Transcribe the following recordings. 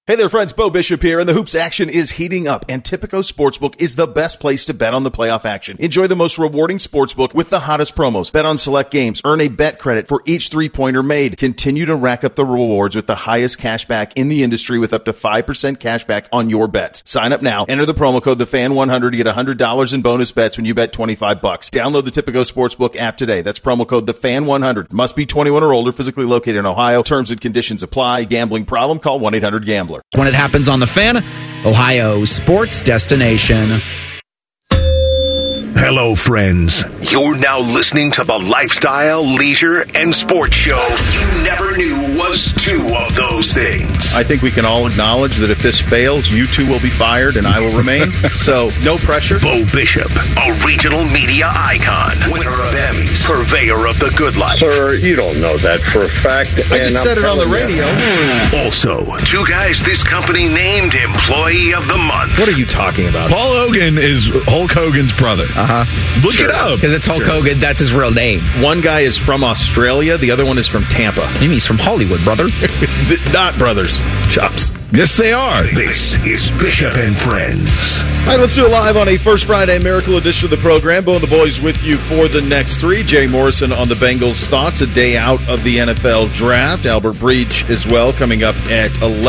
Hey there, friends. Bo Bishop here, and the hoops action is heating up, and Tipico Sportsbook is the best place to bet on the playoff action. Enjoy the most rewarding sportsbook with the hottest promos. Bet on select games. Earn a bet credit for each three-pointer made. Continue to rack up the rewards with the highest cash back in the industry with up to 5% cash back on your bets. Sign up now. Enter the promo code TheFan100 to get $100 in bonus bets when you bet $25. Download the Tipico Sportsbook app today. That's promo code TheFan100. Must be 21 or older, physically located in Ohio. Terms and conditions apply. Gambling problem? Call 1-800-GAMBLER. When it happens on The Fan, Ohio sports destination. Hello, friends. You're now listening to the lifestyle, leisure, and sports show you never knew was two of those things. I think we can all acknowledge that if this fails, you two will be fired and I will remain. So, no pressure. Bo Bishop, a regional media icon, winner of Emmys, purveyor of the good life. Sir, you don't know that for a fact. I just said it on the radio. Also, two guys this company named Employee of the Month. What are you talking about? Paul Hogan is Hulk Hogan's brother. Look it up. Because it's Hulk Hogan. That's his real name. One guy is from Australia. The other one is from Tampa. Maybe he's from Hollywood, brother. Not brothers. Chops. Yes, they are. This is Bishop and Friends. All right, let's do it live on a First Friday Miracle edition of the program. Bo and the boys with you for the next three. Jay Morrison on the Bengals' thoughts a day out of the NFL draft. Albert Breach as well, coming up at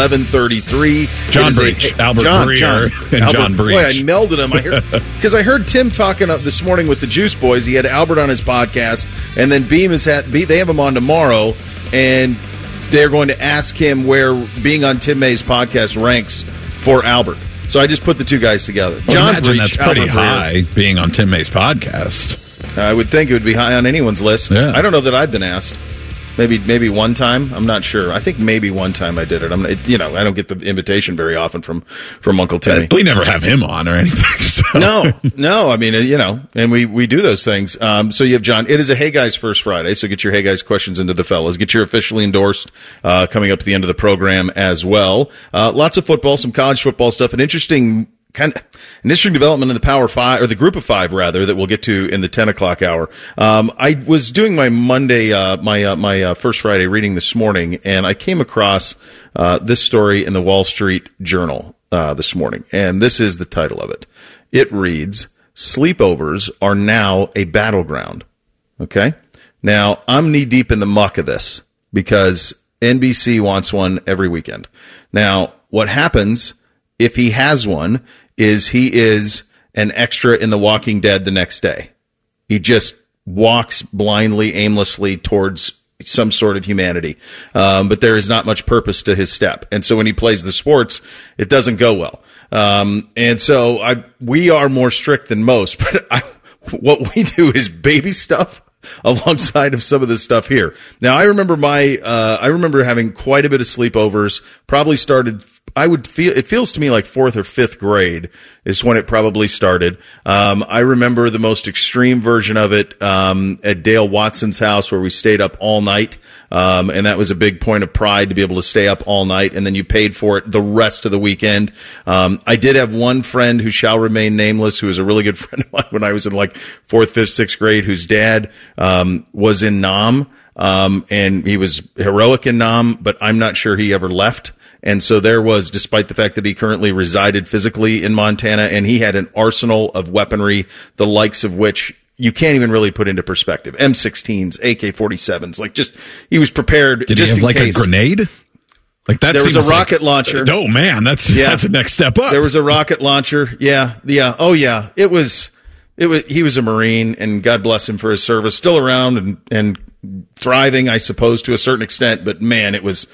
11:33. John Breach. Albert Breer and John Breach. Boy, I melded them. Because I heard Tim talking up this morning with the Juice Boys. He had Albert on his podcast, and then Beam they have him on tomorrow, and they're going to ask him where being on Tim May's podcast ranks for Albert. So I just put the two guys together. Well, John imagine Breach, that's pretty Albert high, Breer. being on Tim May's podcast. I would think it would be high on anyone's list. Yeah. I don't know that I've been asked. Maybe one time. I'm not sure. I think maybe one time I did it. I don't get the invitation very often from Uncle Timmy. We never have him on or anything. So. No. I mean, and we do those things. So you have John. It is a Hey Guys First Friday, so get your Hey Guys questions into the fellas. Get your officially endorsed coming up at the end of the program as well. Lots of football, some college football stuff, an interesting development in the Power Five, or the Group of Five, rather, that we'll get to in the 10 o'clock hour. I was doing my Monday, my First Friday reading this morning, and I came across this story in the Wall Street Journal this morning, and this is the title of it. It reads, "Sleepovers are now a battleground." Okay? Now, I'm knee-deep in the muck of this, because NBC wants one every weekend. Now, what happens if he has one is he is an extra in The Walking Dead the next day. He just walks blindly, aimlessly towards some sort of humanity. But there is not much purpose to his step. And so when he plays the sports, it doesn't go well. And so we are more strict than most, but what we do is baby stuff alongside of some of this stuff here. Now, I remember having quite a bit of sleepovers, probably started, it feels to me like 4th or 5th grade is when it probably started. I remember the most extreme version of it, at Dale Watson's house, where we stayed up all night. And that was a big point of pride, to be able to stay up all night, and then you paid for it the rest of the weekend. I did have one friend who shall remain nameless, who was a really good friend of mine when I was in like 4th, 5th, 6th grade, whose dad, was in Nam. And he was heroic in Nam, but I'm not sure he ever left. And so there was, despite the fact that he currently resided physically in Montana, and he had an arsenal of weaponry, the likes of which you can't even really put into perspective. M16s, AK-47s, like just, he was prepared. Did just he have like case. a grenade? Like that. There was a rocket launcher. Oh man, that's a next step up. There was a rocket launcher. Yeah. Oh yeah. It was, he was a Marine, and God bless him for his service, still around and thriving, I suppose, to a certain extent, but man, it was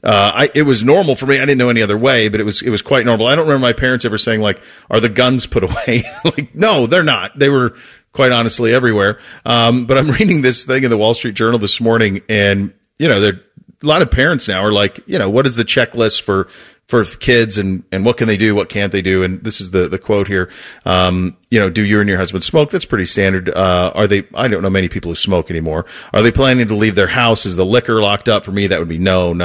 normal for me. I didn't know any other way, but it was quite normal. I don't remember my parents ever saying, like, are the guns put away? Like, no, they're not. They were quite honestly everywhere. But I'm reading this thing in the Wall Street Journal this morning, and, a lot of parents now are like, what is the checklist for kids, and what can they do? What can't they do? And this is the quote here. Do you and your husband smoke? That's pretty standard. I don't know many people who smoke anymore. Are they planning to leave their house? Is the liquor locked up? For me, that would be no.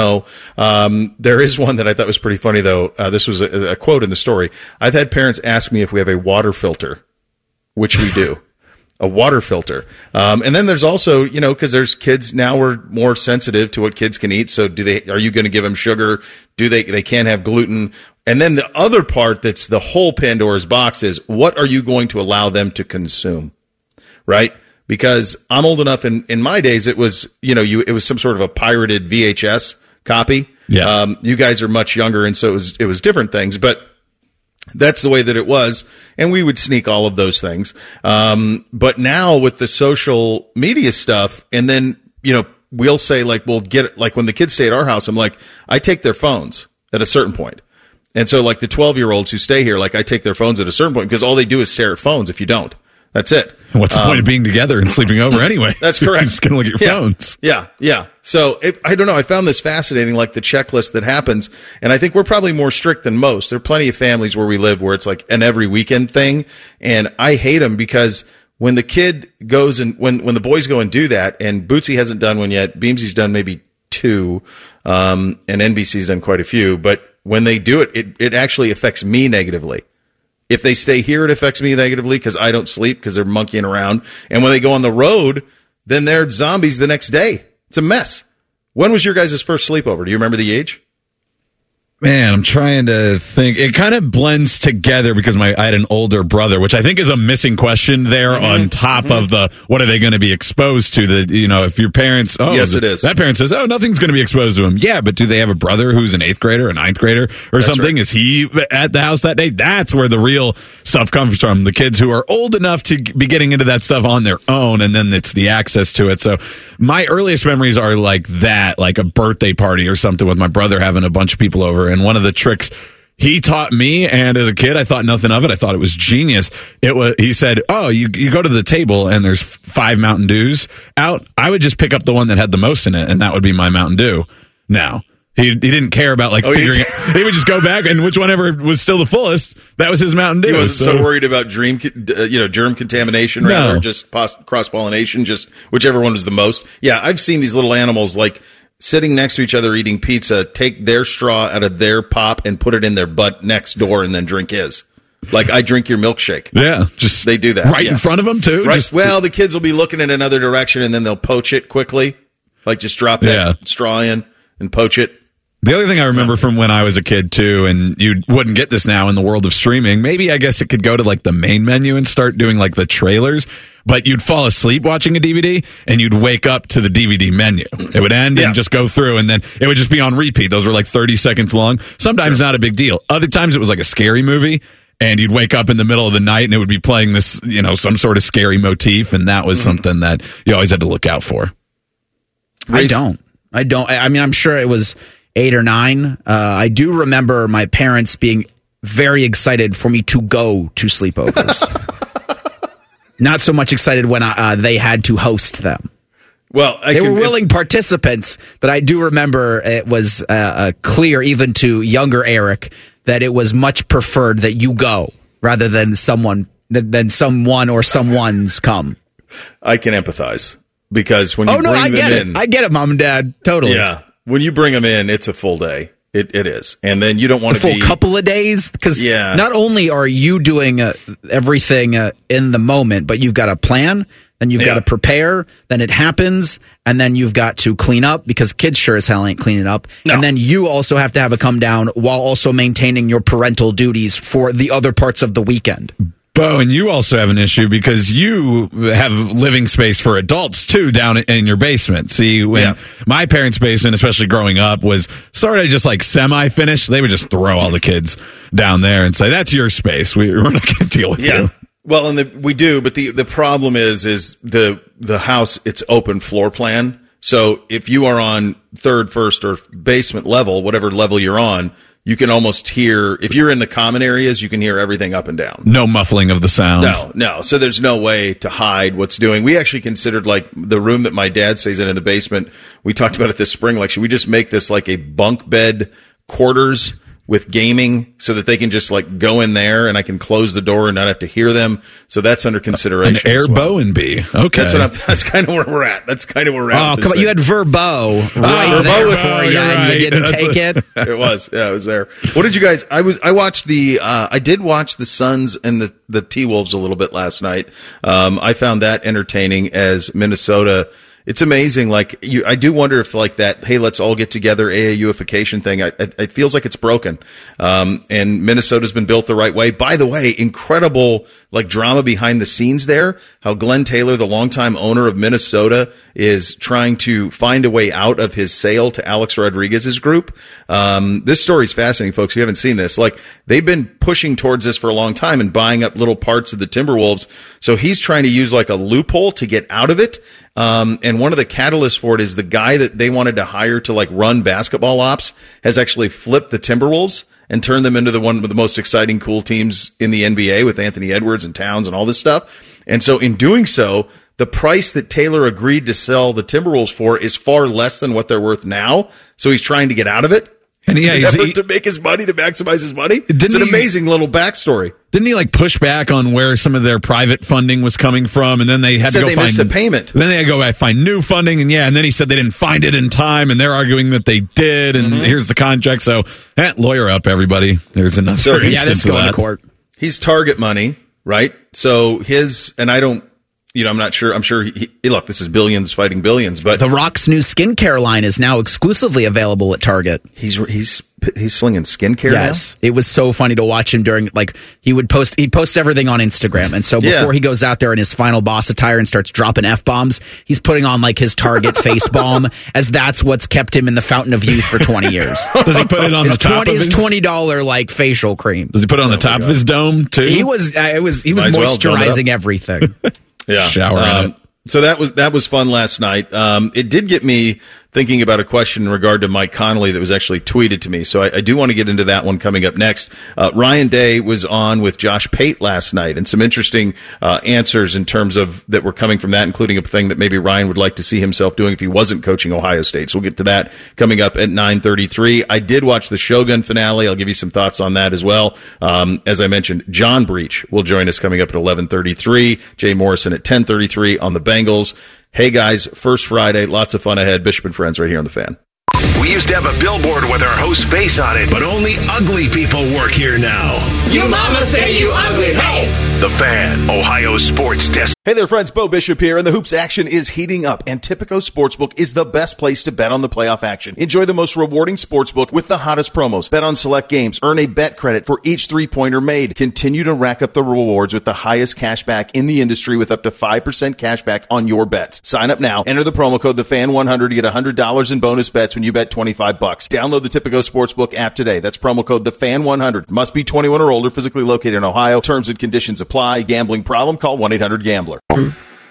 There is one that I thought was pretty funny, though. This was a quote in the story. I've had parents ask me if we have a water filter, which we do. a water filter. And then there's also, because there's kids now are more sensitive to what kids can eat. So are you going to give them sugar? They can't have gluten. And then the other part that's the whole Pandora's box is, what are you going to allow them to consume? Right? Because I'm old enough, in my days, it was, it was some sort of a pirated VHS copy. Yeah. You guys are much younger, and so it was different things, but that's the way that it was, and we would sneak all of those things. But now with the social media stuff, and then, we'll say, like, we'll get it, like when the kids stay at our house, I'm like, I take their phones at a certain point. And so, like, the 12-year-olds who stay here, like, I take their phones at a certain point because all they do is stare at phones if you don't. That's it. What's the point of being together and sleeping over anyway? That's correct. You're just going to look at your phones. Yeah. So I don't know. I found this fascinating, like the checklist that happens. And I think we're probably more strict than most. There are plenty of families where we live where it's like an every weekend thing. And I hate them because when the kid goes and when the boys go and do that, and Bootsy hasn't done one yet, Beamsy's done maybe 2, and NBC's done quite a few. But when they do it, it actually affects me negatively. If they stay here, it affects me negatively because I don't sleep because they're monkeying around. And when they go on the road, then they're zombies the next day. It's a mess. When was your guys' first sleepover? Do you remember the age? Man, I'm trying to think. It kind of blends together because I had an older brother, which I think is a missing question there on top of the, what are they going to be exposed to? If your parents, yes, it is. That parent says, nothing's going to be exposed to him. Yeah, but do they have a brother who's an 8th grader, a 9th grader, or That's something? Right. Is he at the house that day? That's where the real stuff comes from. The kids who are old enough to be getting into that stuff on their own, and then it's the access to it. So my earliest memories are like that, like a birthday party or something with my brother having a bunch of people over. And one of the tricks he taught me, and as a kid, I thought nothing of it. I thought it was genius. He said, you go to the table and there's 5 Mountain Dews out. I would just pick up the one that had the most in it, and that would be my Mountain Dew. Now, he didn't care about figuring it. He would just go back, and whichever was still the fullest, that was his Mountain Dew. He wasn't so worried about germ contamination, rather, just cross-pollination, just whichever one was the most. Yeah, I've seen these little animals, like, sitting next to each other eating pizza, take their straw out of their pop and put it in their butt next door and then drink his. Like, I drink your milkshake. Yeah. They do that. Right in front of them, too? Right. Well, the kids will be looking in another direction and then they'll poach it quickly. Like, just drop that straw in and poach it. The other thing I remember from when I was a kid, too, and you wouldn't get this now in the world of streaming, maybe I guess it could go to, like, the main menu and start doing, like, the trailers, but you'd fall asleep watching a DVD, and you'd wake up to the DVD menu. It would end and just go through, and then it would just be on repeat. Those were, like, 30 seconds long. Sometimes not a big deal. Other times it was like a scary movie, and you'd wake up in the middle of the night, and it would be playing this, some sort of scary motif, and that was something that you always had to look out for. I don't. I mean, I'm sure it was 8 or 9. I do remember my parents being very excited for me to go to sleepovers. Not so much excited when they had to host them. Well, they were willing participants, but I do remember it was clear, even to younger Eric, that it was much preferred that you go rather than someone or someone's come. I can empathize because when you bring them in, I get it, Mom and Dad, totally. Yeah, when you bring them in, it's a full day. It is, and then you don't want to be a full couple of days because not only are you doing everything in the moment, but you've got to plan, then you've got to prepare, then it happens, and then you've got to clean up because kids sure as hell ain't cleaning up, and then you also have to have a come down while also maintaining your parental duties for the other parts of the weekend. Bo, and you also have an issue because you have living space for adults, too, down in your basement. See, when my parents' basement, especially growing up, was sort of just like semi-finished, they would just throw all the kids down there and say, that's your space. We're not going to deal with you. Well, and we do, but the problem is the house, it's open floor plan. So if you are on 3rd, 1st, or basement level, whatever level you're on, you can almost hear, if you're in the common areas, you can hear everything up and down. No muffling of the sound. No. So there's no way to hide what's doing. We actually considered, like, the room that my dad stays in the basement. We talked about it this spring. Like, should we just make this like a bunk bed quarters with gaming so that they can just like go in there and I can close the door and not have to hear them. So that's under consideration. An Air Bowen B. Okay. That's kind of where we're at. That's kind of where we're at. Oh, come on. You had Verbo right there for you, and you didn't take it. It was. Yeah, it was there. What did you guys, I watched I did watch the Suns and the T-Wolves a little bit last night. I found that entertaining as Minnesota. It's amazing. Like I do wonder if like that, hey, let's all get together AAUification thing. It feels like it's broken. And Minnesota's been built the right way. By the way, incredible like drama behind the scenes there. How Glenn Taylor, the longtime owner of Minnesota, is trying to find a way out of his sale to Alex Rodriguez's group. This story's fascinating, folks. You haven't seen this. Like they've been pushing towards this for a long time and buying up little parts of the Timberwolves. So he's trying to use like a loophole to get out of it. And one of the catalysts for it is the guy that they wanted to hire to like run basketball ops has actually flipped the Timberwolves and turned them into one of the most exciting, cool teams in the NBA with Anthony Edwards and Towns and all this stuff. And so in doing so, the price that Taylor agreed to sell the Timberwolves for is far less than what they're worth now. So he's trying to get out of it. And to make his money, to maximize his money. It's an amazing little backstory. Didn't he like push back on where some of their private funding was coming from, and then they had to go find a payment. Then they had to go find new funding, and then he said they didn't find it in time, and they're arguing that they did, and here's the contract. So lawyer up, everybody. There's another. This going to court. He's target money, right? So I'm not sure. I'm sure look, this is billions fighting billions, but The Rock's new skincare line is now exclusively available at Target. He's slinging skincare now? Yes. It was so funny to watch him during, like, he posts everything on Instagram. And so before he goes out there in his final boss attire and starts dropping F-bombs, he's putting on like his Target face balm, as that's what's kept him in the fountain of youth for 20 years. Does he put it on the top of his $20 like facial cream? Does he put it on the top of his dome too? He was moisturizing everything. Yeah. Shower in it. So that was fun last night. It did get me thinking about a question in regard to Mike Connolly that was actually tweeted to me. So I do want to get into that one coming up next. Ryan Day was on with Josh Pate last night, and some interesting answers in terms of that were coming from that, including a thing that maybe Ryan would like to see himself doing if he wasn't coaching Ohio State. So we'll get to that coming up at 9:33. I did watch the Shogun finale. I'll give you some thoughts on that as well. As I mentioned, John Breach will join us coming up at 11:33. Jay Morrison at 10:33 on the Bengals. Hey guys, first Friday, lots of fun ahead. Bishop and Friends right here on The Fan. We used to have a billboard with our host's face on it, but only ugly people work here now. You mama say you ugly, hey! The Fan, Ohio sports desk. Hey there, friends. Bo Bishop here, and the hoops action is heating up, and Tipico Sportsbook is the best place to bet on the playoff action. Enjoy the most rewarding sportsbook with the hottest promos. Bet on select games. Earn a bet credit for each three-pointer made. Continue to rack up the rewards with the highest cash back in the industry with up to 5% cash back on your bets. Sign up now. Enter the promo code TheFan100 to get $100 in bonus bets when you bet $25. Download the Tipico Sportsbook app today. That's promo code TheFan100. Must be 21 or older, physically located in Ohio. Terms and conditions apply. Gambling problem? Call 1-800-GAMBLER. Not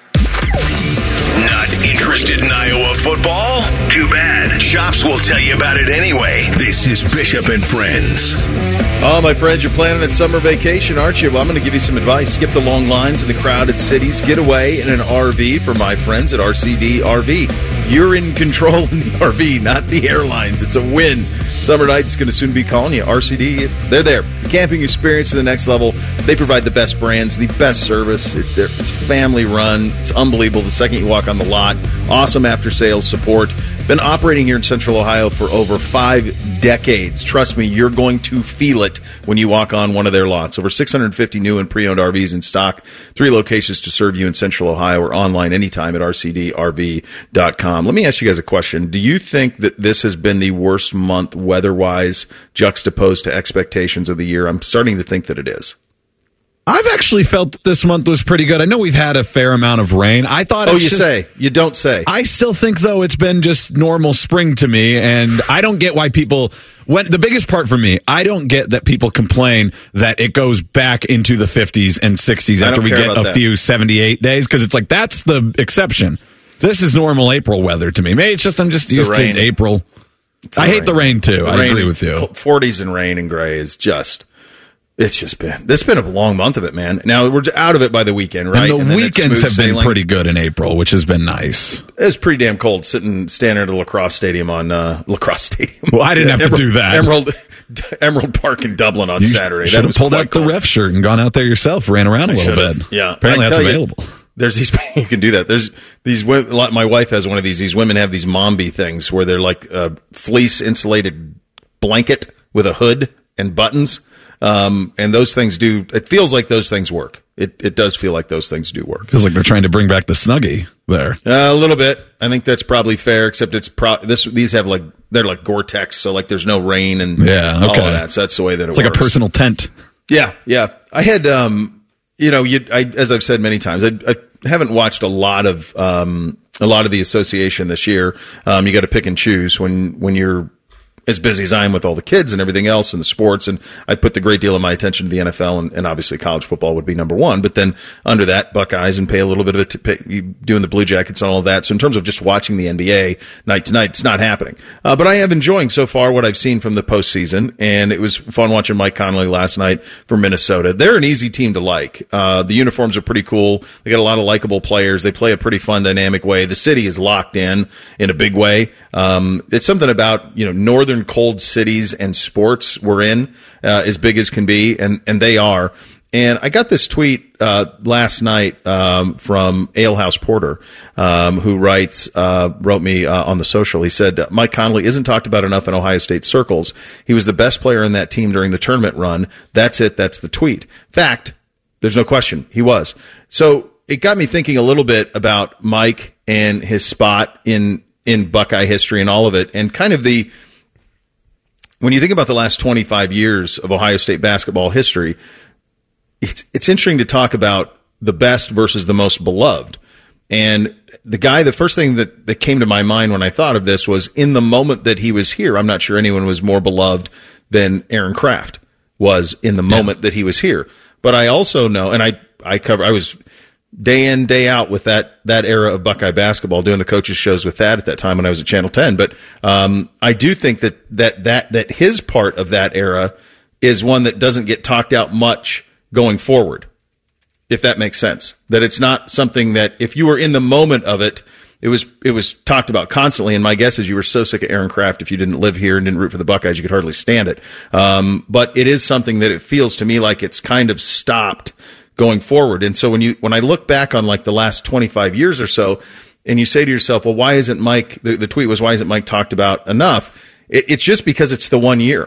interested in Iowa football? Too bad. Chops will tell you about it anyway. This is Bishop and Friends. Oh, my friends, you're planning that summer vacation, aren't you? Well, I'm going to give you some advice. Skip the long lines in the crowded cities. Get away in an RV from my friends at RCD RV. You're in control in the RV, not the airlines. It's a win. Summer Night's going to soon be calling you. RCD, they're there. The camping experience to the next level. They provide the best brands, the best service. It's family run. It's unbelievable the second you walk on the lot. Awesome after-sales support. Been operating here in Central Ohio for over 5 decades. Trust me, you're going to feel it when you walk on one of their lots. Over 650 new and pre-owned RVs in stock. 3 locations to serve you in Central Ohio or online anytime at rcdrv.com. Let me ask you guys a question. Do you think that this has been the worst month weather-wise juxtaposed to expectations of the year? I'm starting to think that it is. I've actually felt that this month was pretty good. I know we've had a fair amount of rain. I thought you don't say. I still think, though, it's been just normal spring to me, and I don't get why people... the biggest part for me, I don't get that people complain that it goes back into the 50s and 60s after we get a few 78 days, because it's like, that's the exception. This is normal April weather to me. Maybe it's just I'm just used to April. I hate the rain, too. I agree with you. 40s and rain and gray is just... It's been a long month of it, man. Now we're out of it by the weekend, right? And the weekends have been pretty good in April, which has been nice. It was pretty damn cold standing at a lacrosse stadium on lacrosse stadium. Well, I didn't have to do that. Emerald Park in Dublin on Saturday. Should have pulled out the ref shirt and gone out there yourself, ran around a little bit. Yeah, apparently that's available. There's these, you can do that. There's these, my wife has one of these. These women have these Mombi things where they're like a fleece insulated blanket with a hood and buttons. And those things it feels like those things work. It does feel like those things do work. Feels like they're trying to bring back the Snuggie there. A little bit. I think that's probably fair, except these have they're like Gore-Tex, so like there's no rain and all of that. So that's the way that it's works. Like a personal tent. Yeah. I had, as I've said many times, I haven't watched a lot of the association this year. You got to pick and choose when you're as busy as I am with all the kids and everything else and the sports, and I put the great deal of my attention to the NFL, and obviously college football would be number one, but then under that, Buckeyes, and pay a little bit of it doing the Blue Jackets and all of that. So in terms of just watching the NBA night to night, it's not happening. But I am enjoying so far what I've seen from the postseason, and it was fun watching Mike Conley last night for Minnesota. They're an easy team to like. The uniforms are pretty cool. They got a lot of likable players. They play a pretty fun, dynamic way. The city is locked in a big way. It's something about, northern cold cities and sports we're in, as big as can be, and they are. And I got this tweet last night from Alehouse Porter, who wrote me on the social. He said, Mike Conley isn't talked about enough in Ohio State circles. He was the best player in that team during the tournament run. That's it. That's the tweet. Fact, there's no question. He was. So it got me thinking a little bit about Mike and his spot in Buckeye history and all of it, and kind of when you think about the last 25 years of Ohio State basketball history, it's interesting to talk about the best versus the most beloved. And the first thing that came to my mind when I thought of this was, in the moment that he was here, I'm not sure anyone was more beloved than Aaron Kraft was in the moment that he was here. But I also know, and I was day in, day out with that era of Buckeye basketball, doing the coaches shows with that at that time when I was at Channel 10. But I do think that his part of that era is one that doesn't get talked out much going forward, if that makes sense. That it's not something that, if you were in the moment of it, it was talked about constantly. And my guess is you were so sick of Aaron Kraft, if you didn't live here and didn't root for the Buckeyes, you could hardly stand it. But it is something that it feels to me like it's kind of stopped going forward. And so when I look back on like the last 25 years or so, and you say to yourself, well, why isn't Mike, the tweet was, why isn't Mike talked about enough? It's just because it's the 1 year.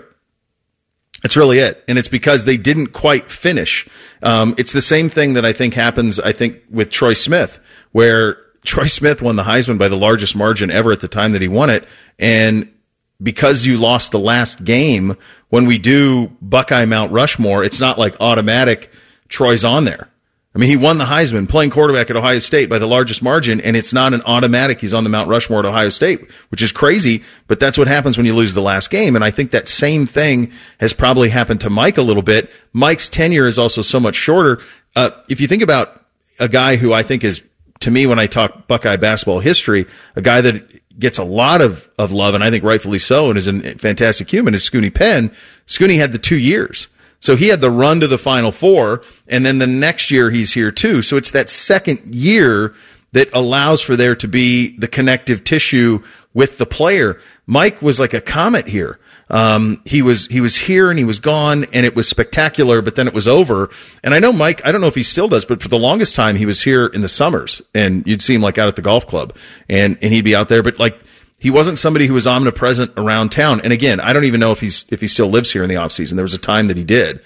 It's really it. And it's because they didn't quite finish. It's the same thing that I think happens, with Troy Smith, where Troy Smith won the Heisman by the largest margin ever at the time that he won it. And because you lost the last game, when we do Buckeye Mount Rushmore, it's not like automatic Troy's on there. I mean, he won the Heisman playing quarterback at Ohio State by the largest margin, and it's not an automatic he's on the Mount Rushmore at Ohio State, which is crazy, but that's what happens when you lose the last game. And I think that same thing has probably happened to Mike a little bit. Mike's tenure is also so much shorter. If you think about a guy who I think is, to me, when I talk Buckeye basketball history, a guy that gets a lot of love, and I think rightfully so, and is a fantastic human, is Scoonie Penn. Scoonie had the 2 years. So he had the run to the Final Four, and then the next year he's here too. So it's that second year that allows for there to be the connective tissue with the player. Mike was like a comet here. He was here and he was gone, and it was spectacular, but then it was over. And I know Mike, I don't know if he still does, but for the longest time he was here in the summers, and you'd see him like out at the golf club, and he'd be out there, but like, he wasn't somebody who was omnipresent around town. And again, I don't even know if he still lives here in the off season. There was a time that he did.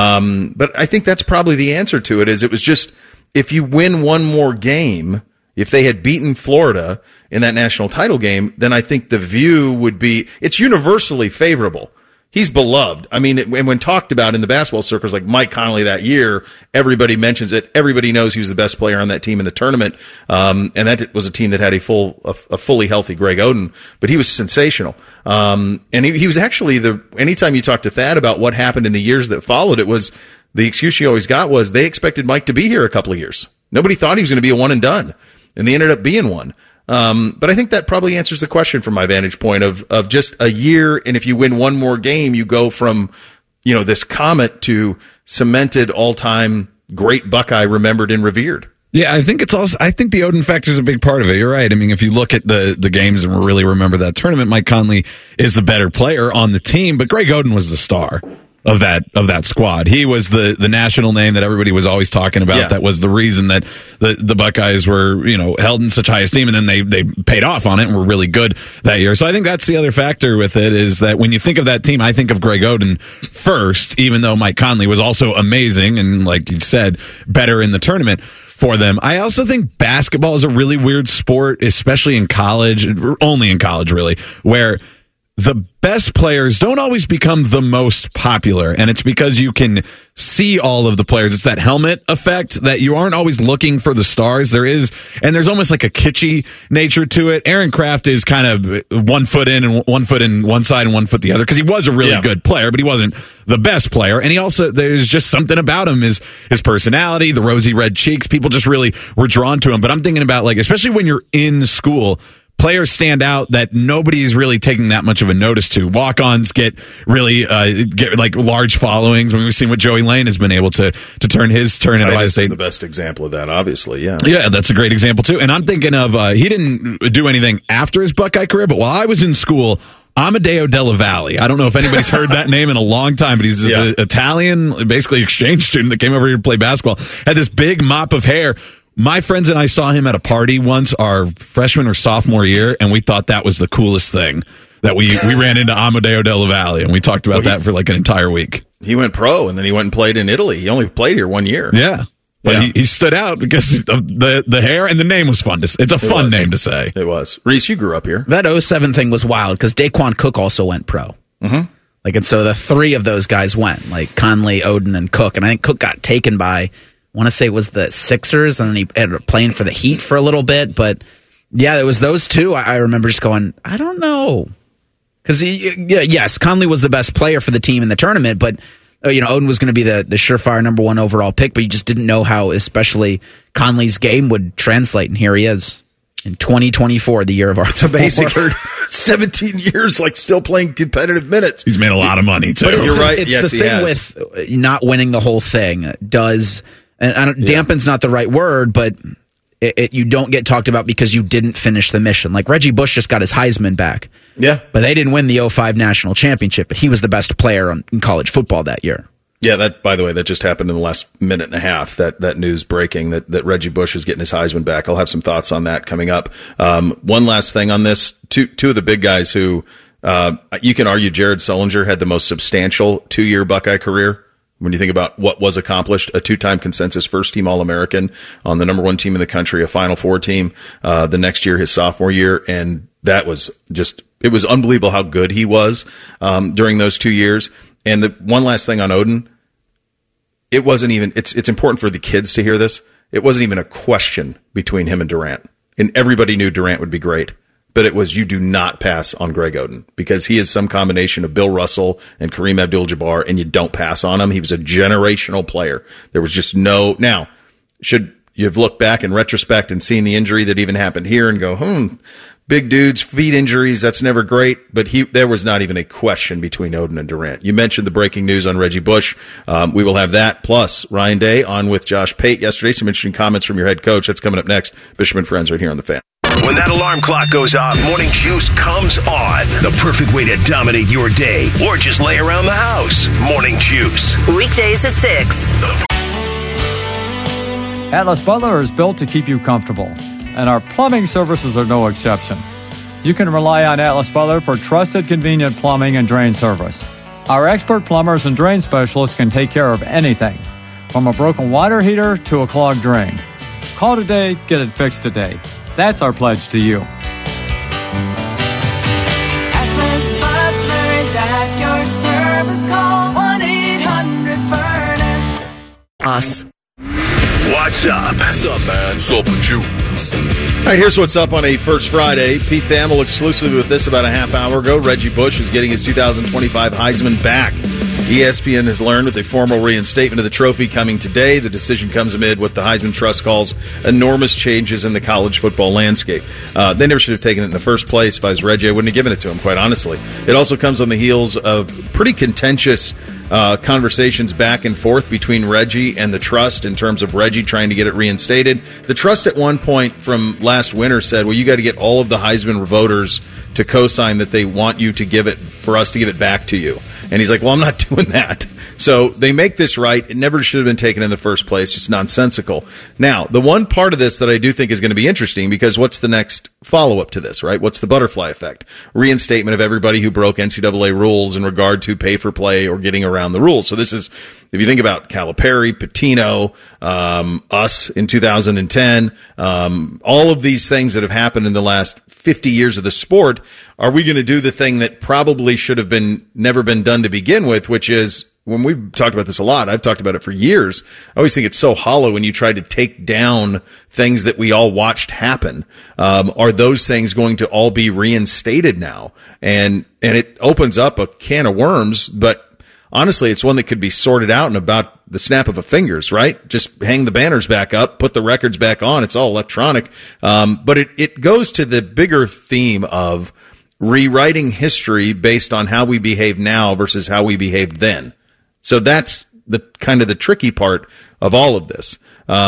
But I think that's probably the answer to it, is it was just, if you win one more game, if they had beaten Florida in that national title game, then I think the view would be, it's universally favorable. He's beloved. I mean, and when talked about in the basketball circles, like Mike Conley that year, everybody mentions it. Everybody knows he was the best player on that team in the tournament. And that was a team that had a fully healthy Greg Oden, but he was sensational. And he was actually anytime you talk to Thad about what happened in the years that followed, it was, the excuse you always got was they expected Mike to be here a couple of years. Nobody thought he was going to be a one and done, and they ended up being one. But I think that probably answers the question from my vantage point of just a year. And if you win one more game, you go from, this comet to cemented all-time great Buckeye remembered and revered. Yeah, I think the Oden factor is a big part of it. You're right. I mean, if you look at the games and really remember that tournament, Mike Conley is the better player on the team, but Greg Oden was the star of that squad. He was the national name that everybody was always talking about. Yeah. That was the reason that the Buckeyes were, held in such high esteem, and then they paid off on it and were really good that year. So I think that's the other factor with it, is that when you think of that team, I think of Greg Oden first, even though Mike Conley was also amazing and, like you said, better in the tournament for them. I also think basketball is a really weird sport, especially in college, only in college really, where the best players don't always become the most popular, and it's because you can see all of the players. It's that helmet effect that you aren't always looking for the stars. There's almost like a kitschy nature to it. Aaron Craft is kind of 1 foot in and 1 foot in one side and 1 foot the other, because he was a really good player, but he wasn't the best player. And there's just something about him, his personality, the rosy red cheeks. People just really were drawn to him. But I'm thinking about, like, especially when you're in school, players stand out that nobody's really taking that much of a notice to. Walk-ons get like large followings. We've seen what Joey Lane has been able to turn his turn into Ohio State. Is the best example of that, obviously. Yeah, that's a great example too. And I'm thinking of he didn't do anything after his Buckeye career, but while I was in school, Amadeo Della Valle. I don't know if anybody's heard that name in a long time, but he's this Italian, basically exchange student that came over here to play basketball. Had this big mop of hair. My friends and I saw him at a party once, our freshman or sophomore year, and we thought that was the coolest thing, that we ran into Amadeo Della Valle, and we talked about that for like an entire week. He went pro, and then he went and played in Italy. He only played here 1 year. Yeah. But he stood out because of the hair, and the name was fun. It's a fun name to say. It was. Reese, you grew up here. That 07 thing was wild because Daquan Cook also went pro. Mm-hmm. And so the three of those guys went, like Conley, Oden, and Cook. And I think Cook got taken by, I want to say it was the Sixers, and then he ended up playing for the Heat for a little bit. But yeah, it was those two. I remember just going, I don't know. Because, yes, Conley was the best player for the team in the tournament, but Oden was going to be the surefire number 1 overall pick, but you just didn't know how, especially Conley's game would translate. And here he is in 2024, the year of our. It's amazing. 17 years, like still playing competitive minutes. He's made a lot of money too. But You're right. It's yes, the thing with not winning the whole thing does, and dampen's not the right word, but you don't get talked about because you didn't finish the mission. Like Reggie Bush just got his Heisman back. Yeah. But they didn't win the 05 national championship, but he was the best player in college football that year. Yeah, that, by the way, that just happened in the last minute and a half, that news breaking that Reggie Bush is getting his Heisman back. I'll have some thoughts on that coming up. One last thing on this. Two of the big guys who, you can argue Jared Sullinger had the most substantial 2-year Buckeye career. When you think about what was accomplished, a 2-time consensus first-team All-American on the number 1 team in the country, a Final Four team, the next year, his sophomore year. And that was it was unbelievable how good he was, during those 2 years. And the one last thing on Oden, it wasn't even, it's important for the kids to hear this. It wasn't even a question between him and Durant. And everybody knew Durant would be great. But it was, you do not pass on Greg Oden because he is some combination of Bill Russell and Kareem Abdul-Jabbar, and you don't pass on him. He was a generational player. There was just no, now, should you've looked back in retrospect and seen the injury that even happened here and go, big dudes, feet injuries, that's never great. But there was not even a question between Oden and Durant. You mentioned the breaking news on Reggie Bush. We will have that, plus Ryan Day on with Josh Pate yesterday. Some interesting comments from your head coach. That's coming up next. Bishop and Friends right here on The Fan. When that alarm clock goes off, Morning Juice comes on. The perfect way to dominate your day or just lay around the house. Morning Juice. Weekdays at 6. Atlas Butler is built to keep you comfortable, and our plumbing services are no exception. You can rely on Atlas Butler for trusted, convenient plumbing and drain service. Our expert plumbers and drain specialists can take care of anything, from a broken water heater to a clogged drain. Call today, get it fixed today. That's our pledge to you. Atlas Butler is at your service. Call 1-800-FURNACE. Us. What's up? What's up, man? What's up with you? All right, here's what's up on a First Friday. Pete Thamel exclusively with this about a half hour ago. Reggie Bush is getting his 2025 Heisman back. ESPN has learned with a formal reinstatement of the trophy coming today. The decision comes amid what the Heisman Trust calls enormous changes in the college football landscape. They never should have taken it in the first place. If I was Reggie, I wouldn't have given it to him, quite honestly. It also comes on the heels of pretty contentious conversations back and forth between Reggie and the Trust in terms of Reggie trying to get it reinstated. The Trust at one point from last winter said, well, you got to get all of the Heisman voters to co-sign that they want you to give it, for us to give it back to you. And he's like, well, I'm not doing that. So they make this right. It never should have been taken in the first place. It's nonsensical. Now, the one part of this that I do think is going to be interesting, because what's the next follow-up to this, right? What's the butterfly effect? Reinstatement of everybody who broke NCAA rules in regard to pay for play or getting around the rules. So this is, if you think about Calipari, Pitino, us in 2010, all of these things that have happened in the last 50 years of the sport, are we going to do the thing that probably should have never been done to begin with, which is, when we've talked about this a lot, I've talked about it for years, I always think it's so hollow when you try to take down things that we all watched happen. Are those things going to all be reinstated now? And it opens up a can of worms, but honestly, it's one that could be sorted out in about the snap of a fingers, right? Just hang the banners back up, put the records back on. It's all electronic. But it goes to the bigger theme of rewriting history based on how we behave now versus how we behaved then. So that's the kind of the tricky part of all of this.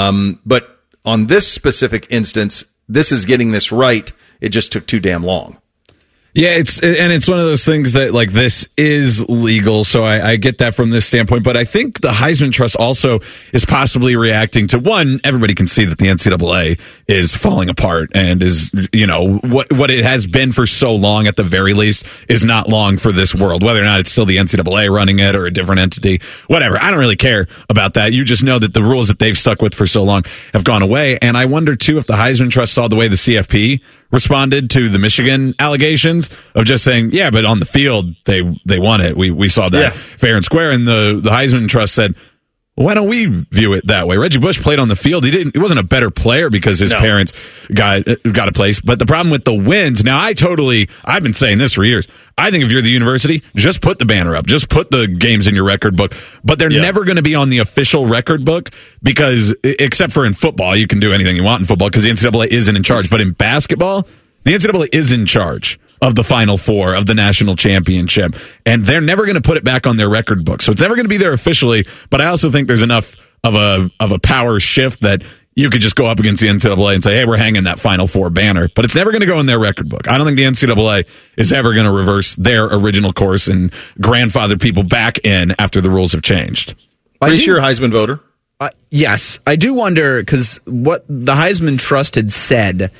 But on this specific instance, this is getting this right. It just took too damn long. Yeah, it's one of those things that, like, this is legal, so I get that from this standpoint. But I think the Heisman Trust also is possibly reacting to, one, everybody can see that the NCAA is falling apart and is, what it has been for so long, at the very least, is not long for this world. Whether or not it's still the NCAA running it or a different entity, whatever. I don't really care about that. You just know that the rules that they've stuck with for so long have gone away. And I wonder, too, if the Heisman Trust saw the way the CFP responded to the Michigan allegations of just saying, yeah, but on the field, they won it. We saw that fair and square. And the Heisman Trust said, well, why don't we view it that way? Reggie Bush played on the field. He wasn't a better player because his parents got a place. But the problem with the wins, now I've been saying this for years. I think if you're the university, just put the banner up. Just put the games in your record book. But they're never going to be on the official record book, because, except for in football, you can do anything you want in football because the NCAA isn't in charge. But in basketball, the NCAA is in charge of the Final Four, of the national championship. And they're never going to put it back on their record book. So it's never going to be there officially. But I also think there's enough of a power shift that you could just go up against the NCAA and say, hey, we're hanging that Final Four banner. But it's never going to go in their record book. I don't think the NCAA is ever going to reverse their original course and grandfather people back in after the rules have changed. Are you a Heisman voter? Yes. I do wonder, because what the Heisman Trust had said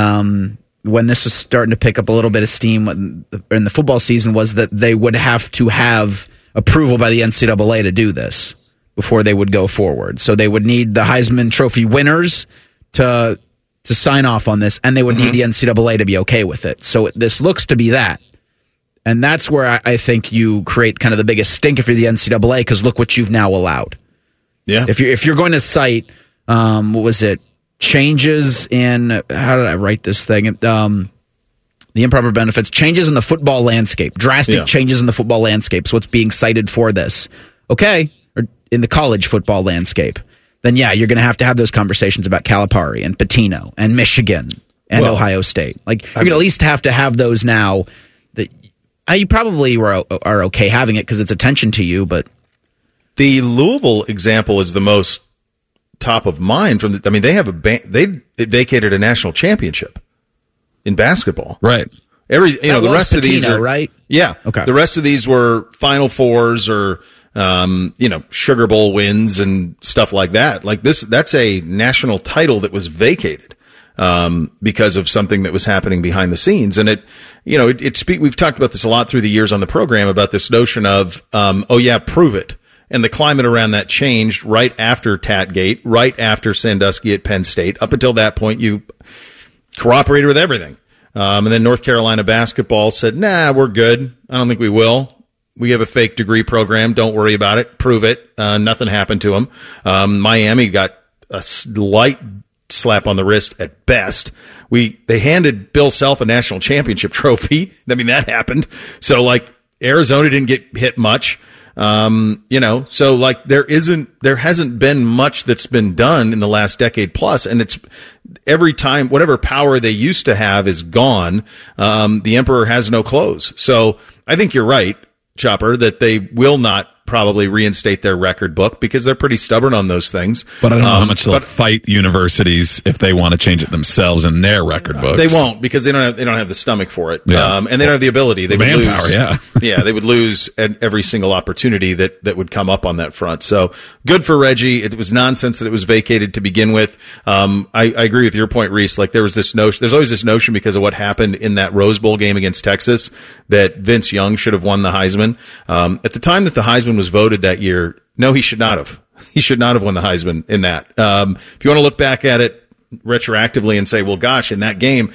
when this was starting to pick up a little bit of steam in the football season was that they would have to have approval by the NCAA to do this before they would go forward. So they would need the Heisman Trophy winners to sign off on this, and they would need the NCAA to be okay with it. So this looks to be that. And that's where I think you create kind of the biggest stink if you're the NCAA, because look what you've now allowed. Yeah. If you're going to cite, what was it? Changes in, how did I write this thing? The improper benefits, changes in the football landscape, drastic changes in the football landscape. So what's being cited for this? Okay. Or in the college football landscape. Then you're going to have those conversations about Calipari and Pitino and Michigan and Ohio State. Like, you're going to at least have to have those now. That you probably are okay having it because it's attention to you, but the Louisville example is the most top of mind. They have they vacated a national championship in basketball, right? The rest of these are right. Yeah, okay. The rest of these were Final Fours or Sugar Bowl wins and stuff like that. Like this, that's a national title that was vacated because of something that was happening behind the scenes. And we've talked about this a lot through the years on the program about this notion of prove it. And the climate around that changed right after Tatgate, right after Sandusky at Penn State. Up until that point, you cooperated with everything. And then North Carolina basketball said, nah, we're good. I don't think we will. We have a fake degree program. Don't worry about it. Prove it. Nothing happened to them. Miami got a slight slap on the wrist at best. They handed Bill Self a national championship trophy. That happened. So, Arizona didn't get hit much. So like there hasn't been much that's been done in the last decade plus, and it's every time whatever power they used to have is gone. The emperor has no clothes. So I think you're right, Chopper, that they will not probably reinstate their record book because they're pretty stubborn on those things. But I don't know how much they'll fight universities if they want to change it themselves in their record books. They won't, because they don't have the stomach for it. Yeah. And they don't have the ability. They would manpower, lose. yeah. Yeah, they would lose at every single opportunity that would come up on that front. So good for Reggie. It was nonsense that it was vacated to begin with. I agree with your point, Reese. Like there's always this notion because of what happened in that Rose Bowl game against Texas that Vince Young should have won the Heisman. At the time that the Heisman was voted that year, no, he should not have. He should not have won the Heisman in that. If you want to look back at it retroactively and say, well, gosh, in that game,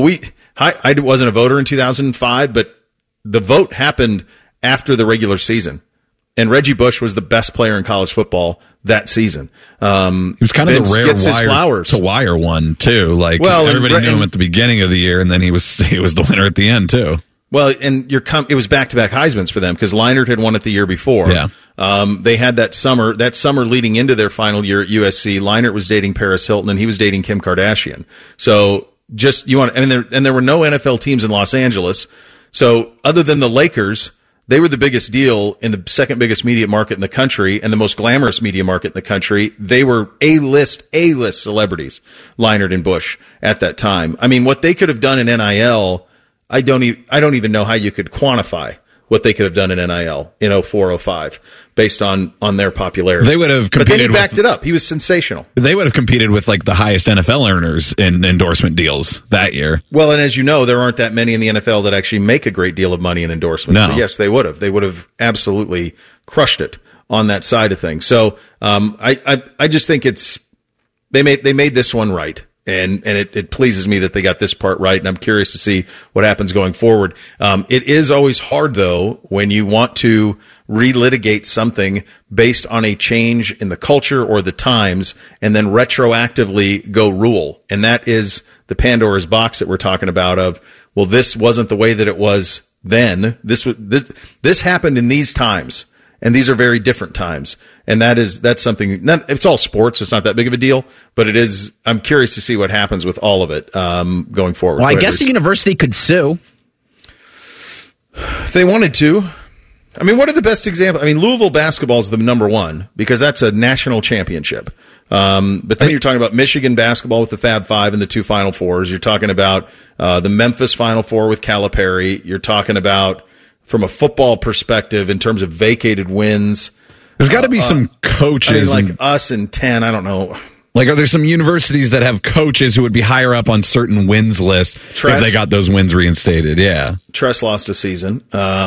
I wasn't a voter in 2005, but the vote happened after the regular season. And Reggie Bush was the best player in college football that season. He was kind of the rare wire one too. Like everybody knew him at the beginning of the year, and then he was the winner at the end too. Well, and it was back-to-back Heismans for them because Leinart had won it the year before. Yeah. They had that summer leading into their final year at USC. Leinart was dating Paris Hilton and he was dating Kim Kardashian. So there were no NFL teams in Los Angeles. So other than the Lakers, they were the biggest deal in the second biggest media market in the country and the most glamorous media market in the country. They were A-list celebrities, Leinart and Bush at that time. I mean, what they could have done in NIL, I don't even know how you could quantify what they could have done in NIL in 04-05 based on their popularity. They would have competed. But then he backed it up. He was sensational. They would have competed with like the highest NFL earners in endorsement deals that year. Well, and as you know, there aren't that many in the NFL that actually make a great deal of money in endorsements. No. So yes, they would have. They would have absolutely crushed it on that side of things. So I just think they made this one right. And it pleases me that they got this part right, and I'm curious to see what happens going forward. It is always hard, though, when you want to relitigate something based on a change in the culture or the times, and then retroactively go rule. And that is the Pandora's box that we're talking about of, well, this wasn't the way that it was then. This happened in these times. And these are very different times. And that's something, it's all sports. So it's not that big of a deal, but it is, I'm curious to see what happens with all of it, going forward. Well, I guess the university could sue. If they wanted to. I mean, what are the best examples? I mean, Louisville basketball is the number one because that's a national championship. But then you're talking about Michigan basketball with the Fab Five and the two Final Fours. You're talking about, the Memphis Final Four with Calipari. You're talking about, from a football perspective, in terms of vacated wins, there's got to be some coaches like us in 10. I don't know. Like, are there some universities that have coaches who would be higher up on certain wins lists if they got those wins reinstated? Yeah, Tress lost a season.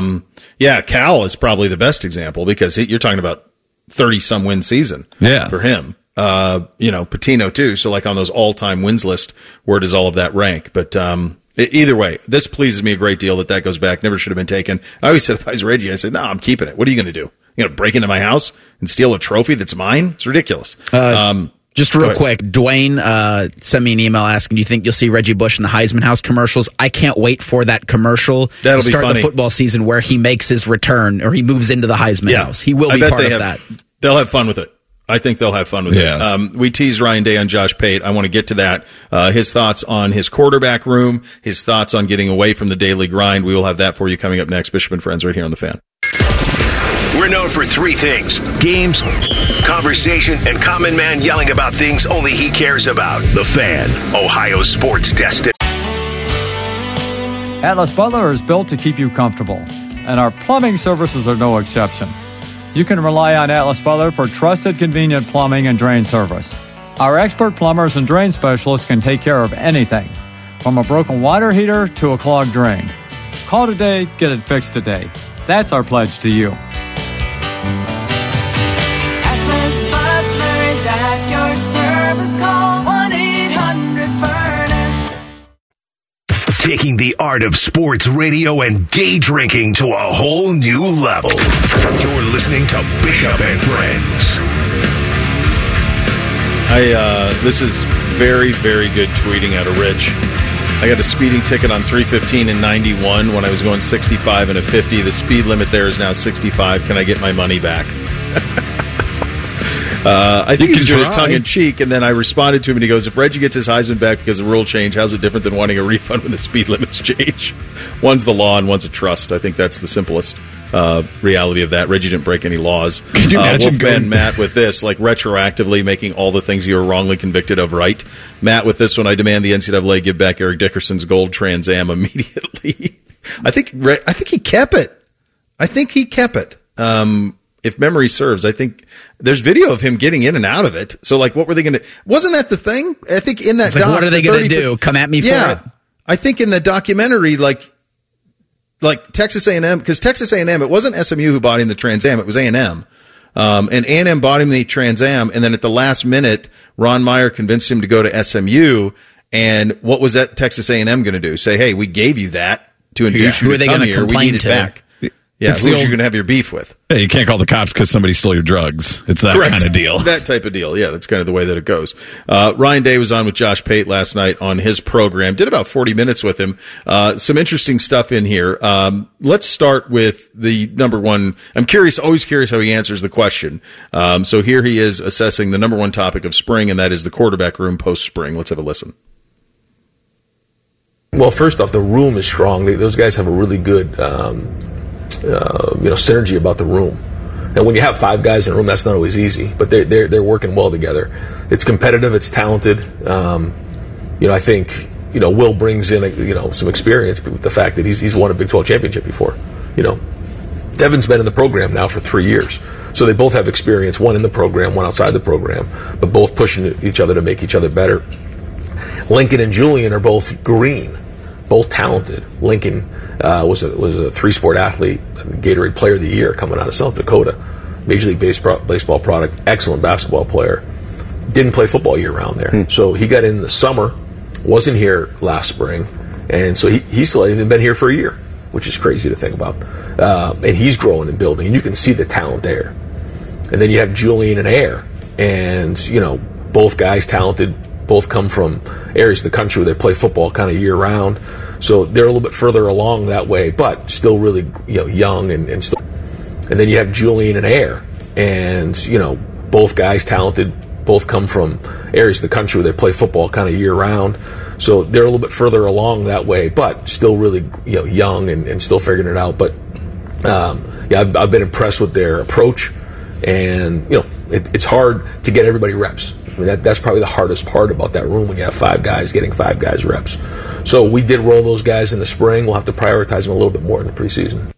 Cal is probably the best example because you're talking about 30-some win season. Yeah. For him. Patino too. So like on those all-time wins list, where does all of that rank? But either way, this pleases me a great deal that goes back. Never should have been taken. I always said if I was Reggie, I said, no, I'm keeping it. What are you going to do? You know, break into my house and steal a trophy that's mine? It's ridiculous. Just real quick, Dwayne sent me an email asking, do you think you'll see Reggie Bush in the Heisman House commercials? I can't wait for that commercial to start the football season where he makes his return or he moves into the Heisman House. He will be part of that. They'll have fun with it. I think they'll have fun with it. We teased Ryan Day on Josh Pate. I want to get to that. His thoughts on his quarterback room, his thoughts on getting away from the daily grind. We will have that for you coming up next. Bishop and Friends right here on The Fan. We're known for three things: games, conversation, and Common Man yelling about things only he cares about. The Fan, Ohio sports destination. Atlas Butler is built to keep you comfortable, and our plumbing services are no exception. You can rely on Atlas Butler for trusted, convenient plumbing and drain service. Our expert plumbers and drain specialists can take care of anything, from a broken water heater to a clogged drain. Call today, get it fixed today. That's our pledge to you. Atlas Butler is at your service. Call 1-800-FURNACE. Taking the art of sports radio and day drinking to a whole new level. You're listening to Bishop and Friends. This is very, very good tweeting out of Rich. I got a speeding ticket on 315 in 91 when I was going 65 and a 50. The speed limit there is now 65. Can I get my money back? I think he was doing it tongue-in-cheek, and then I responded to him, and he goes, if Reggie gets his Heisman back because of rule change, how's it different than wanting a refund when the speed limits change? One's the law and one's a trust. I think that's the simplest reality of that. Reggie didn't break any laws. Could you imagine Wolfman Matt with this, like retroactively making all the things you were wrongly convicted of right. Matt with this one, I demand the NCAA give back Eric Dickerson's gold Trans Am immediately. I think he kept it. If memory serves, I think there's video of him getting in and out of it. So, like, what were they going to? Wasn't that the thing? I think in that doc, what are they going to do? Come at me for it? I think in the documentary, like Texas A&M, because Texas A&M, it wasn't SMU who bought him the Trans Am, it was A&M. And A&M bought him the Trans Am, and then at the last minute, Ron Meyer convinced him to go to SMU. And what was that Texas A&M going to do? Say, hey, we gave you that to induce you to come here. We need it back. Yeah, who are you going to have your beef with? Yeah, you can't call the cops because somebody stole your drugs. It's that kind of deal. That type of deal. Yeah, that's kind of the way that it goes. Ryan Day was on with Josh Pate last night on his program. Did about 40 minutes with him. Some interesting stuff in here. Let's start with the number one. I'm always curious how he answers the question. So here he is assessing the number one topic of spring, and that is the quarterback room post-spring. Let's have a listen. Well, first off, the room is strong. Those guys have a really good synergy about the room. And when you have 5 guys in a room, that's not always easy, but they're working well together. It's competitive, it's talented. I think Will brings in some experience with the fact that he's won a Big 12 championship before. Devin's been in the program now for 3 years, so they both have experience. One in the program, one outside the program, but both pushing each other to make each other better. Lincoln and Julian are both green, both talented. Lincoln was a 3-sport athlete, Gatorade Player of the Year coming out of South Dakota, Major League Baseball product, excellent basketball player. Didn't play football year-round there. So he got in the summer, wasn't here last spring, and so he's still even been here for a year, which is crazy to think about. And he's growing and building, and you can see the talent there. And then you have Julian and Air, and both guys talented, both come from areas of the country where they play football kind of year-round. So they're a little bit further along that way, but still really young and still. And then you have Julian and Air, and both guys talented, both come from areas of the country where they play football kind of year-round. So they're a little bit further along that way, but still really young and still figuring it out. But I've been impressed with their approach, and it's hard to get everybody reps. I mean, that's probably the hardest part about that room when you have 5 guys getting 5 guys reps. So we did roll those guys in the spring. We'll have to prioritize them a little bit more in the preseason.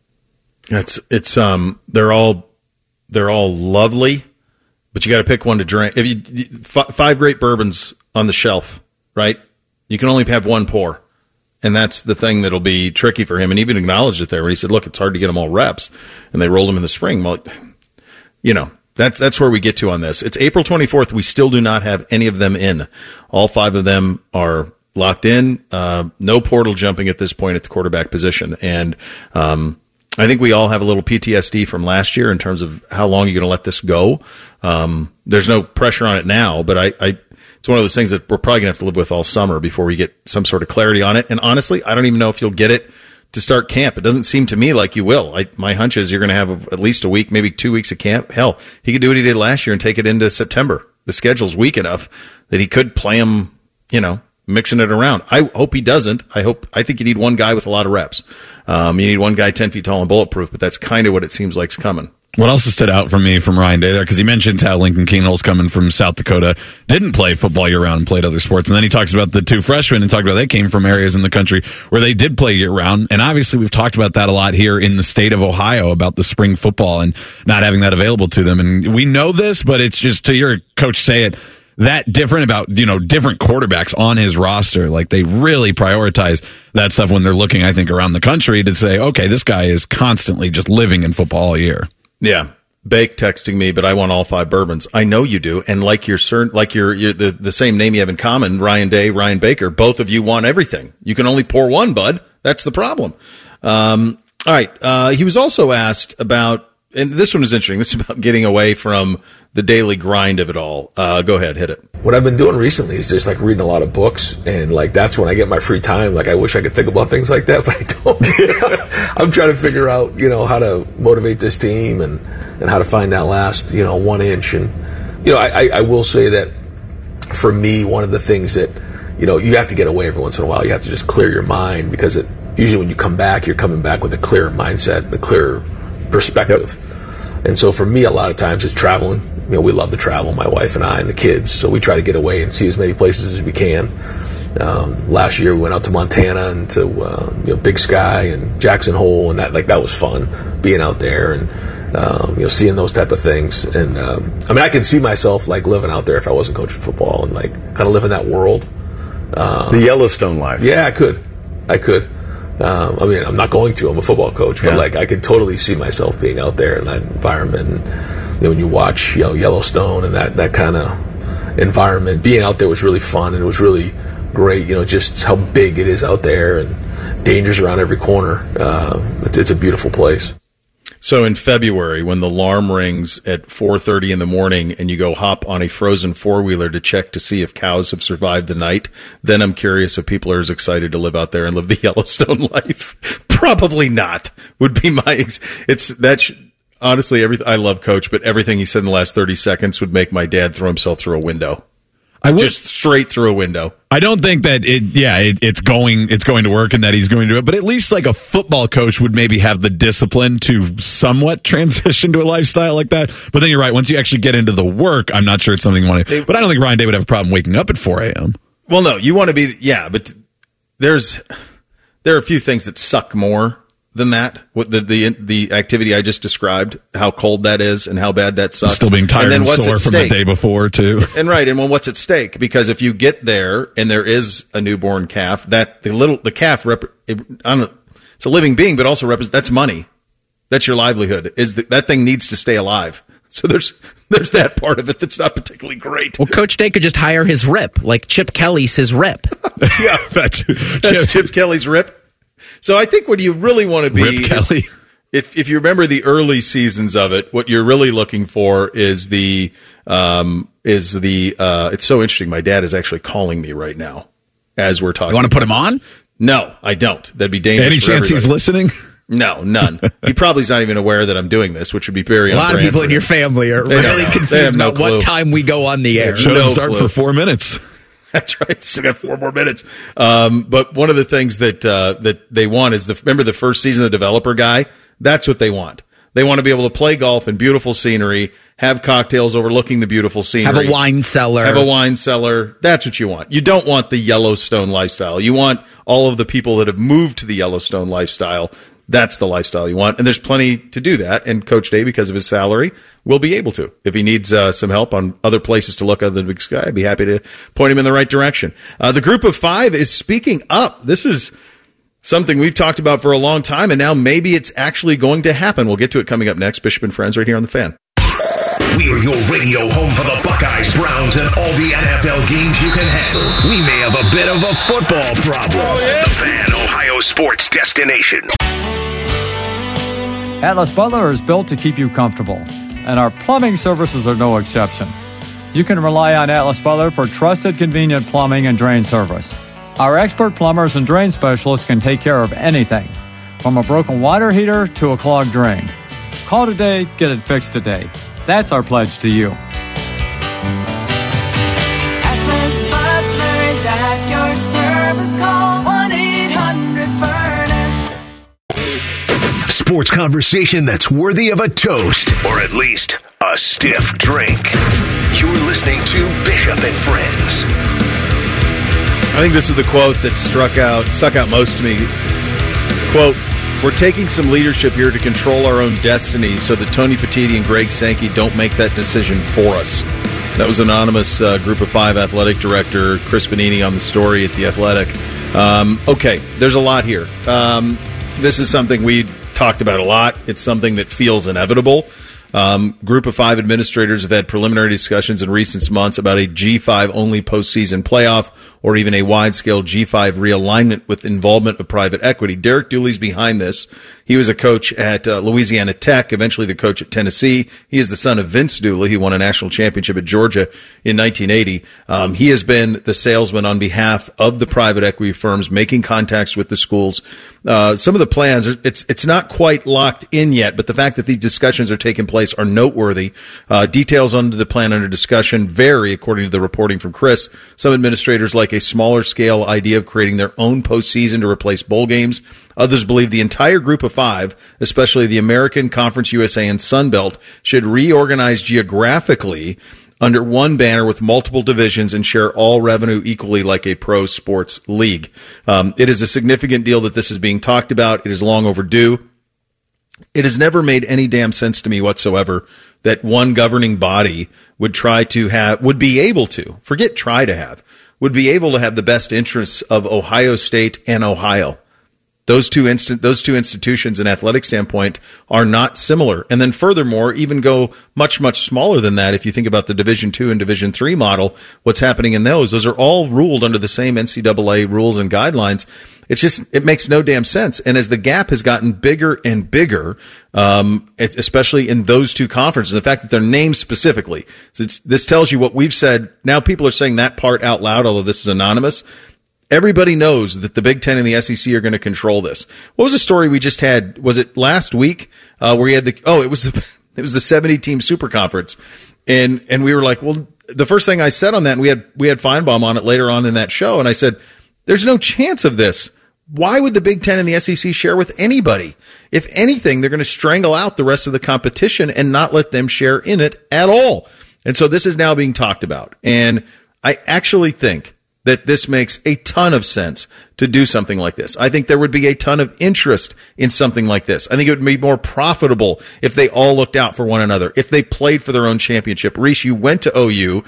They're all lovely, but you got to pick one to drink. If you 5 great bourbons on the shelf, right? You can only have one pour, and that's the thing that'll be tricky for him. And he even acknowledged it there. Where he said, "Look, it's hard to get them all reps," and they rolled them in the spring. Well, That's where we get to on this. It's April 24th. We still do not have any of them in. All 5 of them are locked in. No portal jumping at this point at the quarterback position. And I think we all have a little PTSD from last year in terms of how long you're going to let this go. There's no pressure on it now, but it's one of those things that we're probably going to have to live with all summer before we get some sort of clarity on it. And honestly, I don't even know if you'll get it to start camp. It doesn't seem to me like you will. My hunch is you're going to have at least a week, maybe 2 weeks of camp. Hell, he could do what he did last year and take it into September. The schedule's weak enough that he could play him, mixing it around. I hope he doesn't. I think you need one guy with a lot of reps. You need one guy 10 feet tall and bulletproof, but that's kind of what it seems like's coming. What else has stood out for me from Ryan Day there? Because he mentions how Lincoln Keenel's coming from South Dakota, didn't play football year-round and played other sports. And then he talks about the 2 freshmen and talked about they came from areas in the country where they did play year-round. And obviously we've talked about that a lot here in the state of Ohio about the spring football and not having that available to them. And we know this, but it's just to hear Coach say it that different about, different quarterbacks on his roster. Like they really prioritize that stuff when they're looking, I think, around the country to say, okay, this guy is constantly just living in football all year. Yeah. Bake texting me, but I want all 5 bourbons. I know you do. And like you're the same name you have in common, Ryan Day, Ryan Baker, both of you want everything. You can only pour one, bud. That's the problem. All right. He was also asked about, and this one is interesting. This is about getting away from the daily grind of it all. Go ahead, hit it. What I've been doing recently is just like reading a lot of books, and like that's when I get my free time. Like I wish I could think about things like that, but I don't. I'm trying to figure out, how to motivate this team and how to find that last, 1 inch. And I will say that for me, one of the things that you have to get away every once in a while. You have to just clear your mind, because usually when you come back, you're coming back with a clearer mindset, a clearer perspective. Yep. And so for me, a lot of times it's traveling. We love to travel, my wife and I and the kids, so we try to get away and see as many places as we can. Last year we went out to Montana and to Big Sky and Jackson Hole, and that was fun, being out there and seeing those type of things. And I can see myself like living out there if I wasn't coaching football, and like kind of live in that world. The Yellowstone life. Yeah, I could. I'm not going to. I'm a football coach, but like I could totally see myself being out there in that environment. And, when you watch Yellowstone and that kind of environment, being out there was really fun, and it was really great. Just how big it is out there, and dangers around every corner. It's a beautiful place. So in February, when the alarm rings at 4:30 in the morning and you go hop on a frozen four-wheeler to check to see if cows have survived the night, then I'm curious if people are as excited to live out there and live the Yellowstone life. Probably not, would be my honestly, I love Coach, but everything he said in the last 30 seconds would make my dad throw himself through a window. Just straight through a window. I don't think that it's going to work and that he's going to do it, but at least like a football coach would maybe have the discipline to somewhat transition to a lifestyle like that. But then you're right. Once you actually get into the work, I'm not sure it's something you want to. But I don't think Ryan Day would have a problem waking up at 4 a.m. Well, no, you want to be, but there are a few things that suck more than that. What the activity I just described, how cold that is and how bad that sucks. Still being tired and sore from the day before too. And right, and what's at stake? Because if you get there and there is a newborn calf, the calf it's a living being, but also that's money. That's your livelihood. That thing needs to stay alive. So there's that part of it that's not particularly great. Well, Coach Day could just hire his rip, like Chip Kelly's his rip. Yeah, that's Chip Kelly's rip. So I think what you really want to be, Rip Kelly. If you remember the early seasons of it, what you're really looking for is it's so interesting. My dad is actually calling me right now as we're talking. You want to put him on? No, I don't. That'd be dangerous. Any chance he's listening? No, none. He probably's not even aware that I'm doing this, which would be very. A lot of people in your family are really confused about what time we go on the air. Show doesn't start for 4 minutes. That's right. Still got 4 more minutes. But one of the things that they want is remember the first season of the developer guy? That's what they want. They want to be able to play golf in beautiful scenery, have cocktails overlooking the beautiful scenery. Have a wine cellar. That's what you want. You don't want the Yellowstone lifestyle. You want all of the people that have moved to the Yellowstone lifestyle. That's the lifestyle you want. And there's plenty to do that. And Coach Day, because of his salary, will be able to. If he needs some help on other places to look other than Big Sky, I'd be happy to point him in the right direction. The group of 5 is speaking up. This is something we've talked about for a long time, and now maybe it's actually going to happen. We'll get to it coming up next. Bishop and Friends right here on The Fan. We're your radio home for the Buckeyes, Browns, and all the NFL games you can handle. We may have a bit of a football problem. Oh, yeah. The Fan, Ohio sports destination. Atlas Butler is built to keep you comfortable, and our plumbing services are no exception. You can rely on Atlas Butler for trusted, convenient plumbing and drain service. Our expert plumbers and drain specialists can take care of anything, from a broken water heater to a clogged drain. Call today, get it fixed today. That's our pledge to you. Atlas Butler is at your service. Call 1-800-FURNACE. Sports conversation that's worthy of a toast, or at least a stiff drink. You're listening to Bishop and Friends. I think this is the quote that stuck out most to me. Quote, "We're taking some leadership here to control our own destiny so that Tony Petitti and Greg Sankey don't make that decision for us." That was anonymous Group of 5 athletic director Chris Vanini on the story at The Athletic. Okay, there's a lot here. This is something we talked about a lot. It's something that feels inevitable. Group of 5 administrators have had preliminary discussions in recent months about a G5 only postseason playoff. or even a wide-scale G5 realignment with involvement of private equity. Derek Dooley's behind this. He was a coach at Louisiana Tech, eventually the coach at Tennessee. He is the son of Vince Dooley. He won a national championship at Georgia in 1980. He has been the salesman on behalf of the private equity firms, making contacts with the schools. Some of the plans, it's not quite locked in yet, but the fact that these discussions are taking place are noteworthy. Details under the plan under discussion vary, according to the reporting from Chris. Some administrators like a smaller scale idea of creating their own postseason to replace bowl games. Others believe the entire group of five, especially the American, Conference USA, and Sun Belt, should reorganize geographically under one banner with multiple divisions and share all revenue equally like a pro sports league. It is a significant deal that this is being talked about. It is long overdue. It has never made any damn sense to me whatsoever that one governing body would be able to have the best interests of Ohio State and Ohio. Those two institutions in athletic standpoint are not similar. And then furthermore, even go much, much smaller than that. If you think about the Division II and Division III model, what's happening in those are all ruled under the same NCAA rules and guidelines. It makes no damn sense. And as the gap has gotten bigger and bigger, especially in those two conferences, the fact that they're named specifically, this tells you what we've said. Now people are saying that part out loud, although this is anonymous. Everybody knows that the Big Ten and the SEC are going to control this. What was the story we just had? Was it last week where we had it was the 70-team super conference, and we were like, well, the first thing I said on that, and we had Feinbaum on it later on in that show, and I said, there's no chance of this. Why would the Big Ten and the SEC share with anybody? If anything, they're going to strangle out the rest of the competition and not let them share in it at all. And so this is now being talked about, and I actually think that this makes a ton of sense to do something like this. I think there would be a ton of interest in something like this. I think it would be more profitable if they all looked out for one another, if they played for their own championship. Reese, you went to OU.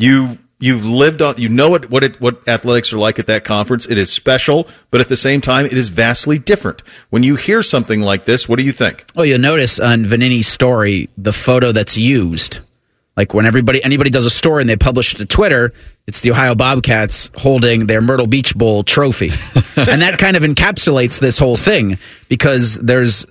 You've lived on, you know what athletics are like at that conference. It is special, but at the same time, it is vastly different. When you hear something like this, what do you think? Well, you'll notice on Vanini's story, the photo that's used. Like when anybody does a story and they publish it to Twitter, it's the Ohio Bobcats holding their Myrtle Beach Bowl trophy. And that kind of encapsulates this whole thing because there's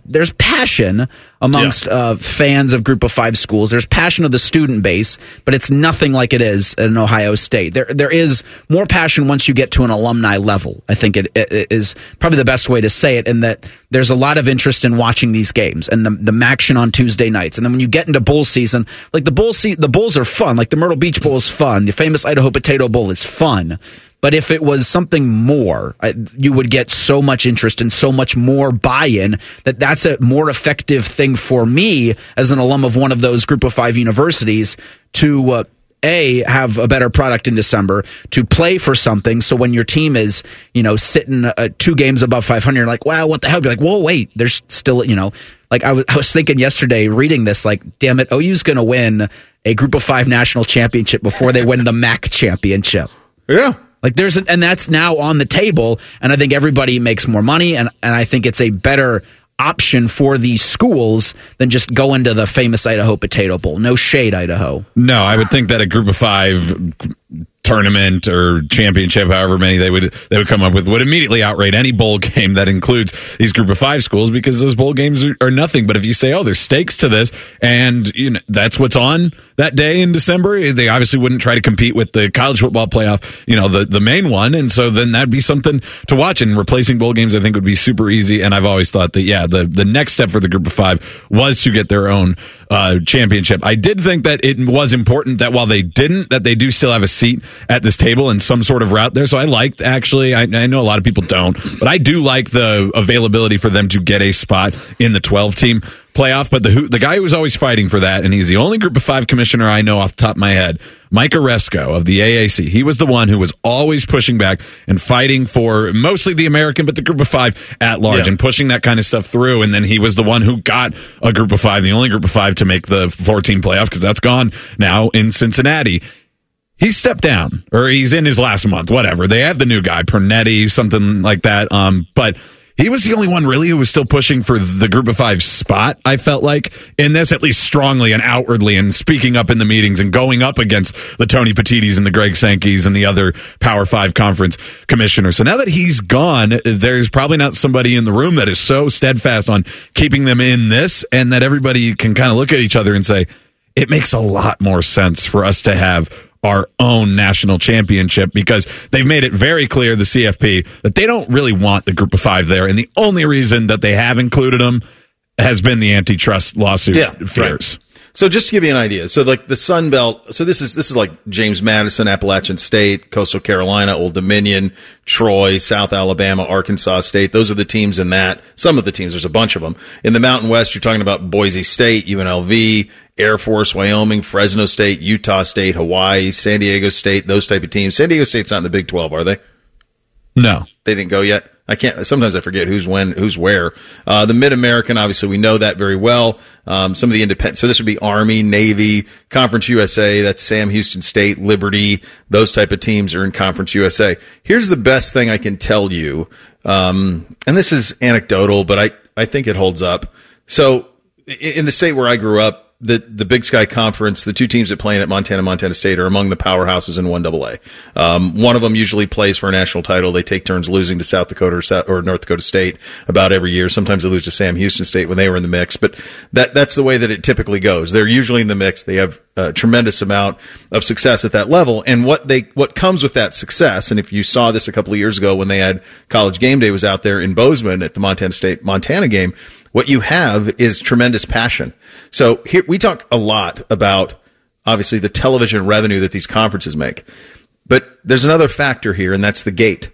passion amongst fans of Group of Five schools. There's passion of the student base, but it's nothing like it is in Ohio State. There is more passion once you get to an alumni level. I think it is probably the best way to say it, in that there's a lot of interest in watching these games and the MACtion on Tuesday nights. And then when you get into bowl season, like the bowls are fun. Like the Myrtle Beach Bowl is fun. The famous Idaho Potato Bowl is fun. But if it was something more, you would get so much interest and so much more buy-in that's a more effective thing for me as an alum of one of those Group of Five universities to have a better product in December, to play for something. So when your team is, sitting 2 games above 500, you're like, wow, what the hell? You're like, whoa, wait, there's still, like I was thinking yesterday reading this, like, damn it, OU's going to win a Group of Five national championship before they win the MAC championship. Yeah. Like and that's now on the table, and I think everybody makes more money, and I think it's a better option for these schools than just going to the famous Idaho Potato Bowl. No shade, Idaho. No, I would think that a Group of Five tournament or championship, however many they would come up with, would immediately outrate any bowl game that includes these Group of Five schools, because those bowl games are nothing. But if you say, there's stakes to this, and that's what's on that day in December, they obviously wouldn't try to compete with the college football playoff, the main one. And so then that'd be something to watch. And replacing bowl games, I think, would be super easy. And I've always thought that, the next step for the Group of Five was to get their own championship. I did think that it was important that while they didn't, that they do still have a seat at this table in some sort of route there. So I liked, actually, I know a lot of people don't, but I do like the availability for them to get a spot in the 12-team playoff. But the guy who was always fighting for that, and he's the only Group of Five commissioner I know off the top of my head, Mike Oresco of the AAC. He was the one who was always pushing back and fighting for mostly the American, but the Group of Five at large, and pushing that kind of stuff through. And then he was the one who got a Group of Five, the only Group of Five to make the 14 playoff, because that's gone now in Cincinnati. He stepped down, or he's in his last month, whatever. They have the new guy, Pernetti, something like that. But he was the only one really who was still pushing for the Group of Five spot, I felt like, in this, at least strongly and outwardly, and speaking up in the meetings and going up against the Tony Petittis and the Greg Sankeys and the other Power 5 conference commissioners. So now that he's gone, there's probably not somebody in the room that is so steadfast on keeping them in this, and that everybody can kind of look at each other and say, it makes a lot more sense for us to have our own national championship, because they've made it very clear, the CFP, that they don't really want the Group of Five there, and the only reason that they have included them has been the antitrust lawsuit fears. Right. So just to give you an idea, so like the Sun Belt, so this is like James Madison, Appalachian State, Coastal Carolina, Old Dominion, Troy, South Alabama, Arkansas State. Those are the teams in that. Some of the teams, there's a bunch of them. In the Mountain West, you're talking about Boise State, UNLV, Air Force, Wyoming, Fresno State, Utah State, Hawaii, San Diego State, those type of teams. San Diego State's not in the Big 12, are they? No. They didn't go yet? Sometimes I forget who's where. The Mid-American, obviously, we know that very well. Some of the independent, so this would be Army, Navy, Conference USA, that's Sam Houston State, Liberty, those type of teams are in Conference USA. Here's the best thing I can tell you, and this is anecdotal, but I think it holds up. So, in the state where I grew up, the Big Sky Conference, the two teams that play in at Montana State are among the powerhouses in 1AA. One of them usually plays for a national title. They take turns losing to South Dakota or North Dakota State about every year. Sometimes they lose to Sam Houston State when they were in the mix, but that's the way that it typically goes. They're usually in the mix. They have a tremendous amount of success at that level. And what comes with that success, and if you saw this a couple of years ago when they had College Game Day was out there in Bozeman at the Montana State Montana game, what you have is tremendous passion. So here we talk a lot about obviously the television revenue that these conferences make, but there's another factor here, and that's the gate.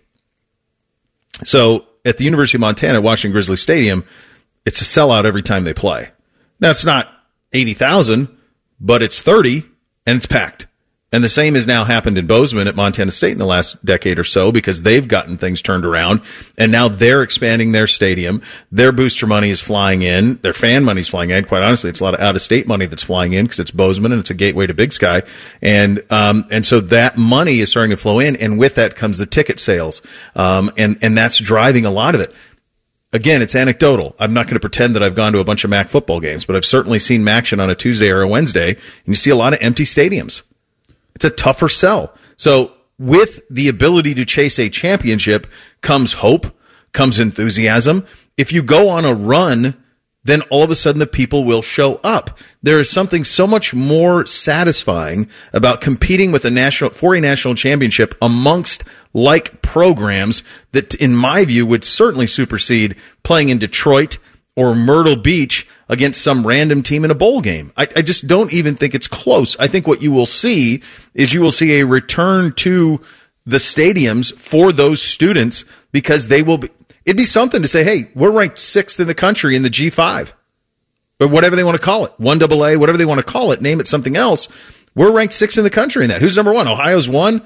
So at the University of Montana, Washington Grizzly Stadium, it's a sellout every time they play. Now it's not 80,000, but it's 30 and it's packed. And the same has now happened in Bozeman at Montana State in the last decade or so, because they've gotten things turned around, and now they're expanding their stadium. Their booster money is flying in. Their fan money is flying in. Quite honestly, it's a lot of out-of-state money that's flying in because it's Bozeman and it's a gateway to Big Sky. And so that money is starting to flow in, and with that comes the ticket sales. And that's driving a lot of it. Again, it's anecdotal. I'm not going to pretend that I've gone to a bunch of MAC football games, but I've certainly seen MACtion on a Tuesday or a Wednesday, and you see a lot of empty stadiums. It's a tougher sell. So with the ability to chase a championship comes hope, comes enthusiasm. If you go on a run, then all of a sudden the people will show up. There is something so much more satisfying about competing with for a national championship amongst like programs that, in my view, would certainly supersede playing in Detroit or Myrtle Beach against some random team in a bowl game. I just don't even think it's close. I think what you will see is a return to the stadiums for those students, because it'd be something to say, hey, we're ranked 6th in the country in the G5, or whatever they want to call it, 1AA, whatever they want to call it, name it something else. We're ranked 6th in the country in that. Who's number 1? Ohio's 1.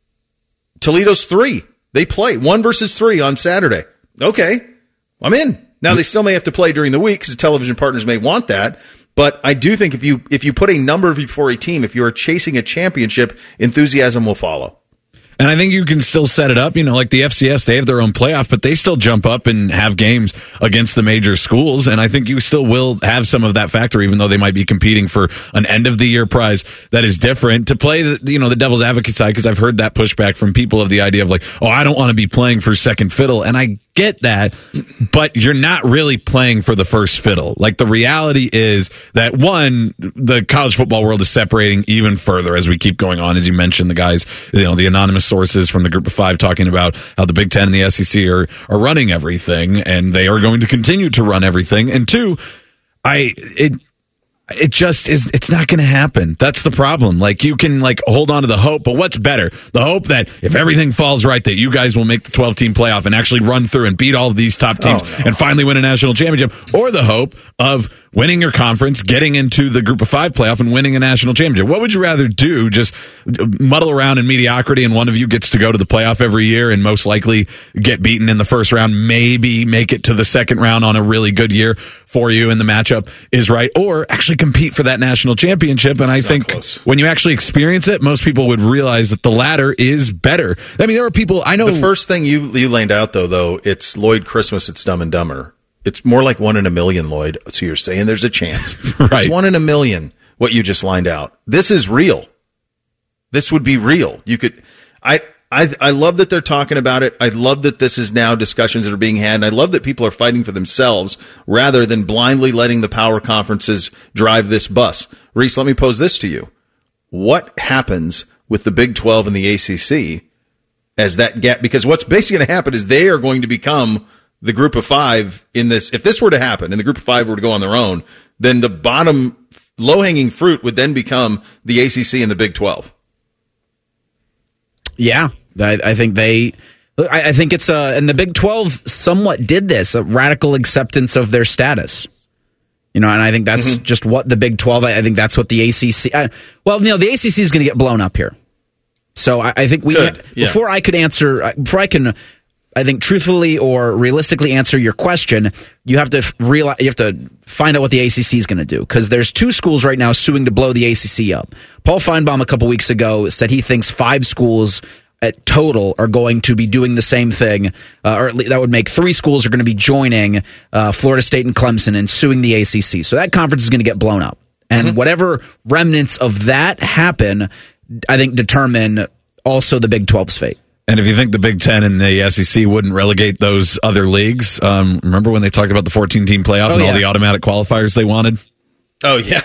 Toledo's 3. They play 1 versus 3 on Saturday. Okay, I'm in. Now, they still may have to play during the week because the television partners may want that. But I do think if you put a number before a team, if you are chasing a championship, enthusiasm will follow. And I think you can still set it up, like the FCS, they have their own playoff, but they still jump up and have games against the major schools. And I think you still will have some of that factor, even though they might be competing for an end of the year prize that is different, to play the devil's advocate side. Cause I've heard that pushback from people of the idea of I don't want to be playing for second fiddle. And I get that, but you're not really playing for the first fiddle. The reality is that, one, the college football world is separating even further as we keep going on. As you mentioned, the guys, the anonymous sources from the Group of Five talking about how the Big Ten and the SEC are running everything, and they are going to continue to run everything. And two, it just is, it's not going to happen. That's the problem. You can hold on to the hope, but what's better? The hope that if everything falls right, that you guys will make the 12-team playoff and actually run through and beat all of these top teams and finally win a national championship, or the hope of winning your conference, getting into the Group of 5 playoff, and winning a national championship. What would you rather do? Just muddle around in mediocrity and one of you gets to go to the playoff every year and most likely get beaten in the first round, maybe make it to the second round on a really good year for you and the matchup is right, or actually compete for that national championship? And I think when you actually experience it, most people would realize that the latter is better. I mean, there are people I know. The first thing you laid out, though, it's Lloyd Christmas, it's Dumb and Dumber. It's more like 1 in a million, Lloyd. So you're saying there's a chance. Right. It's 1 in a million, what you just lined out. This is real. This would be real. You could, I love that they're talking about it. I love that this is now discussions that are being had. And I love that people are fighting for themselves rather than blindly letting the power conferences drive this bus. Reese, let me pose this to you. What happens with the Big 12 and the ACC as that gap? Because what's basically going to happen is they are going to become the Group of 5 in this. If this were to happen and the Group of 5 were to go on their own, then the bottom low-hanging fruit would then become the ACC and the Big 12. Yeah, I think I think it's and the Big 12 somewhat did this, a radical acceptance of their status. And I think that's just what the Big 12, I think that's what the ACC, the ACC is going to get blown up here. So I think before I can, I think truthfully or realistically answer your question, you have to find out what the ACC is going to do, because there's 2 schools right now suing to blow the ACC up. Paul Feinbaum a couple weeks ago said he thinks 5 schools at total are going to be doing the same thing, or that would make 3 schools are going to be joining Florida State and Clemson and suing the ACC. So that conference is going to get blown up, and whatever remnants of that happen, I think determine also the Big 12's fate. And if you think the Big Ten and the SEC wouldn't relegate those other leagues, remember when they talked about the 14-team playoff and all the automatic qualifiers they wanted? Oh yeah,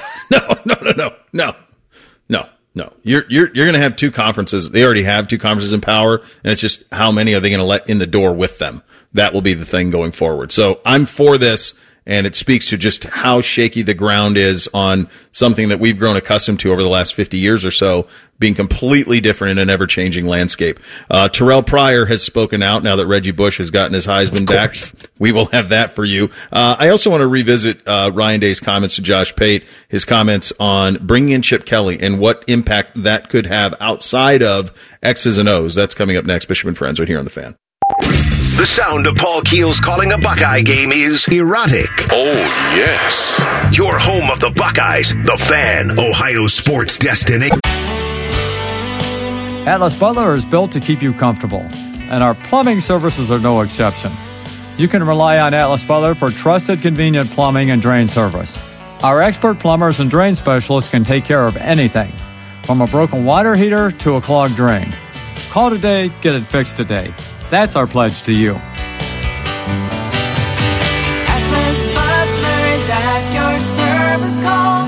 no. You're going to have 2 conferences. They already have 2 conferences in power, and it's just how many are they going to let in the door with them? That will be the thing going forward. So I'm for this, and it speaks to just how shaky the ground is on something that we've grown accustomed to over the last 50 years or so, being completely different in an ever-changing landscape. Terrell Pryor has spoken out now that Reggie Bush has gotten his Heisman back. We will have that for you. I also want to revisit Ryan Day's comments to Josh Pate, his comments on bringing in Chip Kelly and what impact that could have outside of X's and O's. That's coming up next. Bishop and Friends right here on The Fan. The sound of Paul Keels calling a Buckeye game is erotic. Oh, yes. Your home of the Buckeyes, The Fan, Ohio sports destiny. Atlas Butler is built to keep you comfortable, and our plumbing services are no exception. You can rely on Atlas Butler for trusted, convenient plumbing and drain service. Our expert plumbers and drain specialists can take care of anything, from a broken water heater to a clogged drain. Call today, get it fixed today. That's our pledge to you. Atlas Butler is at your service. Call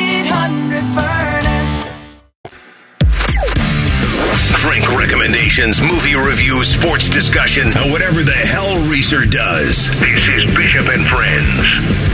1-800-FURNACE. Drink recommendations, movie reviews, sports discussion, and whatever the hell Reeser does. This is Bishop and Friends.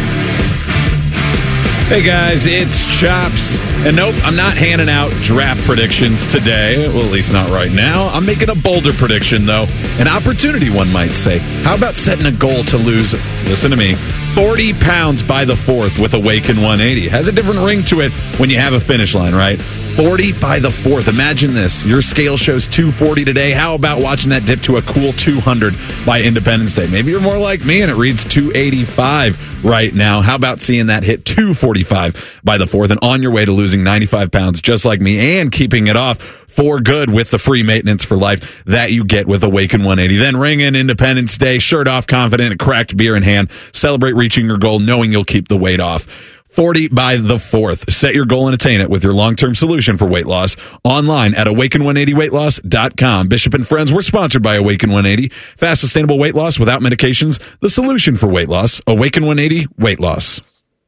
Hey guys, it's Chops. And nope, I'm not handing out draft predictions today. Well, at least not right now. I'm making a bolder prediction, though. An opportunity, one might say. How about setting a goal to lose, listen to me, 40 pounds by the 4th with Awaken 180? Has a different ring to it when you have a finish line, right? 40 by the 4th. Imagine this. Your scale shows 240 today. How about watching that dip to a cool 200 by Independence Day? Maybe you're more like me and it reads 285 right now. How about seeing that hit 245 by the 4th and on your way to losing 95 pounds just like me and keeping it off for good with the free maintenance for life that you get with Awaken 180. Then ring in Independence Day, shirt off, confident, a cracked beer in hand. Celebrate reaching your goal knowing you'll keep the weight off. 40 by the 4th. Set your goal and attain it with your long-term solution for weight loss. Online at awaken180weightloss.com. Bishop and Friends, we're sponsored by Awaken 180. Fast, sustainable weight loss without medications. The solution for weight loss. Awaken 180 Weight Loss.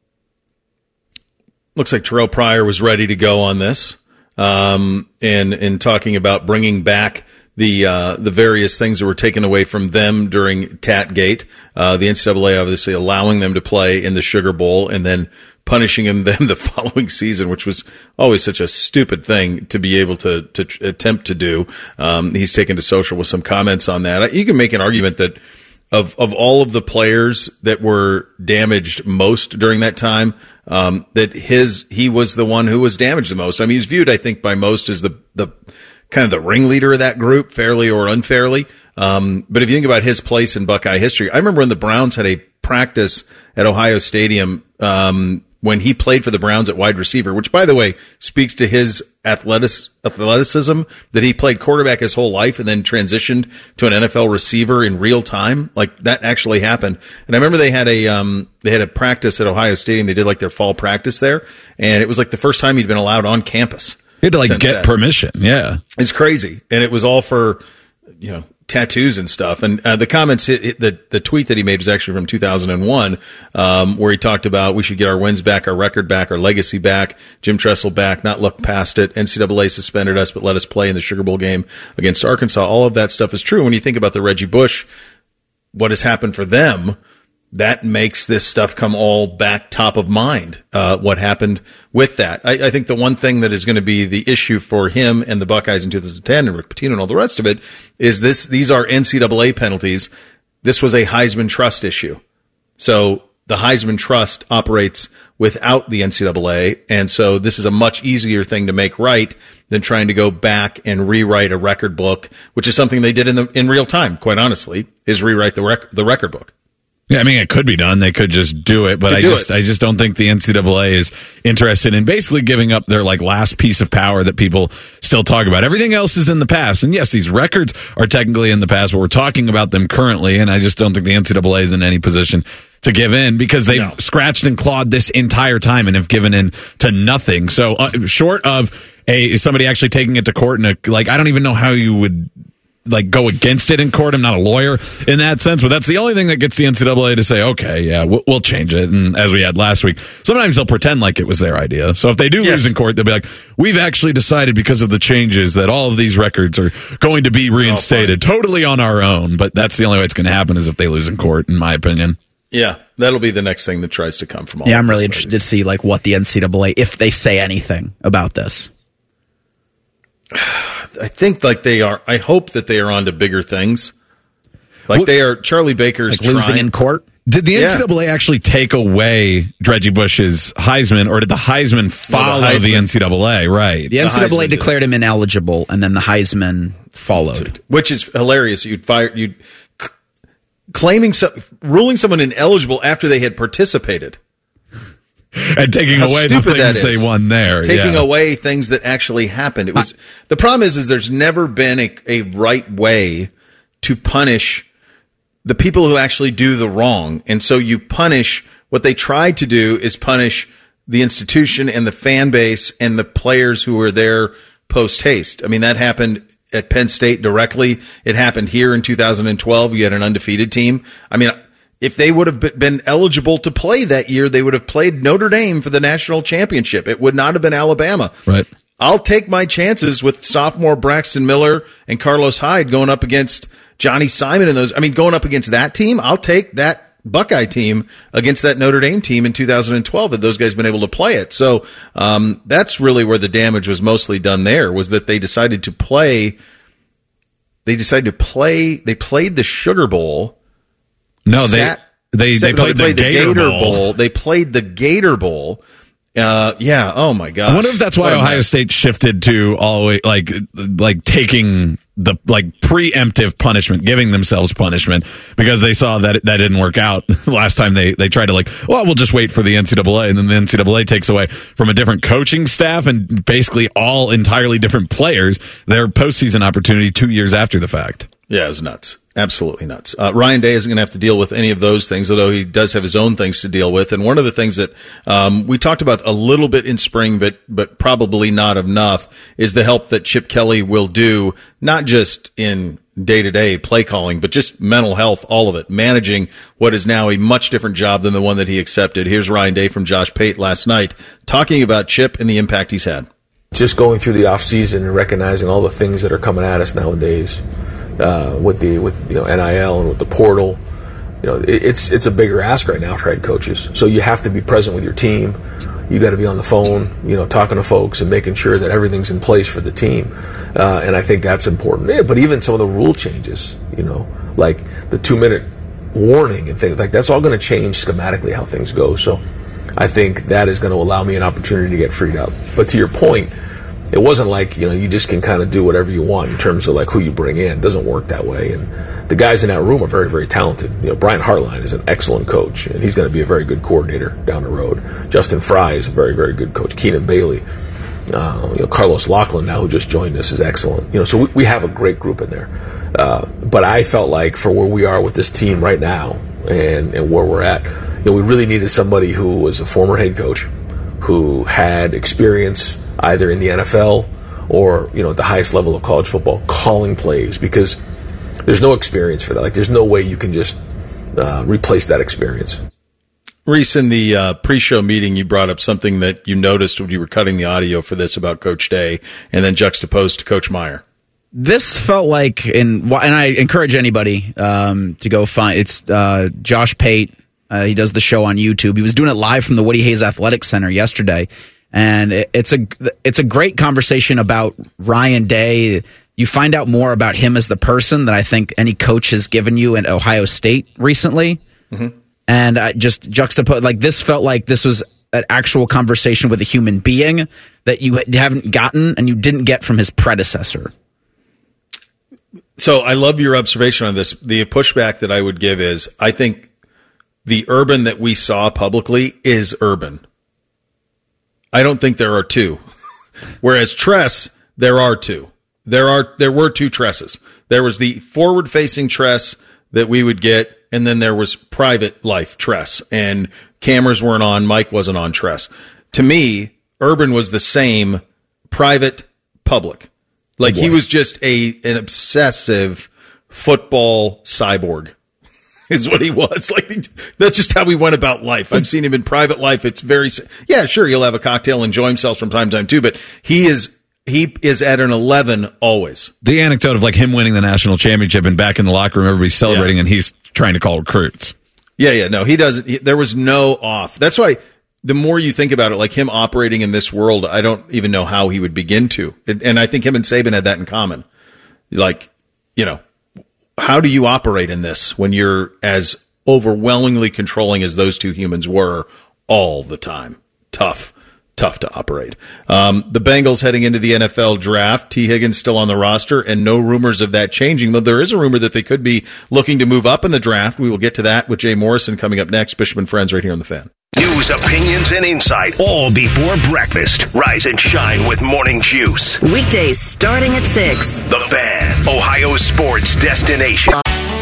Looks like Terrell Pryor was ready to go on this, in talking about bringing back the various things that were taken away from them during Tatgate. The NCAA obviously allowing them to play in the Sugar Bowl and then punishing them the following season, which was always such a stupid thing to be able to attempt to do. He's taken to social with some comments on that. You can make an argument that of all of the players that were damaged most during that time, that he was the one who was damaged the most. I mean, he's viewed, I think, by most as the kind of the ringleader of that group, fairly or unfairly. But if you think about his place in Buckeye history, I remember when the Browns had a practice at Ohio Stadium, when he played for the Browns at wide receiver, which, by the way, speaks to his athleticism, that he played quarterback his whole life and then transitioned to an NFL receiver in real time. Like, that actually happened. And I remember they had a practice at Ohio Stadium. They did like their fall practice there, and it was like the first time he'd been allowed on campus. You had to like get permission. Yeah. It's crazy. And it was all for, tattoos and stuff. And the comments, the tweet that he made was actually from 2001, where he talked about we should get our wins back, our record back, our legacy back, Jim Tressel back, not look past it. NCAA suspended us, but let us play in the Sugar Bowl game against Arkansas. All of that stuff is true. When you think about the Reggie Bush, what has happened for them, that makes this stuff come all back top of mind, what happened with that. I think the one thing that is going to be the issue for him and the Buckeyes in 2010 and Rick Pitino and all the rest of it is these are NCAA penalties. This was a Heisman Trust issue. So the Heisman Trust operates without the NCAA. And so this is a much easier thing to make right than trying to go back and rewrite a record book, which is something they did in real time, quite honestly, is rewrite the record book. Yeah, I mean, it could be done. They could just do it, but I just don't think the NCAA is interested in basically giving up their like last piece of power that people still talk about. Everything else is in the past. And yes, these records are technically in the past, but we're talking about them currently. And I just don't think the NCAA is in any position to give in because they've scratched and clawed this entire time and have given in to nothing. So short of somebody actually taking it to court and I don't even know how you would go against it in court. I'm not a lawyer in that sense, but that's the only thing that gets the NCAA to say, okay, yeah, we'll change it. And as we had last week, sometimes they'll pretend like it was their idea. So if they do lose in court, they'll be like, we've actually decided because of the changes that all of these records are going to be reinstated totally on our own. But that's the only way it's going to happen is if they lose in court, in my opinion. Yeah, that'll be the next thing that tries to come from all I'm really interested to see what the NCAA, if they say anything about this. I think they are. I hope that they are on to bigger things. They are. Charlie Baker's losing in court. Did the NCAA actually take away Reggie Bush's Heisman, or did the Heisman follow the NCAA? Right. The NCAA declared him ineligible, and then the Heisman followed. Which is hilarious. Ruling someone ineligible after they had participated. And taking away the things they won there. Taking away things that actually happened. It was the problem is there's never been a right way to punish the people who actually do the wrong. And so you punish, what they tried to do is punish the institution and the fan base and the players who were there post haste. I mean, that happened at Penn State directly. It happened here in 2012. You had an undefeated team. I mean, if they would have been eligible to play that year, they would have played Notre Dame for the national championship. It would not have been Alabama. Right. I'll take my chances with sophomore Braxton Miller and Carlos Hyde going up against Johnny Simon and those. I mean, going up against that team, I'll take that Buckeye team against that Notre Dame team in 2012 had those guys been able to play it. So that's really where the damage was mostly done there, was that they decided to play. They played the Sugar Bowl. No, they played the Gator Bowl. They played the Gator Bowl. Yeah. Oh my gosh. I wonder if that's why Ohio State shifted to always taking the preemptive punishment, giving themselves punishment, because they saw that that didn't work out last time. They tried to we'll just wait for the NCAA, and then the NCAA takes away from a different coaching staff and basically all entirely different players their postseason opportunity 2 years after the fact. Yeah, it was nuts. Absolutely nuts. Ryan Day isn't going to have to deal with any of those things, although he does have his own things to deal with. And one of the things that we talked about a little bit in spring, but probably not enough, is the help that Chip Kelly will do, not just in day-to-day play calling, but just mental health, all of it, managing what is now a much different job than the one that he accepted. Here's Ryan Day from Josh Pate last night talking about Chip and the impact he's had. Just going through the offseason and recognizing all the things that are coming at us nowadays. With NIL and with the portal, it's a bigger ask right now for head coaches. So you have to be present with your team. You got to be on the phone, talking to folks and making sure that everything's in place for the team. And I think that's important. Yeah, but even some of the rule changes, like the 2-minute warning and things like that's all going to change schematically how things go. So I think that is going to allow me an opportunity to get freed up. But to your point, it wasn't like, you just can kind of do whatever you want in terms of like who you bring in. It doesn't work that way. And the guys in that room are very, very talented. Brian Hartline is an excellent coach, and he's going to be a very good coordinator down the road. Justin Fry is a very, very good coach. Keenan Bailey, Carlos Laughlin now, who just joined us, is excellent. So we have a great group in there. But I felt like for where we are with this team right now and where we're at, we really needed somebody who was a former head coach, who had experience either in the NFL or, at the highest level of college football, calling plays, because there's no experience for that. Like, there's no way you can just replace that experience. Reese, in the pre-show meeting, you brought up something that you noticed when you were cutting the audio for this about Coach Day, and then juxtaposed to Coach Meyer. This felt like, and I encourage anybody to go find, it's Josh Pate. He does the show on YouTube. He was doing it live from the Woody Hayes Athletic Center yesterday. And it's a great conversation about Ryan Day. You find out more about him as the person that I think any coach has given you in Ohio State recently. Mm-hmm. And I just juxtapose, like, this felt like this was an actual conversation with a human being that you haven't gotten and you didn't get from his predecessor. So I love your observation on this. The pushback that I would give is, I think the Urban that we saw publicly is Urban. I don't think there are two. Whereas Tress, there are two. There were two Tresses. There was the forward-facing Tress that we would get, and then there was private life Tress. And cameras weren't on, Mike wasn't on Tress. To me, Urban was the same private, public. Like, he was just an obsessive football cyborg. Is what he was. Like, that's just how he went about life. I've seen him in private life. It's very, sure, he'll have a cocktail, enjoy himself from time to time too, but he is at an 11 always. The anecdote of like him winning the national championship and back in the locker room, everybody's celebrating, and he's trying to call recruits. No, he doesn't. There was no off. That's why the more you think about it, like him operating in this world, I don't even know how he would begin to. And I think him and Saban had that in common. Like, how do you operate in this when you're as overwhelmingly controlling as those two humans were all the time? Tough to operate. The Bengals heading into the NFL draft, T. Higgins still on the roster, and no rumors of that changing, though there is a rumor that they could be looking to move up in the draft. We will get to that with Jay Morrison coming up next. Bishop and Friends right here on The Fan. News, opinions, and insight all before breakfast. Rise and shine with Morning Juice. Weekdays starting at 6. The Fan, Ohio's sports destination.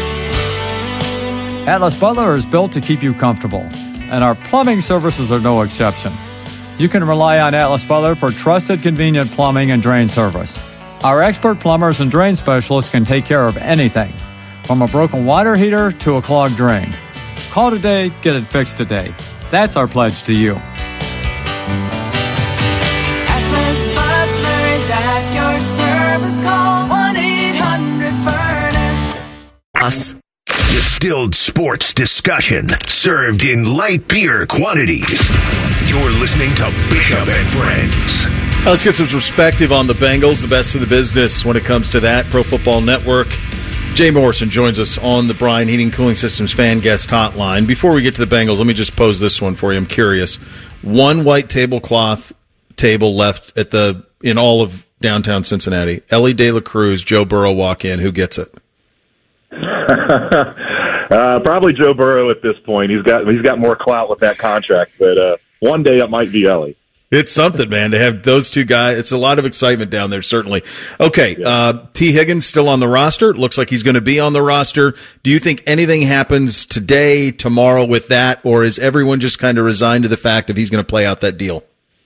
Atlas Butler is built to keep you comfortable, and our plumbing services are no exception. You can rely on Atlas Butler for trusted, convenient plumbing and drain service. Our expert plumbers and drain specialists can take care of anything, from a broken water heater to a clogged drain. Call today, get it fixed today. That's our pledge to you. Atlas Butler is at your service. Call 1-800-FURNACE. Us. Distilled sports discussion served in light beer quantities. You're listening to Bishop and Friends. Let's get some perspective on the Bengals, the best of the business when it comes to that. Pro Football Network. Jay Morrison joins us on the Bryan Heating Cooling Systems fan guest hotline. Before we get to the Bengals, let me just pose this one for you. I'm curious. One white tablecloth table left in all of downtown Cincinnati. Ellie De La Cruz, Joe Burrow walk in. Who gets it? Probably Joe Burrow at this point. He's got more clout with that contract, but one day it might be Ellie. It's something, man, to have those two guys. It's a lot of excitement down there, certainly. Okay, yeah. T. Higgins still on the roster. Looks like he's going to be on the roster. Do you think anything happens today, tomorrow with that, or is everyone just kind of resigned to the fact that he's going to play out that deal?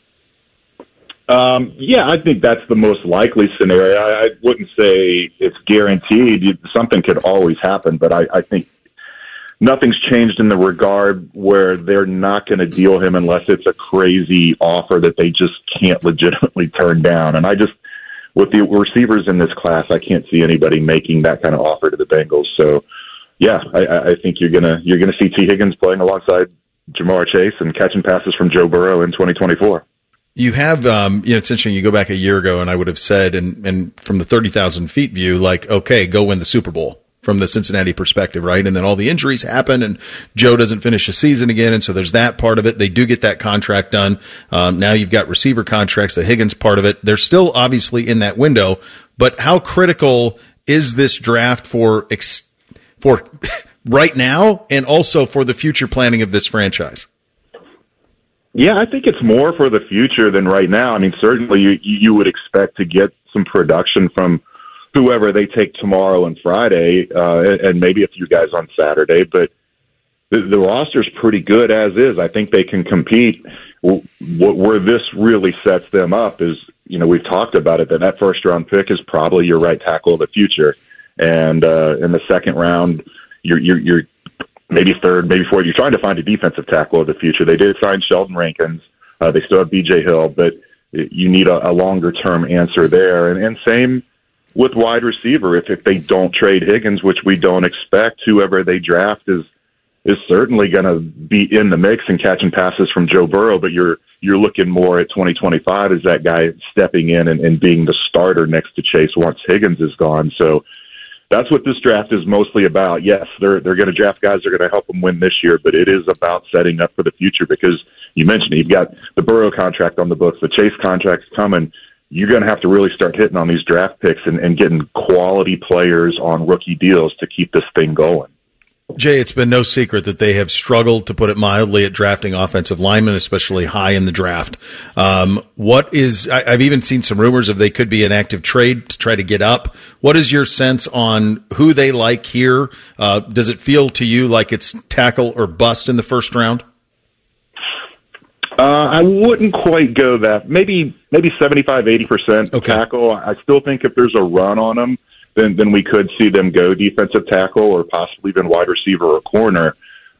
Yeah, I think that's the most likely scenario. I wouldn't say it's guaranteed. Something could always happen, but I think nothing's changed in the regard where they're not going to deal him unless it's a crazy offer that they just can't legitimately turn down. And with the receivers in this class, I can't see anybody making that kind of offer to the Bengals. So, yeah, I think you're gonna see T. Higgins playing alongside Ja'Marr Chase and catching passes from Joe Burrow in 2024. You have, it's interesting. You go back a year ago, and I would have said, and from the 30,000 feet view, like, okay, go win the Super Bowl. from the Cincinnati perspective, right? And then all the injuries happen and Joe doesn't finish the season again. And so there's that part of it. They do get that contract done. Now you've got receiver contracts, the Higgins part of it. They're still obviously in that window, but how critical is this draft for right now and also for the future planning of this franchise? Yeah, I think it's more for the future than right now. I mean, certainly you would expect to get some production from whoever they take tomorrow and Friday, and maybe a few guys on Saturday, but the roster's pretty good as is. I think they can compete. Where this really sets them up is, we've talked about it, that first round pick is probably your right tackle of the future. And in the second round, you're maybe third, maybe fourth. You're trying to find a defensive tackle of the future. They did sign Sheldon Rankins. They still have B.J. Hill, but you need a longer-term answer there. And same with wide receiver. If they don't trade Higgins, which we don't expect, whoever they draft is certainly going to be in the mix and catching passes from Joe Burrow, but you're looking more at 2025 as that guy stepping in and being the starter next to Chase once Higgins is gone. So that's what this draft is mostly about. Yes, they're going to draft guys that are going to help them win this year, but it is about setting up for the future because you mentioned it, you've got the Burrow contract on the books, the Chase contract's coming. You're going to have to really start hitting on these draft picks and getting quality players on rookie deals to keep this thing going. Jay, it's been no secret that they have struggled, to put it mildly, at drafting offensive linemen, especially high in the draft. I've even seen some rumors of they could be an active trade to try to get up. What is your sense on who they like here? Does it feel to you like it's tackle or bust in the first round? I wouldn't quite go that. Maybe 75, 80% tackle. I still think if there's a run on them, then we could see them go defensive tackle or possibly even wide receiver or corner.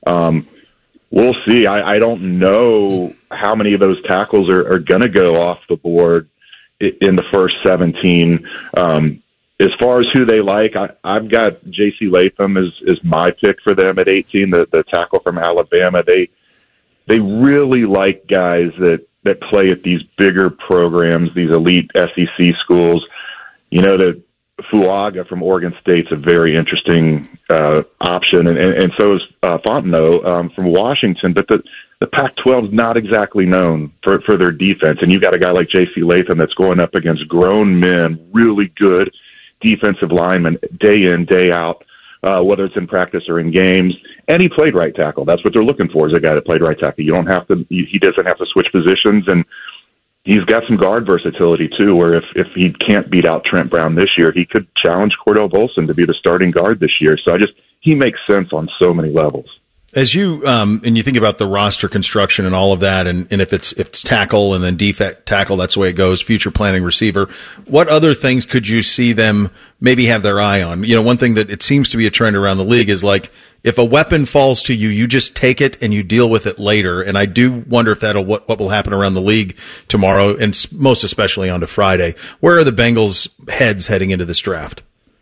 We'll see. I don't know how many of those tackles are going to go off the board in the first 17. As far as who they like, I've got J.C. Latham is my pick for them at 18, the tackle from Alabama. They really like guys that play at these bigger programs, these elite SEC schools. That Fuaga from Oregon State's a very interesting option, and so is Fontenot from Washington. But the Pac-12 is not exactly known for their defense, and you've got a guy like J.C. Latham that's going up against grown men, really good defensive linemen, day in, day out, whether it's in practice or in games. And he played right tackle. That's what they're looking for, is a guy that played right tackle. He doesn't have to switch positions, and he's got some guard versatility, too, where if he can't beat out Trent Brown this year, he could challenge Cordell Volson to be the starting guard this year. So he makes sense on so many levels. As you and you think about the roster construction and all of that, and if it's tackle and then defect tackle, that's the way it goes, future planning receiver, what other things could you see them maybe have their eye on? One thing that it seems to be a trend around the league is like, if a weapon falls to you, you just take it and you deal with it later. And I do wonder if what will happen around the league tomorrow, and most especially onto Friday. Where are the Bengals' heads heading into this draft?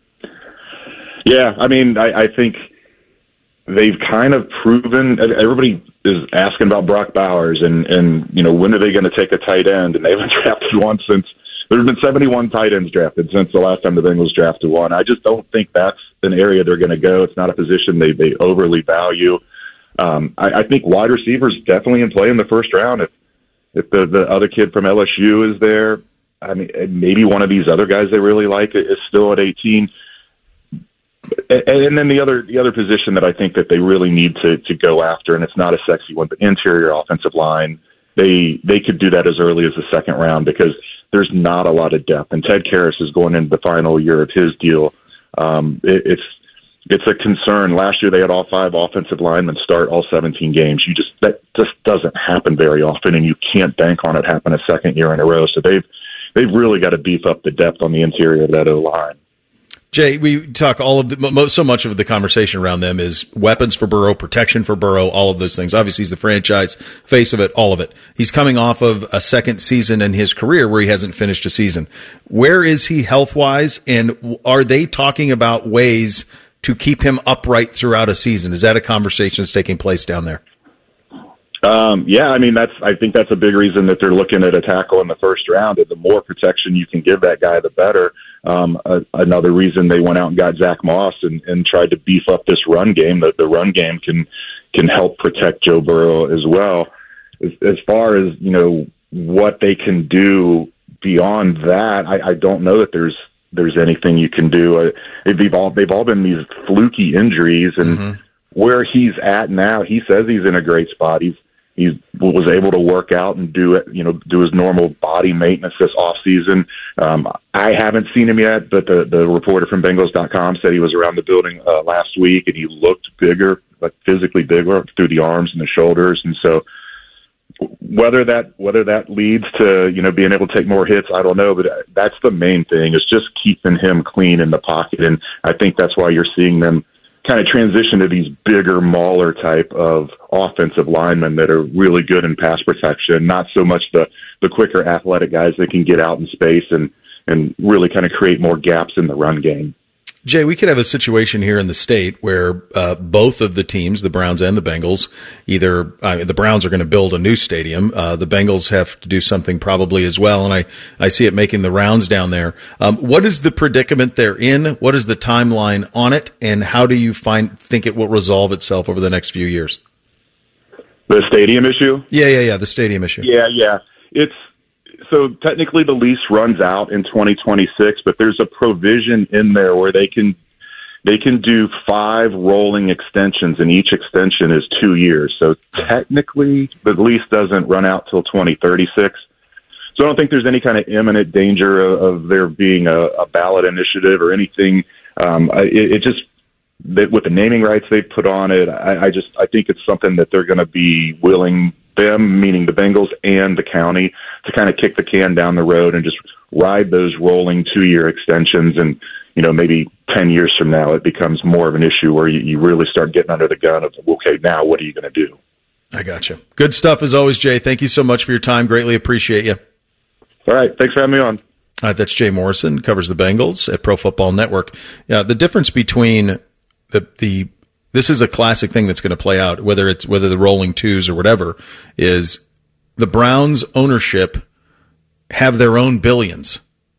Yeah, I think they've kind of proven. Everybody is asking about Brock Bowers and when are they going to take a tight end? And they haven't drafted one since. There's been 71 tight ends drafted since the last time the Bengals drafted one. I just don't think that's an area they're going to go. It's not a position they overly value. I think wide receivers definitely in play in the first round. If the other kid from LSU is there, maybe one of these other guys they really like is still at 18. And then the other position that I think that they really need to go after, and it's not a sexy one, but interior offensive line. They could do that as early as the second round because there's not a lot of depth. And Ted Karras is going into the final year of his deal. It's a concern. Last year they had all 5 offensive linemen start all 17 games. That just doesn't happen very often, and you can't bank on it happen a second year in a row. So they've really got to beef up the depth on the interior of that O-line. Jay, we talk so much of the conversation around them is weapons for Burrow, protection for Burrow, all of those things. Obviously, he's the franchise face of it, all of it. He's coming off of a second season in his career where he hasn't finished a season. Where is he health-wise, and are they talking about ways to keep him upright throughout a season? Is that a conversation that's taking place down there? Yeah, I mean, I think that's a big reason that they're looking at a tackle in the first round. And the more protection you can give that guy, the better. Another reason they went out and got Zach Moss and tried to beef up this run game. That the run game can help protect Joe Burrow as well. As far as, you know, what they can do beyond that, I don't know that there's anything you can do. They've all been these fluky injuries, and where he's at now, he says he's in a great spot. He was able to work out and do his normal body maintenance this off season. I haven't seen him yet, but the reporter from Bengals.com said he was around the building last week, and he looked bigger, like physically bigger through the arms and the shoulders. And so whether that leads to, you know, being able to take more hits, I don't know, but that's the main thing, is just keeping him clean in the pocket. And I think that's why you're seeing them kind of transition to these bigger mauler type of offensive linemen that are really good in pass protection, not so much the quicker athletic guys that can get out in space and really kind of create more gaps in the run game. Jay, we could have a situation here in the state where both of the teams, the Browns and the Bengals, the Browns are going to build a new stadium. The Bengals have to do something probably as well, and I see it making the rounds down there. What is the predicament they're in? What is the timeline on it? And how do you think it will resolve itself over the next few years? The stadium issue? Yeah, the stadium issue. Yeah. So technically the lease runs out in 2026, but there's a provision in there where they can do 5 rolling extensions, and each extension is 2 years. So technically the lease doesn't run out till 2036. So I don't think there's any kind of imminent danger of there being a ballot initiative or anything. With the naming rights they put on it, I think it's something that they're going to be willing, them, meaning the Bengals and the county, to kind of kick the can down the road and just ride those rolling 2-year extensions. And, you know, maybe 10 years from now, it becomes more of an issue where you really start getting under the gun of, okay, now what are you going to do? I gotcha. Good stuff as always, Jay. Thank you so much for your time. Greatly appreciate you. All right. Thanks for having me on. That's Jay Morrison, covers the Bengals at Pro Football Network. The difference between this is a classic thing that's going to play out, whether the rolling 2s or whatever, is the Browns ownership have their own billions,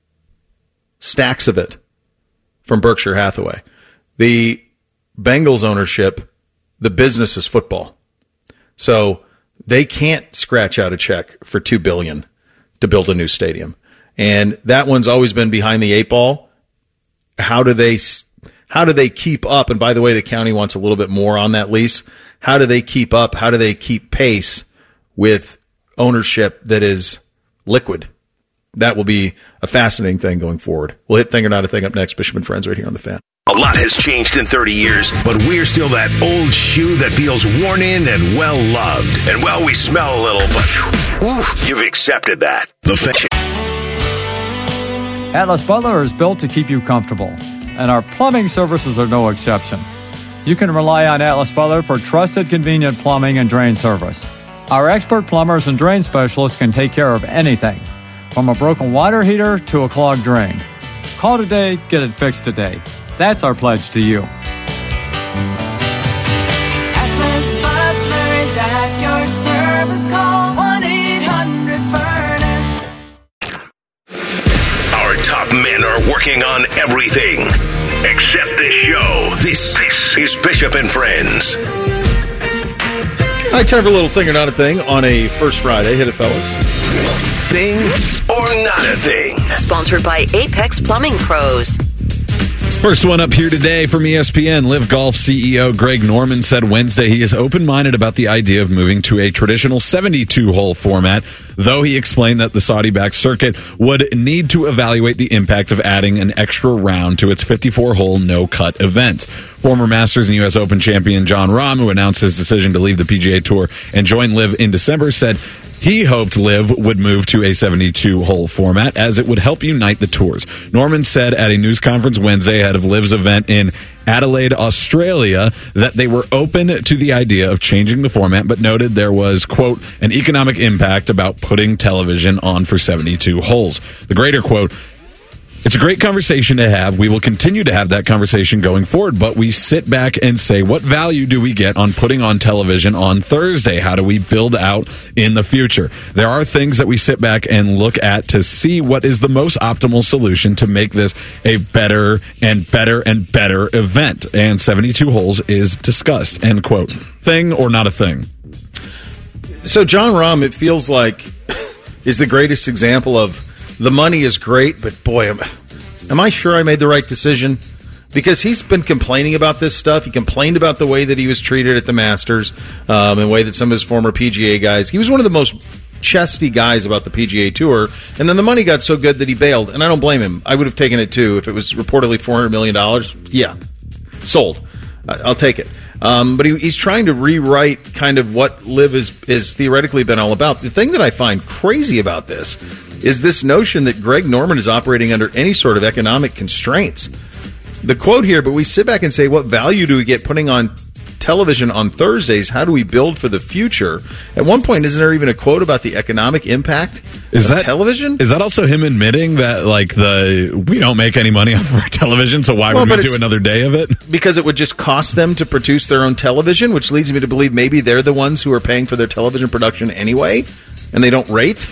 stacks of it from Berkshire Hathaway. The Bengals ownership, the business is football. So they can't scratch out a check for $2 billion to build a new stadium. And that one's always been behind the 8 ball. How do they keep up? And by the way, the county wants a little bit more on that lease. How do they keep up? How do they keep pace with ownership that is liquid? That will be a fascinating thing going forward. We'll hit Thing or Not a Thing up next. Bishop and Friends right here on The Fan. A lot has changed in 30 years, but we're still that old shoe that feels worn in and well loved. And well, we smell a little, but you've accepted that. The Fan. Atlas Butler is built to keep you comfortable, and our plumbing services are no exception. You can rely on Atlas Butler for trusted, convenient plumbing and drain service. Our expert plumbers and drain specialists can take care of anything, from a broken water heater to a clogged drain. Call today, get it fixed today. That's our pledge to you. Atlas Butler is at your service. Call 1-800-FURNACE. Our top men are working on everything except this show. This is Bishop and Friends. All right, time for a little Thing or Not a Thing on a First Friday. Hit it, fellas. Thing or not a thing. Sponsored by Apex Plumbing Pros. First one up here today from ESPN. Live Golf CEO Greg Norman said Wednesday he is open-minded about the idea of moving to a traditional 72-hole format, though he explained that the Saudi-backed circuit would need to evaluate the impact of adding an extra round to its 54-hole no-cut event. Former Masters and U.S. Open champion Jon Rahm, who announced his decision to leave the PGA Tour and join Live in December, said he hoped Live would move to a 72-hole format as it would help unite the tours. Norman said at a news conference Wednesday ahead of Live's event in Adelaide, Australia, that they were open to the idea of changing the format, but noted there was, quote, an economic impact about putting television on for 72 holes. The greater quote, It's a great conversation to have. We will continue to have that conversation going forward, but we sit back and say, what value do we get on putting on television on Thursday? How do we build out in the future? There are things that we sit back and look at to see what is the most optimal solution to make this a better and better and better event. And 72 holes is discussed, end quote. Thing or not a thing? So John Rahm, it feels like, is the greatest example of the money is great, but boy, am I sure I made the right decision? Because he's been complaining about this stuff. He complained about the way that he was treated at the Masters, and the way that some of his former PGA guys. He was one of the most chesty guys about the PGA Tour, and then the money got so good that he bailed, and I don't blame him. I would have taken it too if it was reportedly $400 million. Yeah, sold. I'll take it. But he's trying to rewrite kind of what LIV has theoretically been all about. The thing that I find crazy about this is this notion that Greg Norman is operating under any sort of economic constraints. The quote here, but we sit back and say, what value do we get putting on television on Thursdays? How do we build for the future? At one point, isn't there even a quote about the economic impact of television? Is that also him admitting that, like, we don't make any money off of our television, so why would we do another day of it? Because it would just cost them to produce their own television, which leads me to believe maybe they're the ones who are paying for their television production anyway, and they don't rate.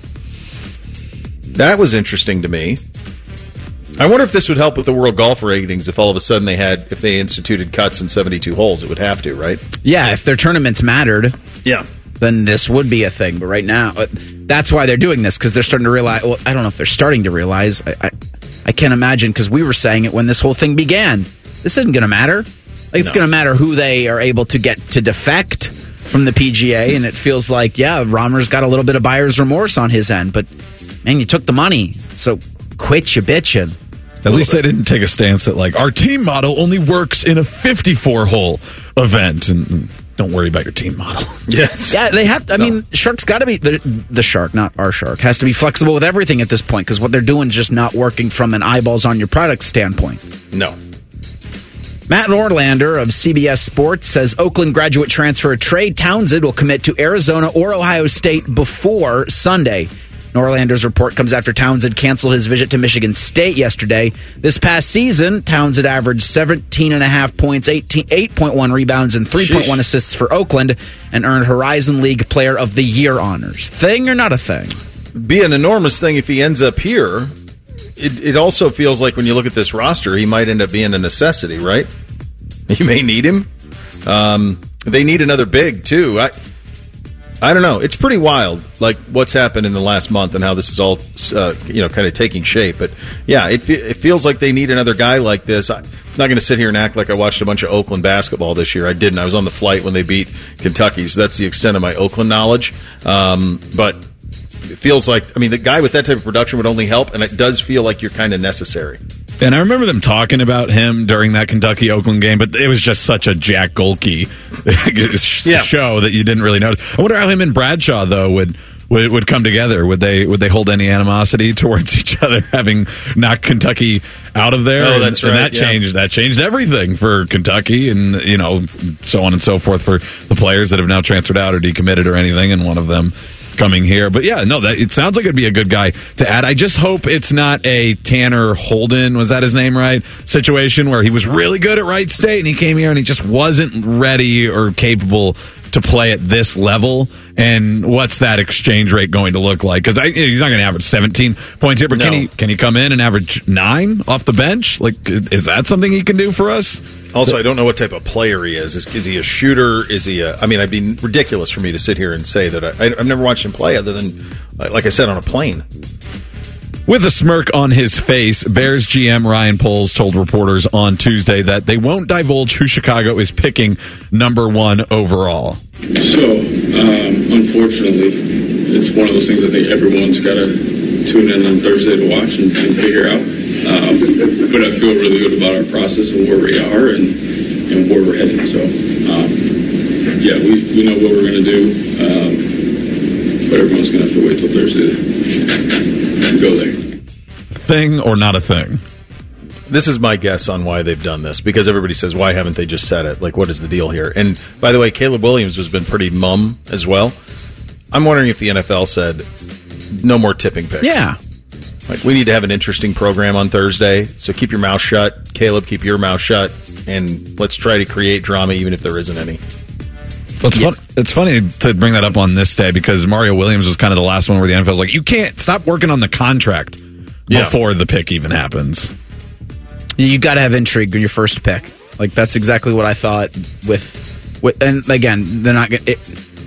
That was interesting to me. I wonder if this would help with the world golf ratings if all of a sudden if they instituted cuts in 72 holes. It would have to, right? Yeah, if their tournaments mattered, yeah, then this would be a thing. But right now, that's why they're doing this, because they're starting to realize, well, I don't know if they're starting to realize. I can't imagine, because we were saying it when this whole thing began. This isn't going to matter. It's going to matter who they are able to get to defect from the PGA, and it feels like, yeah, Rahmer's got a little bit of buyer's remorse on his end, but man, you took the money, so quit your bitching. At least they didn't take a stance that, like, our team model only works in a 54-hole event, and don't worry about your team model. Yes. Yeah, they have. I mean, Shark's got to be the Shark, not our Shark, has to be flexible with everything at this point, because what they're doing is just not working from an eyeballs on your product standpoint. No. Matt Norlander of CBS Sports says Oakland graduate transfer Trey Townsend will commit to Arizona or Ohio State before Sunday. Norlander's report comes after Townsend canceled his visit to Michigan State yesterday. This past season, Townsend averaged 17.5 points, 8.1 rebounds, and 3.1 assists for Oakland, and earned Horizon League Player of the Year honors. Thing or not a thing? Be an enormous thing if he ends up here. It also feels like when you look at this roster, he might end up being a necessity, right? You may need him. They need another big, too. I don't know. It's pretty wild, like what's happened in the last month and how this is all, kind of taking shape. But yeah, it feels like they need another guy like this. I'm not going to sit here and act like I watched a bunch of Oakland basketball this year. I didn't. I was on the flight when they beat Kentucky, so that's the extent of my Oakland knowledge. But it feels like, the guy with that type of production would only help, and it does feel like you're kind of necessary. And I remember them talking about him during that Kentucky-Oakland game, but it was just such a Jack Golke show that you didn't really notice. I wonder how him and Bradshaw, though, would come together. Would they hold any animosity towards each other, having knocked Kentucky out of there? Oh, that's right. And that changed everything for Kentucky, and so on and so forth for the players that have now transferred out or decommitted or anything, and one of them coming here. But yeah, no, it sounds like it'd be a good guy to add. I just hope it's not a Tanner Holden, was that his name, right? Situation where he was really good at Wright State and he came here and he just wasn't ready or capable to play at this level. And what's that exchange rate going to look like? Because he's not going to average 17 points here, but can he come in and average 9 off the bench? Like, is that something he can do for us? Also, I don't know what type of player he is. Is he a shooter? Is he it'd be ridiculous for me to sit here and say that I've never watched him play other than, like I said, on a plane. With a smirk on his face, Bears GM Ryan Poles told reporters on Tuesday that they won't divulge who Chicago is picking number 1 overall. So, unfortunately, it's one of those things I think everyone's got to tune in on Thursday to watch and figure out. But I feel really good about our process and where we are and where we're headed. So, we know what we're going to do, but everyone's going to have to wait till Thursday to go there. Thing or not a thing? This is my guess on why they've done this, because everybody says, why haven't they just said it? Like, what is the deal here? And by the way, Caleb Williams has been pretty mum as well. I'm wondering if the NFL said no more tipping picks. Yeah. Like, we need to have an interesting program on Thursday, so keep your mouth shut. Caleb, keep your mouth shut, and let's try to create drama even if there isn't any. It's funny to bring that up on this day because Mario Williams was kind of the last one where the NFL's like, you can't stop working on the contract before the pick even happens. You got to have intrigue in your first pick. Like, that's exactly what I thought with and again, they're not going to...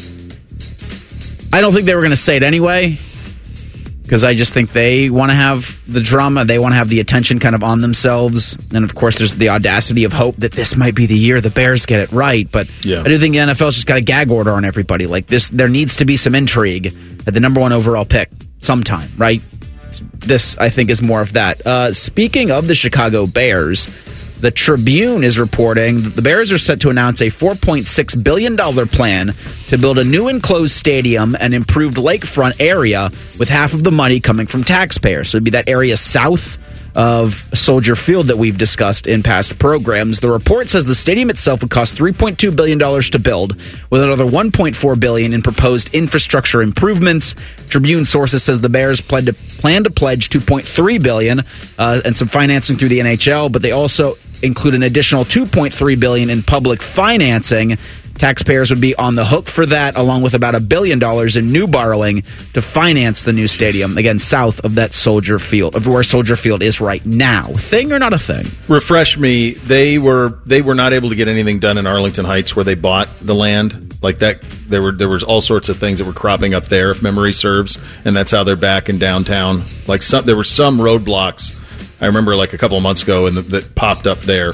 I don't think they were going to say it anyway, because I just think they want to have the drama. They want to have the attention kind of on themselves. And, of course, there's the audacity of hope that this might be the year the Bears get it right. But I do think the NFL's just got a gag order on everybody. Like, this, there needs to be some intrigue at the number 1 overall pick sometime, right? This, I think, is more of that. Speaking of the Chicago Bears, the Tribune is reporting that the Bears are set to announce a $4.6 billion plan to build a new enclosed stadium and improved lakefront area, with half of the money coming from taxpayers. So it'd be that area south of Soldier Field that we've discussed in past programs. The report says the stadium itself would cost $3.2 billion to build, with another $1.4 billion in proposed infrastructure improvements. Tribune sources says the Bears plan to pledge $2.3 billion and some financing through the NHL, but they also include an additional $2.3 billion in public financing. Taxpayers would be on the hook for that, along with about $1 billion in new borrowing to finance the new stadium, again, south of that Soldier Field, of where Soldier Field is right now. Thing or not a thing? Refresh me. They were not able to get anything done in Arlington Heights where they bought the land. Like that, there was all sorts of things that were cropping up there, if memory serves, and that's how they're back in downtown. Like there were some roadblocks I remember like a couple of months ago and that popped up there.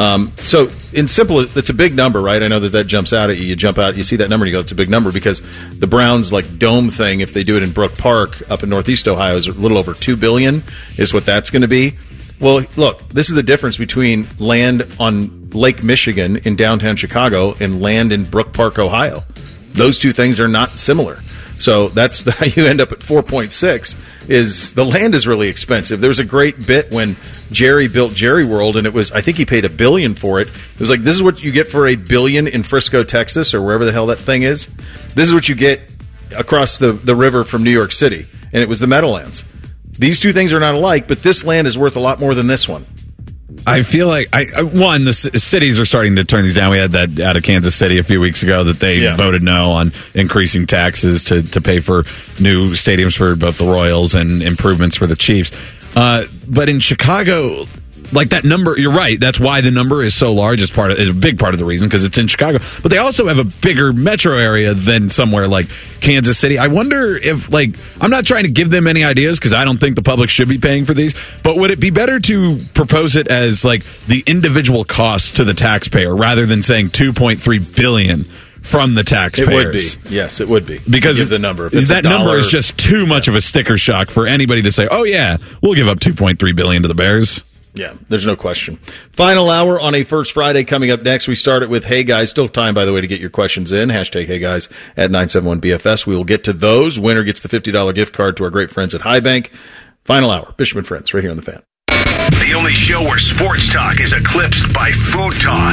So in simple, it's a big number, right? I know that jumps out at you. You jump out, you see that number and you go, it's a big number, because the Browns like dome thing, if they do it in Brook Park up in Northeast Ohio, is a little over $2 billion is what that's going to be. Well, look, this is the difference between land on Lake Michigan in downtown Chicago and land in Brook Park, Ohio. Those two things are not similar. So that's how you end up at 4.6. Is the land is really expensive. There was a great bit when Jerry built Jerry World, and it was, I think he paid $1 billion for it. It was like, this is what you get for $1 billion in Frisco, Texas, or wherever the hell that thing is. This is what you get across the river from New York City, and it was the Meadowlands. These two things are not alike, but this land is worth a lot more than this one. I feel like, the cities are starting to turn these down. We had that out of Kansas City a few weeks ago that they voted no on increasing taxes to pay for new stadiums for both the Royals and improvements for the Chiefs. But in Chicago, like that number, you're right. That's why the number is so large. It's a big part of the reason, because it's in Chicago. But they also have a bigger metro area than somewhere like Kansas City. I wonder if, I'm not trying to give them any ideas, because I don't think the public should be paying for these. But would it be better to propose it as the individual cost to the taxpayer rather than saying $2.3 billion from the taxpayers? It would be. Yes, it would be. Because the number. If that number is just too much of a sticker shock for anybody to say, oh yeah, we'll give up $2.3 billion to the Bears. Yeah, there's no question. Final hour on a First Friday coming up next. We start it with Hey Guys. Still time, by the way, to get your questions in. Hashtag Hey Guys at 971BFS. We will get to those. Winner gets the $50 gift card to our great friends at High Bank. Final hour. Bishop and Friends, right here on The Fan. The only show where sports talk is eclipsed by food talk.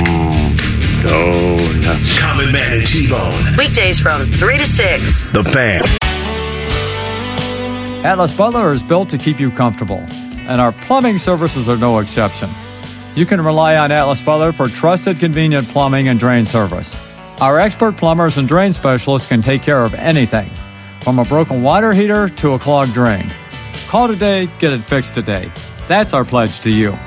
Donuts. Common Man and T-Bone. Weekdays from 3 to 6. The Fan. Atlas Butler is built to keep you comfortable, and our plumbing services are no exception. You can rely on Atlas Butler for trusted, convenient plumbing and drain service. Our expert plumbers and drain specialists can take care of anything, from a broken water heater to a clogged drain. Call today, get it fixed today. That's our pledge to you.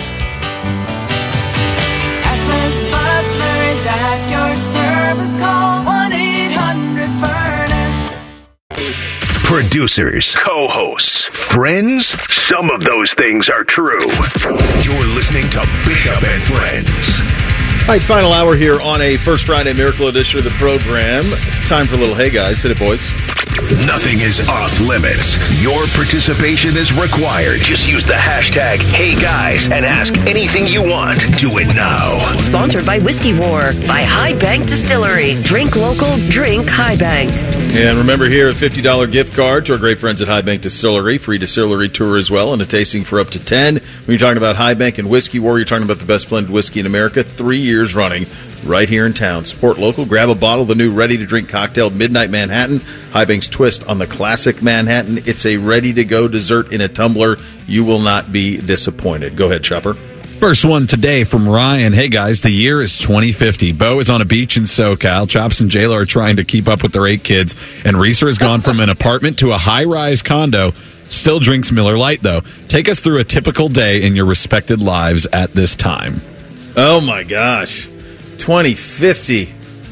Atlas Butler is at your service. Call 1-800-FURNACE. Producers, co-hosts, friends, some of those things are true. You're listening to Bishop and Friends. All right, final hour here on a First Friday Miracle Edition of the program. Time for a little Hey Guys. Hit it, boys. Nothing is off limits. Your participation is required. Just use the hashtag HeyGuys and ask anything you want. Do it now. Sponsored by Whiskey War by High Bank Distillery. Drink local, drink High Bank. And remember here, a $50 gift card to our great friends at High Bank Distillery. Free distillery tour as well, and a tasting for up to 10. When you're talking about High Bank and Whiskey War, you're talking about the best blended whiskey in America. 3 years running. right here in town. Support local. Grab a bottle of the new ready-to-drink cocktail, Midnight Manhattan. High Bank's twist on the classic Manhattan. It's a ready-to-go dessert in a tumbler. You will not be disappointed. Go ahead, Chopper. First one today from Ryan. Hey, guys, the year is 2050. Bo is on a beach in SoCal. Chops and J-Lo are trying to keep up with their 8 kids. And Reeser has gone from an apartment to a high-rise condo. Still drinks Miller Lite, though. Take us through a typical day in your respected lives at this time. Oh, my gosh. 2050.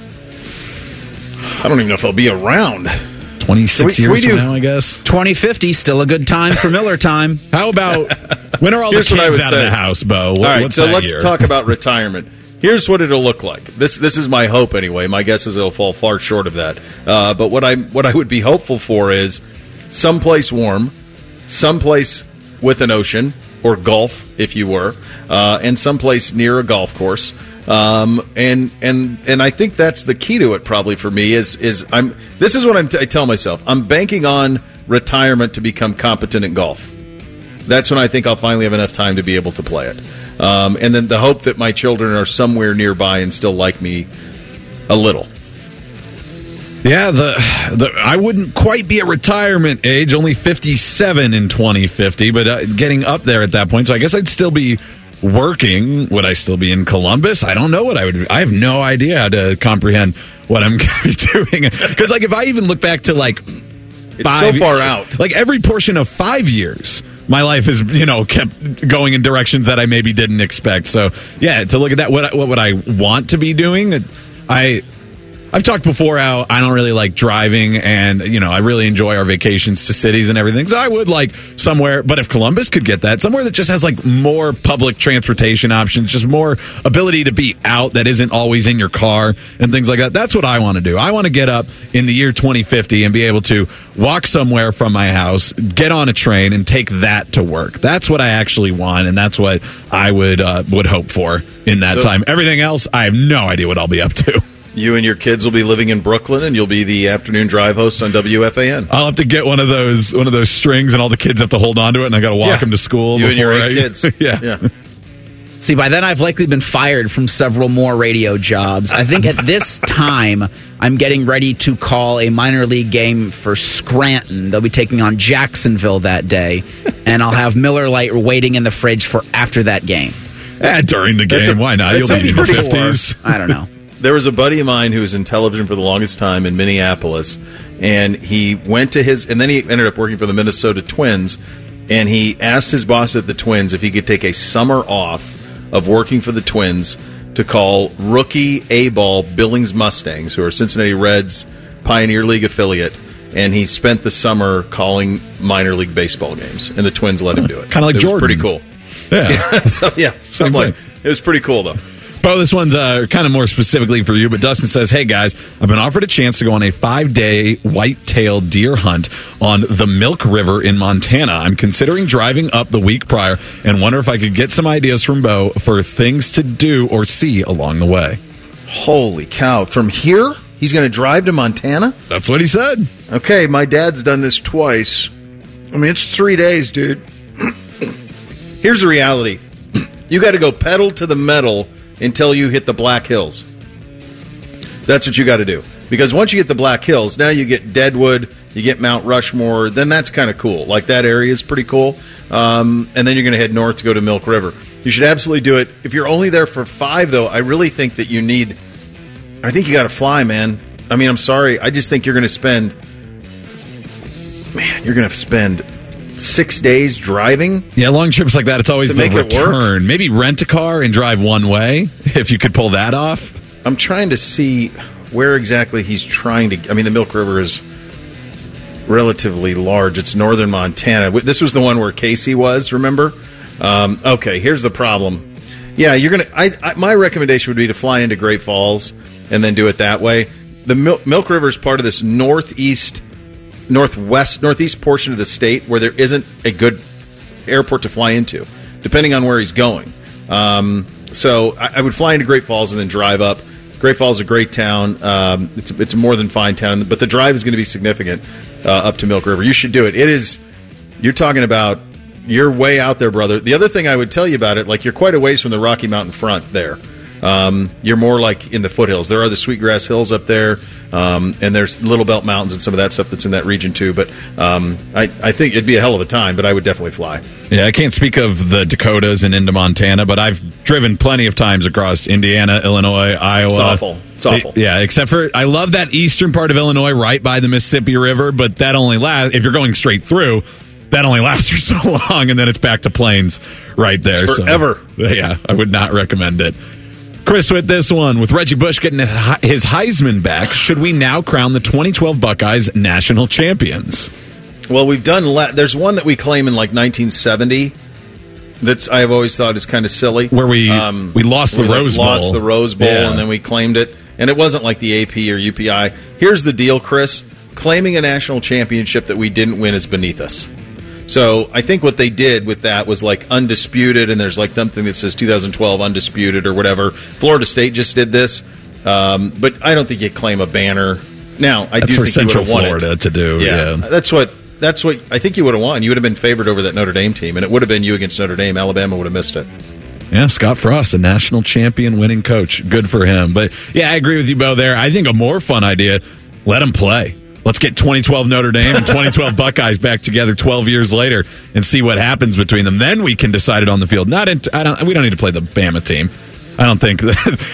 I don't even know if I'll be around. 26 years from now, I guess. 2050, still a good time for Miller time. How about, when are all the kids out of the house, Bo? All right, so let's talk about retirement. Here's what it'll look like. This is my hope anyway. My guess is it'll fall far short of that. But what I would be hopeful for is someplace warm, someplace with an ocean, or golf, if you were, and someplace near a golf course. And I think that's the key to it probably for me is this is what I tell myself. I'm banking on retirement to become competent at golf. That's when I think I'll finally have enough time to be able to play it. And then the hope that my children are somewhere nearby and still like me a little. Yeah, I wouldn't quite be at retirement age, only 57 in 2050, but getting up there at that point. So I guess I'd still be working. Would I still be in Columbus? I don't know what I would do. I have no idea how to comprehend what I'm going to be doing. Because, like, if I even look back to, like, it's so far out. Like, every portion of 5 years, my life has, kept going in directions that I maybe didn't expect. So, yeah, to look at that, what would I want to be doing? I've talked before how I don't really like driving, and, I really enjoy our vacations to cities and everything. So I would like somewhere, but if Columbus could get that, somewhere that just has like more public transportation options, just more ability to be out that isn't always in your car and things like that. That's what I want to do. I want to get up in the year 2050 and be able to walk somewhere from my house, get on a train, and take that to work. That's what I actually want, and that's what I would hope for in that time. Everything else, I have no idea what I'll be up to. You and your kids will be living in Brooklyn, and you'll be the afternoon drive host on WFAN. I'll have to get one of those strings, and all the kids have to hold on to it, and I got to walk them to school. You and your 8 kids. Yeah. See, by then I've likely been fired from several more radio jobs. I think at this time, I'm getting ready to call a minor league game for Scranton. They'll be taking on Jacksonville that day, and I'll have Miller Lite waiting in the fridge for after that game. During the game, why not? You'll be in the 50s. I don't know. There was a buddy of mine who was in television for the longest time in Minneapolis, and he went to and then he ended up working for the Minnesota Twins, and he asked his boss at the Twins if he could take a summer off of working for the Twins to call rookie A-ball Billings Mustangs, who are Cincinnati Reds Pioneer League affiliate, and he spent the summer calling minor league baseball games, and the Twins let him do it. Kind of like Jordan. It was pretty cool. Yeah. It was pretty cool, though. Bo, this one's kind of more specifically for you, but Dustin says, hey, guys, I've been offered a chance to go on a 5-day white-tailed deer hunt on the Milk River in Montana. I'm considering driving up the week prior and wonder if I could get some ideas from Bo for things to do or see along the way. Holy cow. From here, he's going to drive to Montana? That's what he said. Okay, my dad's done this twice. I mean, it's 3 days, dude. Here's the reality. You got to go pedal to the metal until you hit the Black Hills. That's what you got to do. Because once you get the Black Hills, now you get Deadwood, you get Mount Rushmore, then that's kind of cool. Like, that area is pretty cool. And then you're going to head north to go to Milk River. You should absolutely do it. If you're only there for 5, though, I really think that I think you got to fly, man. I mean, I'm sorry. I just think you're going to spend 6 days driving. Yeah, long trips like that, it's always the return. Maybe rent a car and drive one way, if you could pull that off. I'm trying to see where exactly he's trying to... I mean, the Milk River is relatively large. It's northern Montana. This was the one where Casey was, remember? Okay, here's the problem. Yeah, you're going to... my recommendation would be to fly into Great Falls and then do it that way. The Milk River is part of this northeast portion of the state where there isn't a good airport to fly into, depending on where he's going. So I would fly into Great Falls and then drive up. Great Falls is a great town. It's a more than fine town, but the drive is going to be significant up to Milk River. You should do it. You're talking about, you're way out there, brother. The other thing I would tell you about it, like, you're quite a ways from the Rocky Mountain front there. you're more like in the foothills. There are the Sweetgrass Hills up there, and there's Little Belt Mountains and some of that stuff that's in that region too. But I think it'd be a hell of a time, but I would definitely fly. Yeah, I can't speak of the Dakotas and into Montana, but I've driven plenty of times across Indiana, Illinois, Iowa. It's awful. It's awful. Yeah, except for I love that eastern part of Illinois right by the Mississippi River, but that only lasts, if you're going straight through, that only lasts for so long, and then it's back to plains right there. It's forever. So, yeah, I would not recommend it. Chris with this one. With Reggie Bush getting his Heisman back, should we now crown the 2012 Buckeyes national champions? Well, we've done. There's one that we claim in like 1970. That's I've always thought is kind of silly. Where we lost the Rose Bowl. Lost the Rose Bowl, and then we claimed it. And it wasn't like the AP or UPI. Here's the deal, Chris. Claiming a national championship that we didn't win is beneath us. So I think what they did with that was like undisputed, and there's like something that says 2012 undisputed or whatever. Florida State just did this. But I don't think you claim a banner. Now, I do think Central you would have won Florida to do. Yeah. That's what I think you would have won. You would have been favored over that Notre Dame team, and it would have been you against Notre Dame. Alabama would have missed it. Yeah, Scott Frost, a national champion winning coach. Good for him. But yeah, I agree with you, Bo, there. I think a more fun idea, let them play. Let's get 2012 Notre Dame and 2012 Buckeyes back together 12 years later and see what happens between them. Then we can decide it on the field. We don't need to play the Bama team. I don't think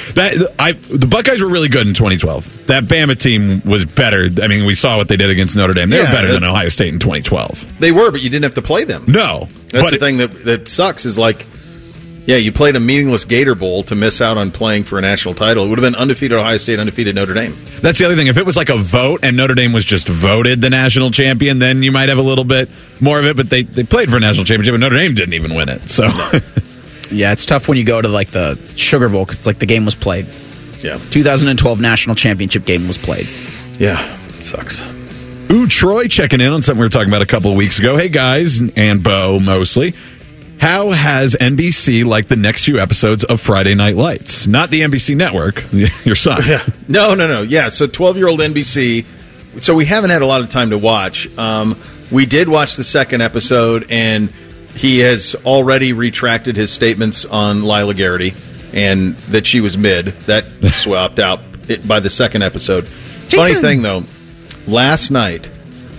the Buckeyes were really good in 2012. That Bama team was better. I mean, we saw what they did against Notre Dame. They were better than Ohio State in 2012. They were, but you didn't have to play them. No. That's the thing that sucks is like, yeah, you played a meaningless Gator Bowl to miss out on playing for a national title. It would have been undefeated Ohio State, undefeated Notre Dame. That's the other thing. If it was like a vote and Notre Dame was just voted the national champion, then you might have a little bit more of it. But they played for a national championship, and Notre Dame didn't even win it. So, yeah, it's tough when you go to like the Sugar Bowl because like the game was played. Yeah, 2012 national championship game was played. Yeah, sucks. Ooh, Troy checking in on something we were talking about a couple of weeks ago. Hey guys, and Bo mostly. How has NBC liked the next few episodes of Friday Night Lights? Not the NBC network, your son. Yeah. No. Yeah, so 12-year-old NBC. So we haven't had a lot of time to watch. We did watch the second episode, and he has already retracted his statements on Lila Garrity and that she was mid. That swapped out by the second episode. Jason. Funny thing, though, last night,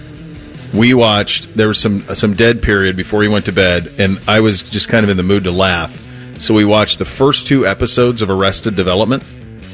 we watched, there was some dead period before he went to bed, and I was just kind of in the mood to laugh. So we watched the first 2 episodes of Arrested Development,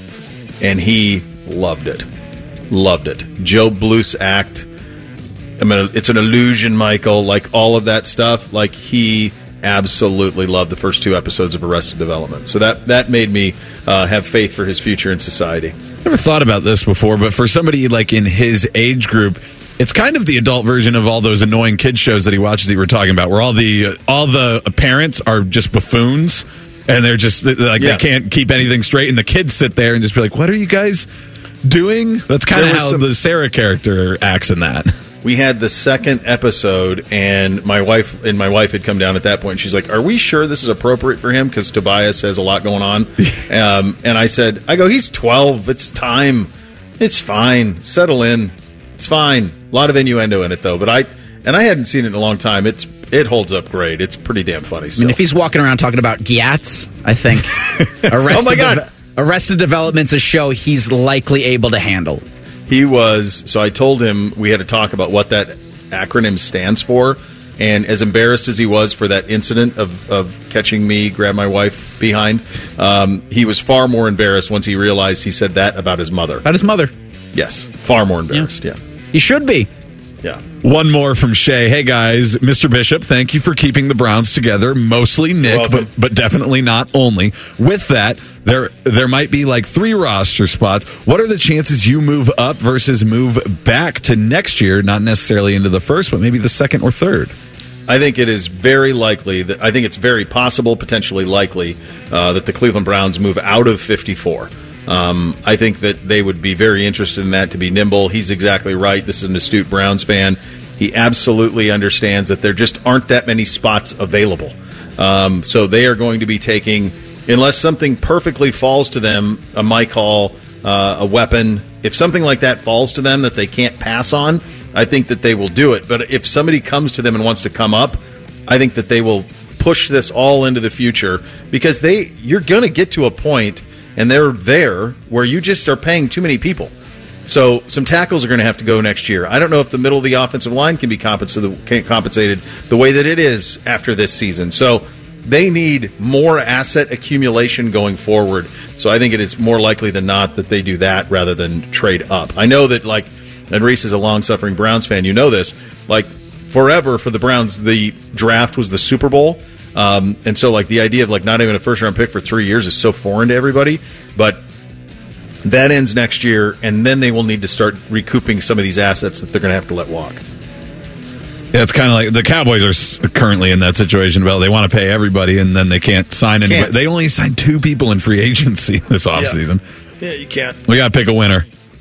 and he loved it. Loved it. Joe Bluth's act. I mean, it's an illusion, Michael, like all of that stuff. Like, he absolutely loved the first 2 episodes of Arrested Development. So that made me have faith for his future in society. Never thought about this before, but for somebody like in his age group, it's kind of the adult version of all those annoying kid shows that he watches that you were talking about, where all the parents are just buffoons, and they're just like they can't keep anything straight, and the kids sit there and just be like, "What are you guys doing?" That's kind of how the Sarah character acts in that. We had the second episode, and my wife had come down at that point. And she's like, "Are we sure this is appropriate for him?" Because Tobias has a lot going on. And I said, "He's 12. It's time. It's fine. Settle in. It's fine." A lot of innuendo in it, though. But I hadn't seen it in a long time. It holds up great. It's pretty damn funny still. I mean, if he's walking around talking about Gyats, I think oh my God. Arrested Development's a show he's likely able to handle. He was. So I told him we had to talk about what that acronym stands for. And as embarrassed as he was for that incident of catching me grab my wife behind, he was far more embarrassed once he realized he said that about his mother. About his mother. Yes. Far more embarrassed, yeah. He should be. Yeah. One more from Shay. Hey, guys. Mr. Bishop, thank you for keeping the Browns together. Mostly Nick, but definitely not only. With that, there might be like 3 roster spots. What are the chances you move up versus move back to next year? Not necessarily into the first, but maybe the second or third. I think it is very likely I think it's very possible, potentially likely, that the Cleveland Browns move out of 54. I think that they would be very interested in that, to be nimble. He's exactly right. This is an astute Browns fan. He absolutely understands that there just aren't that many spots available. So they are going to be taking, unless something perfectly falls to them, a Mike Hall, a weapon, if something like that falls to them that they can't pass on, I think that they will do it. But if somebody comes to them and wants to come up, I think that they will push this all into the future, because you're going to get to a point. and they're there where you just are paying too many people. So some tackles are going to have to go next year. I don't know if the middle of the offensive line can be compensated the way that it is after this season. So they need more asset accumulation going forward. So I think it is more likely than not that they do that rather than trade up. I know that, like, and Reese is a long-suffering Browns fan. You know this. Like, forever for the Browns, the draft was the Super Bowl. And so, like, the idea of, like, not even a first-round pick for 3 years is so foreign to everybody. But that ends next year, and then they will need to start recouping some of these assets that they're going to have to let walk. Yeah, it's kind of like the Cowboys are currently in that situation. Well, they want to pay everybody, and then they can't sign anybody. They only signed 2 people in free agency this offseason. Yeah, you can't. We got to pick a winner.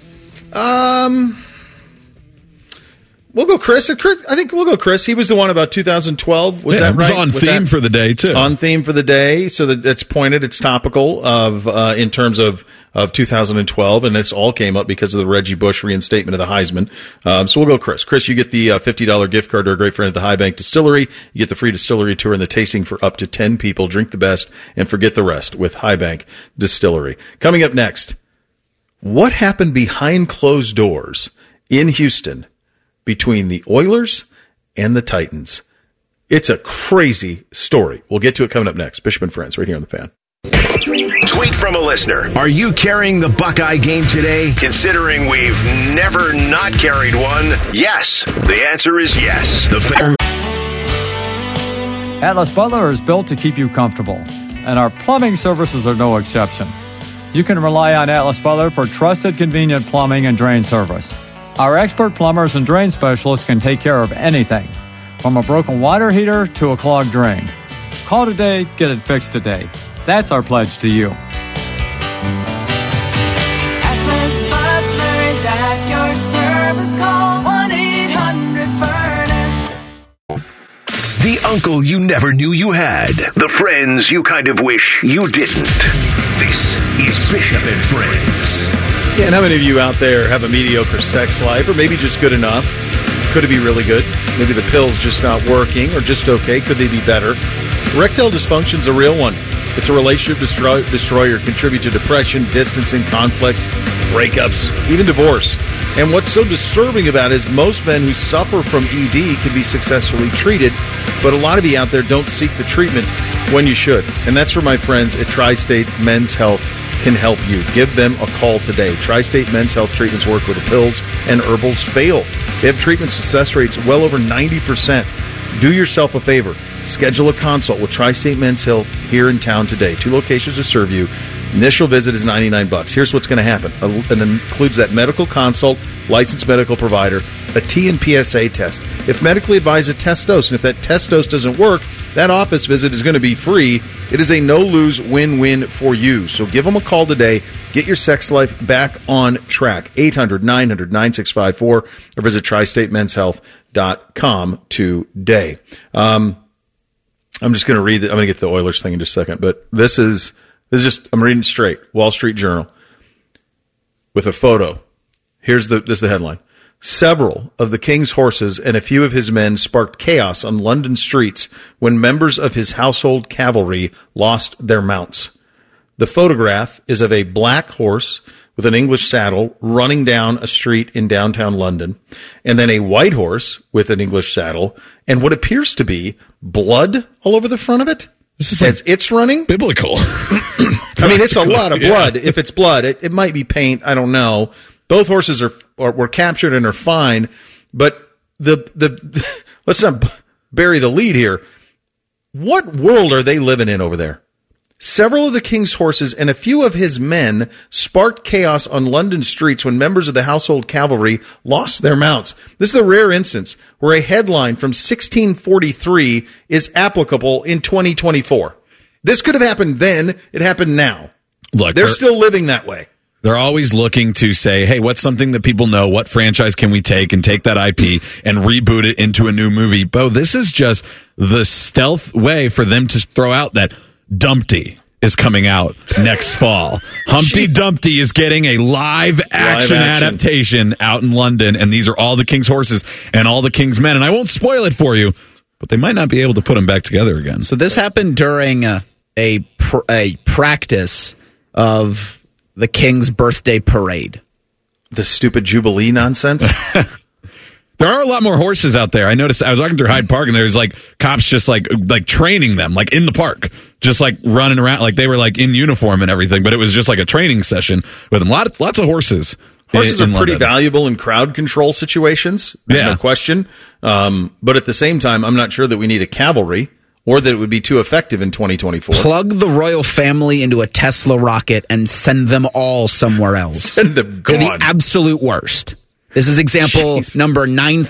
We'll go Chris. I think we'll go Chris. He was the one about 2012. Was that right? It was on theme for the day, too. On theme for the day, so that it's pointed, it's topical of in terms of 2012, and this all came up because of the Reggie Bush reinstatement of the Heisman. So we'll go Chris. Chris, you get the $50 gift card to our great friend at the High Bank Distillery. You get the free distillery tour and the tasting for up to 10 people. Drink the best and forget the rest with High Bank Distillery. Coming up next, what happened behind closed doors in Houston between the Oilers and the Titans? It's a crazy story. We'll get to it coming up next. Bishop and Friends, right here on The Fan. Tweet from a listener. Are you carrying the Buckeye game today? Considering we've never not carried one, yes. The answer is yes. The Fan. Atlas Butler is built to keep you comfortable, and our plumbing services are no exception. You can rely on Atlas Butler for trusted, convenient plumbing and drain service. Our expert plumbers and drain specialists can take care of anything, from a broken water heater to a clogged drain. Call today, get it fixed today. That's our pledge to you. Atlas Butler is at your service. Call 1-800-FURNACE. The uncle you never knew you had. The friends you kind of wish you didn't. This is Bishop and Friends. Yeah, and how many of you out there have a mediocre sex life, or maybe just good enough? Could it be really good? Maybe the pill's just not working, or just okay. Could they be better? Erectile dysfunction's a real one. It's a relationship destroyer. Contribute to depression, distancing, conflicts, breakups, even divorce. And what's so disturbing about it is most men who suffer from ED can be successfully treated, but a lot of you out there don't seek the treatment when you should. And that's where my friends at Tri-State Men's Health can help you. Give them a call today. Tri-State Men's Health treatments work where the pills and herbals fail. They have treatment success rates well over 90%. Do yourself a favor. Schedule a consult with Tri-State Men's Health here in town today. 2 locations to serve you. Initial visit is $99. Here's what's going to happen. It includes that medical consult, licensed medical provider, a T and PSA test. If medically advised, a test dose. And if that test dose doesn't work, that office visit is going to be free. It is a no-lose win-win for you. So give them a call today. Get your sex life back on track. 800-900-9654 or visit tristatemenshealth.com today. I'm just going to read I'm going to get to the Oilers thing in just a second, but this is just, I'm reading it straight. Wall Street Journal with a photo. This is the headline. Several of the king's horses and a few of his men sparked chaos on London streets when members of his household cavalry lost their mounts. The photograph is of a black horse with an English saddle running down a street in downtown London, and then a white horse with an English saddle and what appears to be blood all over the front of it. This is as it's running. Biblical. I mean, it's a lot of blood. Yeah. If it's blood, it might be paint. I don't know. Both horses were captured and are fine, but let's not bury the lead here. What world are they living in over there? Several of the king's horses and a few of his men sparked chaos on London streets when members of the household cavalry lost their mounts. This is the rare instance where a headline from 1643 is applicable in 2024. This could have happened then. It happened now. Look, they're still living that way. They're always looking to say, hey, what's something that people know? What franchise can we take and take that IP and reboot it into a new movie? Bo, this is just the stealth way for them to throw out that Dumpty is coming out next fall. Humpty Dumpty is getting a live action adaptation out in London, and these are all the king's horses and all the king's men. And I won't spoil it for you, but they might not be able to put them back together again. So this happened during a practice of the King's birthday parade. The stupid Jubilee nonsense. There are a lot more horses out there. I noticed, I was walking through Hyde Park and there's like cops just like training them, like in the park, just like running around, like they were like in uniform and everything, but it was just like a training session with them. Lots of horses. Horses are pretty valuable in crowd control situations. There's no question. But at the same time, I'm not sure that we need a cavalry or that it would be too effective in 2024. Plug the royal family into a Tesla rocket and send them all somewhere else. Send them gone. They're the absolute worst. This is example number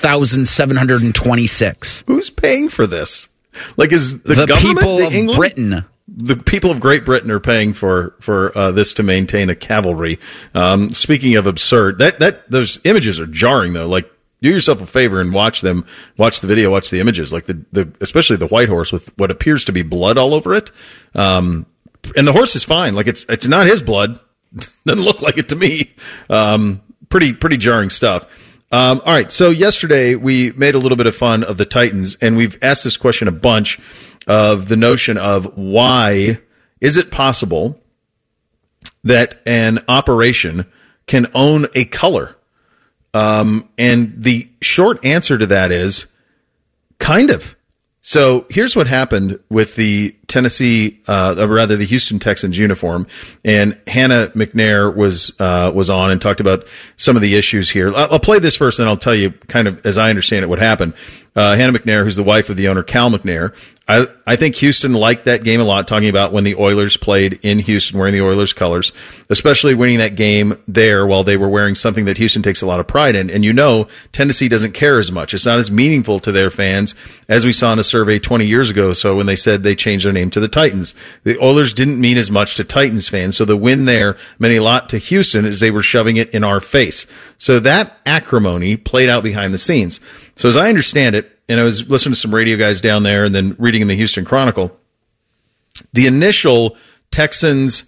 9,726. Who's paying for this? Like, is the government, people of England? Britain? The people of Great Britain are paying for this to maintain a cavalry. Speaking of absurd, those images are jarring though. Like, do yourself a favor and watch them. Watch the video. Watch the images. Like especially the white horse with what appears to be blood all over it. And the horse is fine. Like it's not his blood. Doesn't look like it to me. Pretty jarring stuff. All right. So yesterday we made a little bit of fun of the Titans, and we've asked this question a bunch of the notion of why is it possible that an operation can own a color? And the short answer to that is kind of. So here's what happened with the the Houston Texans uniform, and Hannah McNair was on and talked about some of the issues here. I'll play this first, and I'll tell you kind of as I understand it what happened. Hannah McNair, who's the wife of the owner Cal McNair, I think Houston liked that game a lot, talking about when the Oilers played in Houston wearing the Oilers colors, especially winning that game there while they were wearing something that Houston takes a lot of pride in. And Tennessee doesn't care as much. It's not as meaningful to their fans as we saw in a survey 20 years ago. So when they said they changed their name to the Titans, the Oilers didn't mean as much to Titans fans. So the win there meant a lot to Houston as they were shoving it in our face. So that acrimony played out behind the scenes. So as I understand it, and I was listening to some radio guys down there and then reading in the Houston Chronicle, the initial Texans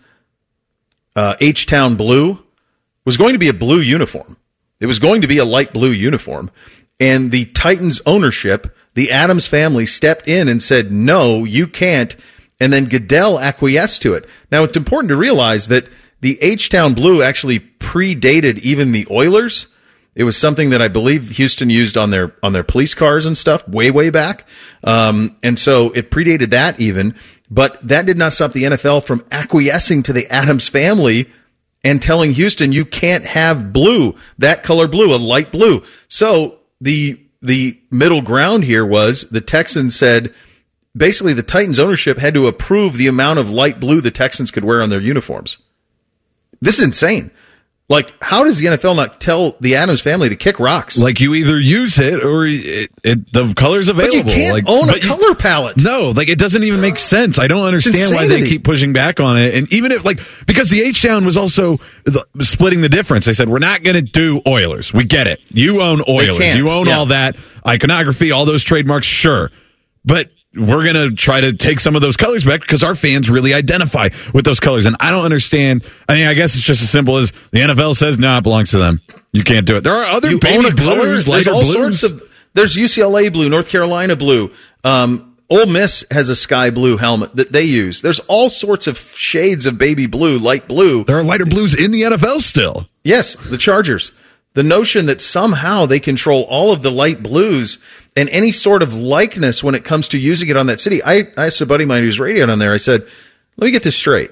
H-Town blue was going to be a blue uniform. It was going to be a light blue uniform. And the Titans ownership, the Adams family, stepped in and said, no, you can't. And then Goodell acquiesced to it. Now, it's important to realize that the H-Town blue actually predated even the Oilers. It was something that I believe Houston used on their police cars and stuff way back. And so it predated that even, but that did not stop the NFL from acquiescing to the Adams family and telling Houston, you can't have blue, that color blue, a light blue. So the middle ground here was the Texans said, basically the Titans ownership had to approve the amount of light blue the Texans could wear on their uniforms. This is insane. Like, how does the NFL not tell the Adams family to kick rocks? Like, you either use it or the color's available. But you can't own a color palette. No, like, it doesn't even make sense. I don't understand why they keep pushing back on it. And even if, because the H-Town was also splitting the difference. They said, we're not going to do Oilers. We get it. You own Oilers. You own all that iconography, all those trademarks, sure. But we're going to try to take some of those colors back because our fans really identify with those colors. And I don't understand. I mean, I guess it's just as simple as the NFL says, no, it belongs to them. You can't do it. There are other baby blues, lighter blues. There's UCLA blue, North Carolina blue. Ole Miss has a sky blue helmet that they use. There's all sorts of shades of baby blue, light blue. There are lighter blues in the NFL still. Yes, the Chargers. The notion that somehow they control all of the light blues and any sort of likeness when it comes to using it on that city. I asked a buddy of mine who's radioing on there. I said, let me get this straight.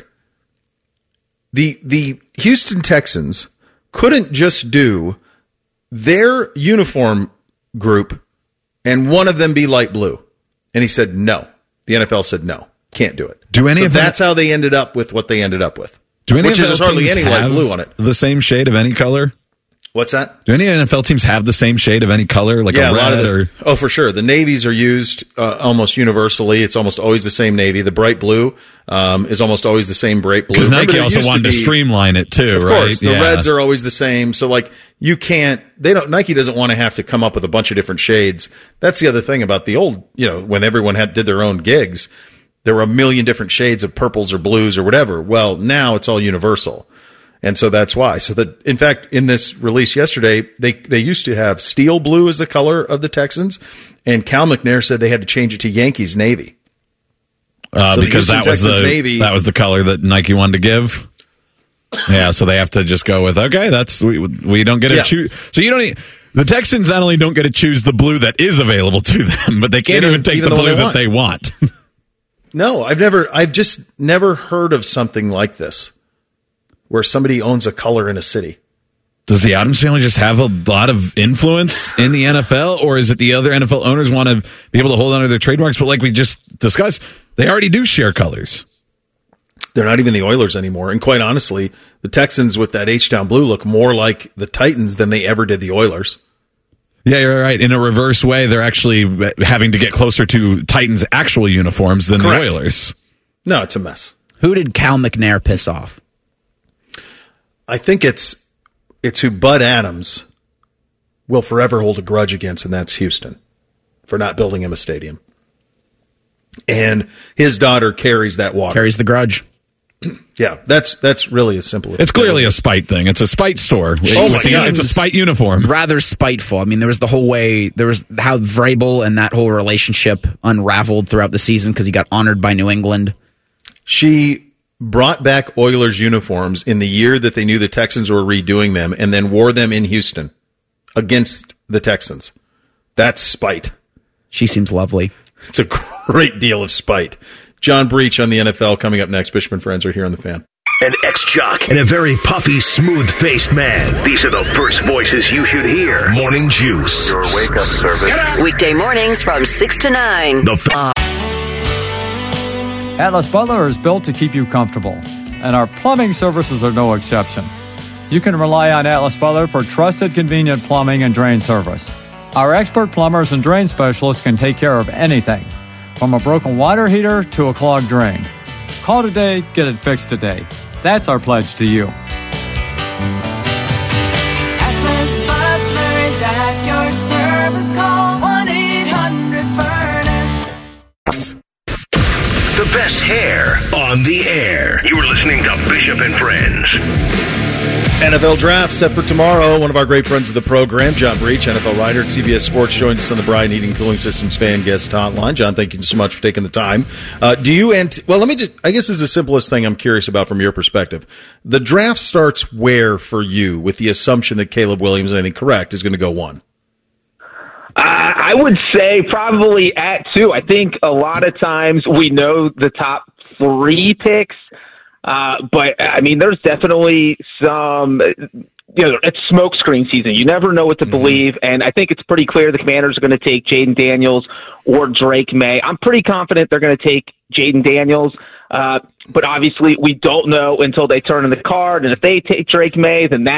The Houston Texans couldn't just do their uniform group and one of them be light blue. And he said, no. The NFL said, no, can't do it. That's how they ended up with what they ended up with. Which is hardly any light blue on it. The same shade of any color? What's that? Do any NFL teams have the same shade of any color, like a red? Oh, for sure. The navies are used almost universally. It's almost always the same navy. The bright blue is almost always the same bright blue. Because Nike also wanted to streamline it too, right? Of course. The reds are always the same. So you can't. Nike doesn't want to have to come up with a bunch of different shades. That's the other thing about the old. When everyone did their own gigs, there were a million different shades of purples or blues or whatever. Well, now it's all universal. And so that's why. So in fact, in this release yesterday, they used to have steel blue as the color of the Texans, and Cal McNair said they had to change it to Yankees navy. Because that was the color that Nike wanted to give. Yeah, so they have to just go with, okay, we don't get to choose. So you don't the Texans not only don't get to choose the blue that is available to them, but they can't even take the blue that they want. No, I've just never heard of something like this where somebody owns a color in a city. Does the Adams family just have a lot of influence in the NFL, or is it the other NFL owners want to be able to hold on to their trademarks? But like we just discussed, they already do share colors. They're not even the Oilers anymore. And quite honestly, the Texans with that H-Town blue look more like the Titans than they ever did the Oilers. Yeah, you're right. In a reverse way, they're actually having to get closer to Titans' actual uniforms than Correct. the Oilers. No, it's a mess. Who did Cal McNair piss off? I think it's who Bud Adams will forever hold a grudge against, and that's Houston for not building him a stadium. And his daughter carries that water. Carries the grudge. Yeah, that's really as simple as it's clearly a spite thing. It's a spite store. It's a spite uniform. Rather spiteful. I mean, there was how Vrabel and that whole relationship unraveled throughout the season because he got honored by New England. She brought back Oilers uniforms in the year that they knew the Texans were redoing them and then wore them in Houston against the Texans. That's spite. She seems lovely. It's a great deal of spite. John Breach on the NFL coming up next. Bishop and Friends are here on The Fan. An ex-jock and a very puffy, smooth-faced man. These are the first voices you should hear. Morning Juice. Your wake-up service. Weekday mornings from 6 to 9. Atlas Butler is built to keep you comfortable, and our plumbing services are no exception. You can rely on Atlas Butler for trusted, convenient plumbing and drain service. Our expert plumbers and drain specialists can take care of anything, from a broken water heater to a clogged drain. Call today, get it fixed today. That's our pledge to you. Atlas Butler is at your service. Call 1-800-FURNACE. The best hair on the air. You are listening to Bishop and Friends. NFL Draft set for tomorrow. One of our great friends of the program, John Breach, NFL writer at CBS Sports, joins us on the Bryant Heating Cooling Systems fan guest hotline. John, thank you so much for taking the time. Let me just, I guess this is the simplest thing I'm curious about from your perspective. The draft starts where for you, with the assumption that Caleb Williams, I think correct, is going to go 1? I would say probably at 2. I think a lot of times we know the top 3 picks, but I mean, there's definitely some, it's smokescreen season. You never know what to believe, and I think it's pretty clear the Commanders are going to take Jaden Daniels or Drake May. I'm pretty confident they're going to take Jaden Daniels, but obviously we don't know until they turn in the card, and if they take Drake May, then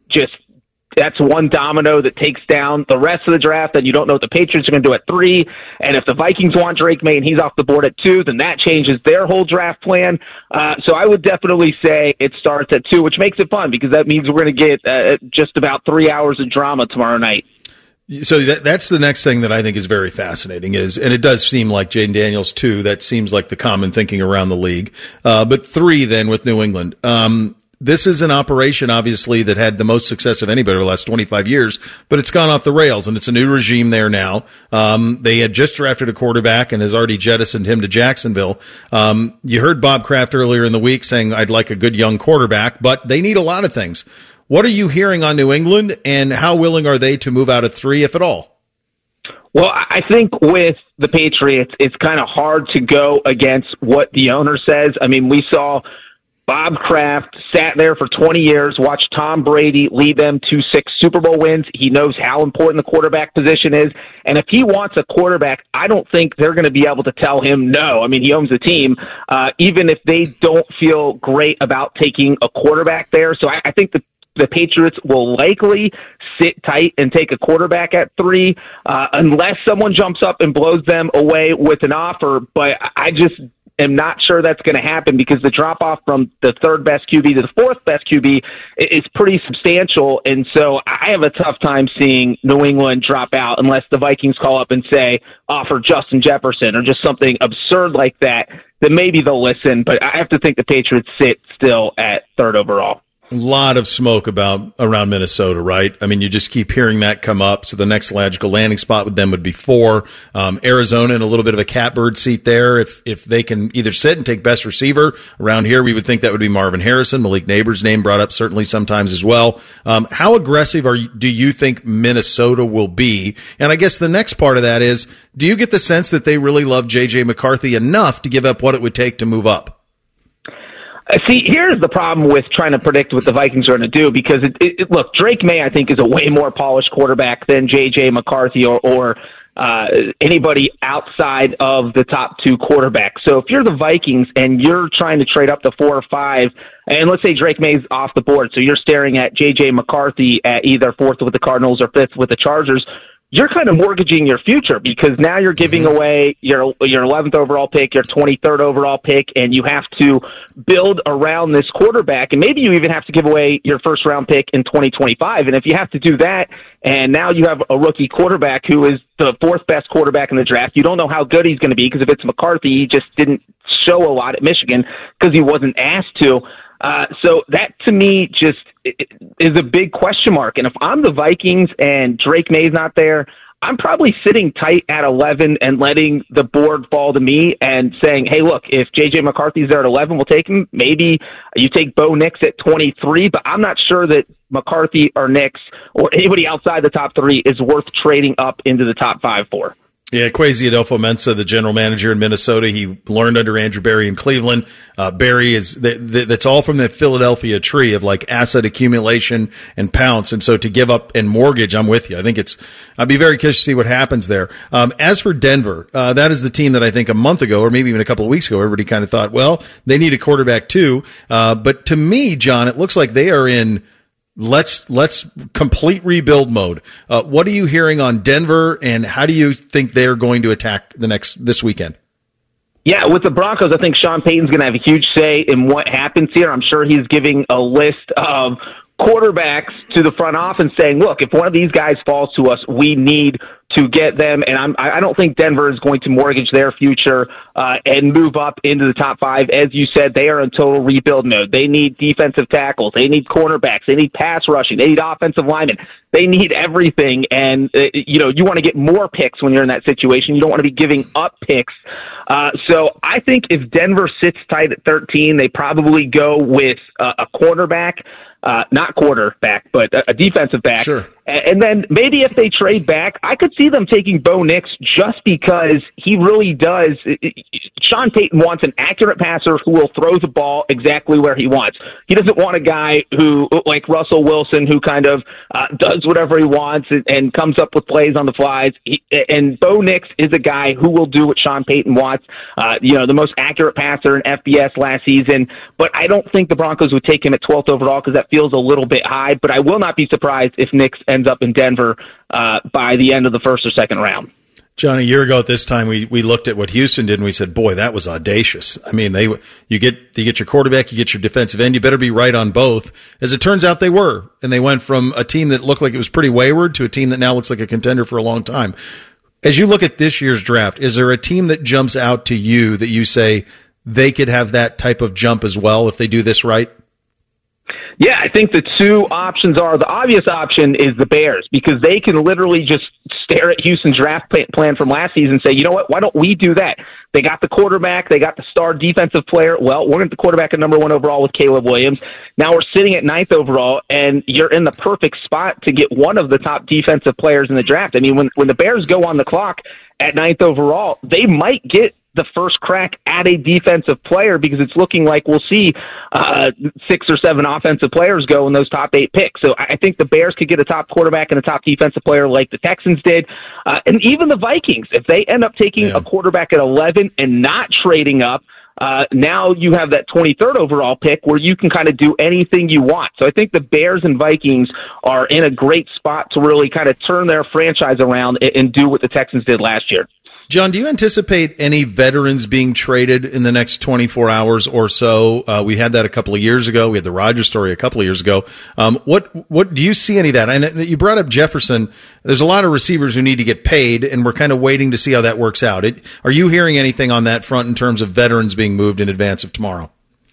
that's one domino that takes down the rest of the draft, and you don't know what the Patriots are going to do at 3. And if the Vikings want Drake May and he's off the board at 2, then that changes their whole draft plan. So I would definitely say it starts at 2, which makes it fun because that means we're going to get just about 3 hours of drama tomorrow night. So that's the next thing that I think is very fascinating and it does seem like Jaden Daniels 2, that seems like the common thinking around the league. But 3 then with New England. This is an operation, obviously, that had the most success of anybody over the last 25 years, but it's gone off the rails, and it's a new regime there now. They had just drafted a quarterback and has already jettisoned him to Jacksonville. You heard Bob Kraft earlier in the week saying, I'd like a good young quarterback, but they need a lot of things. What are you hearing on New England, and how willing are they to move out of 3, if at all? Well, I think with the Patriots, it's kind of hard to go against what the owner says. I mean, we saw Bob Kraft sat there for 20 years, watched Tom Brady lead them to 6 Super Bowl wins. He knows how important the quarterback position is. And if he wants a quarterback, I don't think they're going to be able to tell him no. I mean, he owns the team, even if they don't feel great about taking a quarterback there. So I think the Patriots will likely sit tight and take a quarterback at 3, unless someone jumps up and blows them away with an offer. But I just am not sure that's going to happen because the drop off from the 3rd best QB to the 4th best QB is pretty substantial. And so I have a tough time seeing New England drop out unless the Vikings call up and say, offer Justin Jefferson or just something absurd like that, then maybe they'll listen. But I have to think the Patriots sit still at 3rd overall. A lot of smoke around Minnesota, right? I mean, you just keep hearing that come up. So the next logical landing spot with them would be 4. Arizona in a little bit of a catbird seat there. If they can either sit and take best receiver around here, we would think that would be Marvin Harrison. Malik Neighbors' name brought up certainly sometimes as well. How aggressive do you think Minnesota will be? And I guess the next part of that is, do you get the sense that they really love J.J. McCarthy enough to give up what it would take to move up? See, here's the problem with trying to predict what the Vikings are going to do, because look, Drake May, I think, is a way more polished quarterback than J.J. McCarthy or anybody outside of the top 2 quarterbacks. So if you're the Vikings and you're trying to trade up to 4 or 5, and let's say Drake May's off the board, so you're staring at J.J. McCarthy at either 4th with the Cardinals or 5th with the Chargers, you're kind of mortgaging your future, because now you're giving away your 11th overall pick, your 23rd overall pick, and you have to build around this quarterback. And maybe you even have to give away your first round pick in 2025. And if you have to do that, and now you have a rookie quarterback who is the 4th best quarterback in the draft, you don't know how good he's going to be, because if it's McCarthy, he just didn't show a lot at Michigan because he wasn't asked to. So that to me just is a big question mark. And if I'm the Vikings and Drake May's not there, I'm probably sitting tight at 11 and letting the board fall to me and saying, hey, look, if J.J. McCarthy's there at 11, we'll take him. Maybe you take Bo Nix at 23, but I'm not sure that McCarthy or Nix or anybody outside the top 3 is worth trading up into the top 5 for. Yeah, Kwesi Adolfo-Mensah, the general manager in Minnesota, he learned under Andrew Berry in Cleveland. Berry is that's all from the Philadelphia tree of like asset accumulation and pounce. And so to give up and mortgage, I'm with you. I think I'd be very curious to see what happens there. As for Denver, that is the team that I think a month ago or maybe even a couple of weeks ago, everybody kind of thought, well, they need a quarterback too. But to me, John, it looks like they are in Let's complete rebuild mode. What are you hearing on Denver, and how do you think they're going to attack this weekend? Yeah, with the Broncos, I think Sean Payton's going to have a huge say in what happens here. I'm sure he's giving a list of quarterbacks to the front office saying, look, if one of these guys falls to us, we need to get them. And I don't think Denver is going to mortgage their future and move up into the top 5. As you said, they are in total rebuild mode. They need defensive tackles. They need cornerbacks. They need pass rushing. They need offensive linemen. They need everything. And, you want to get more picks when you're in that situation. You don't want to be giving up picks. So I think if Denver sits tight at 13, they probably go with a cornerback. Not quarterback, but a defensive back. Sure. And then maybe if they trade back, I could see them taking Bo Nix just because he really does. Sean Payton wants an accurate passer who will throw the ball exactly where he wants. He doesn't want a guy who, like Russell Wilson, who kind of does whatever he wants and comes up with plays on the flies. And Bo Nix is a guy who will do what Sean Payton wants. The most accurate passer in FBS last season. But I don't think the Broncos would take him at 12th overall because that feels a little bit high. But I will not be surprised if Nix ends up in Denver by the end of the first or second round. John, a year ago at this time, we looked at what Houston did and we said, boy, that was audacious. I mean, you get your quarterback, you get your defensive end, you better be right on both. As it turns out, they were. And they went from a team that looked like it was pretty wayward to a team that now looks like a contender for a long time. As you look at this year's draft, is there a team that jumps out to you that you say they could have that type of jump as well if they do this right? Yeah, I think the two options are, the obvious option is the Bears, because they can literally just stare at Houston's draft plan from last season and say, you know what, why don't we do that? They got the quarterback, they got the star defensive player. Well, we're going to the quarterback at number 1 overall with Caleb Williams. Now we're sitting at 9th overall, and you're in the perfect spot to get one of the top defensive players in the draft. I mean, when the Bears go on the clock at 9th overall, they might get the first crack at a defensive player, because it's looking like we'll see 6 or 7 offensive players go in those top 8 picks. So I think the Bears could get a top quarterback and a top defensive player like the Texans did. And even the Vikings, if they end up taking a quarterback at 11 and not trading up, now you have that 23rd overall pick where you can kind of do anything you want. So I think the Bears and Vikings are in a great spot to really kind of turn their franchise around and do what the Texans did last year. John, do you anticipate any veterans being traded in the next 24 hours or so? We had that a couple of years ago. We had the Rodgers story a couple of years ago. What do you see any of that? And you brought up Jefferson. There's a lot of receivers who need to get paid, and we're kind of waiting to see how that works out. Are you hearing anything on that front in terms of veterans being moved in advance of tomorrow?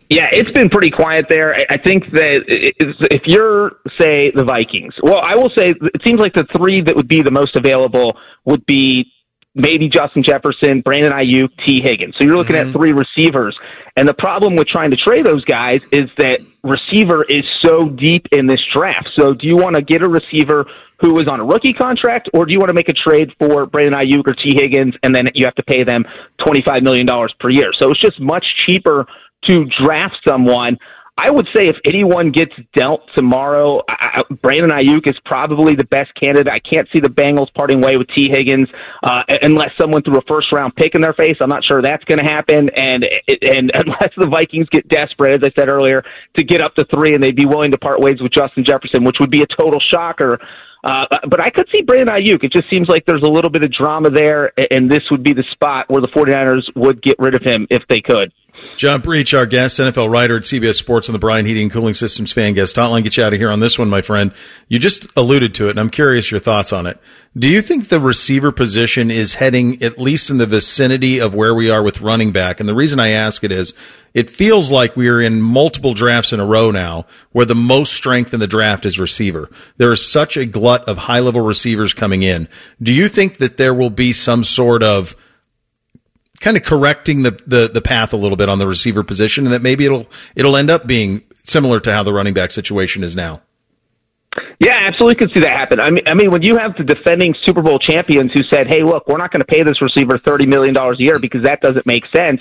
Yeah, it's been pretty quiet there. I think that if you're, say, the Vikings, well, I will say it seems like the three that would be the most available would be maybe Justin Jefferson, Brandon Ayuk, T. Higgins. So you're looking at three receivers. And the problem with trying to trade those guys is that receiver is so deep in this draft. So do you want to get a receiver who is on a rookie contract, or do you want to make a trade for Brandon Ayuk or T. Higgins, and then you have to pay them $25 million per year? So it's just much cheaper to draft someone. I would say if anyone gets dealt tomorrow, Brandon Ayuk is probably the best candidate. I can't see the Bengals parting way with T. Higgins unless someone threw a first-round pick in their face. I'm not sure that's going to happen. And unless the Vikings get desperate, as I said earlier, to get up to 3 and they'd be willing to part ways with Justin Jefferson, which would be a total shocker. But I could see Brandon Ayuk. It just seems like there's a little bit of drama there, and this would be the spot where the 49ers would get rid of him if they could. John Breach, our guest, NFL writer at CBS Sports on the Brian Heating and Cooling Systems fan guest hotline. Get you out of here on this one, my friend. You just alluded to it, and I'm curious your thoughts on it. Do you think the receiver position is heading at least in the vicinity of where we are with running back? And the reason I ask it is it feels like we are in multiple drafts in a row now where the most strength in the draft is receiver. There is such a glut of high-level receivers coming in. Do you think that there will be some sort of kind of correcting the path a little bit on the receiver position, and that maybe it'll end up being similar to how the running back situation is now? Yeah, absolutely could see that happen. I mean, when you have the defending Super Bowl champions who said, hey, look, we're not going to pay this receiver $30 million a year because that doesn't make sense,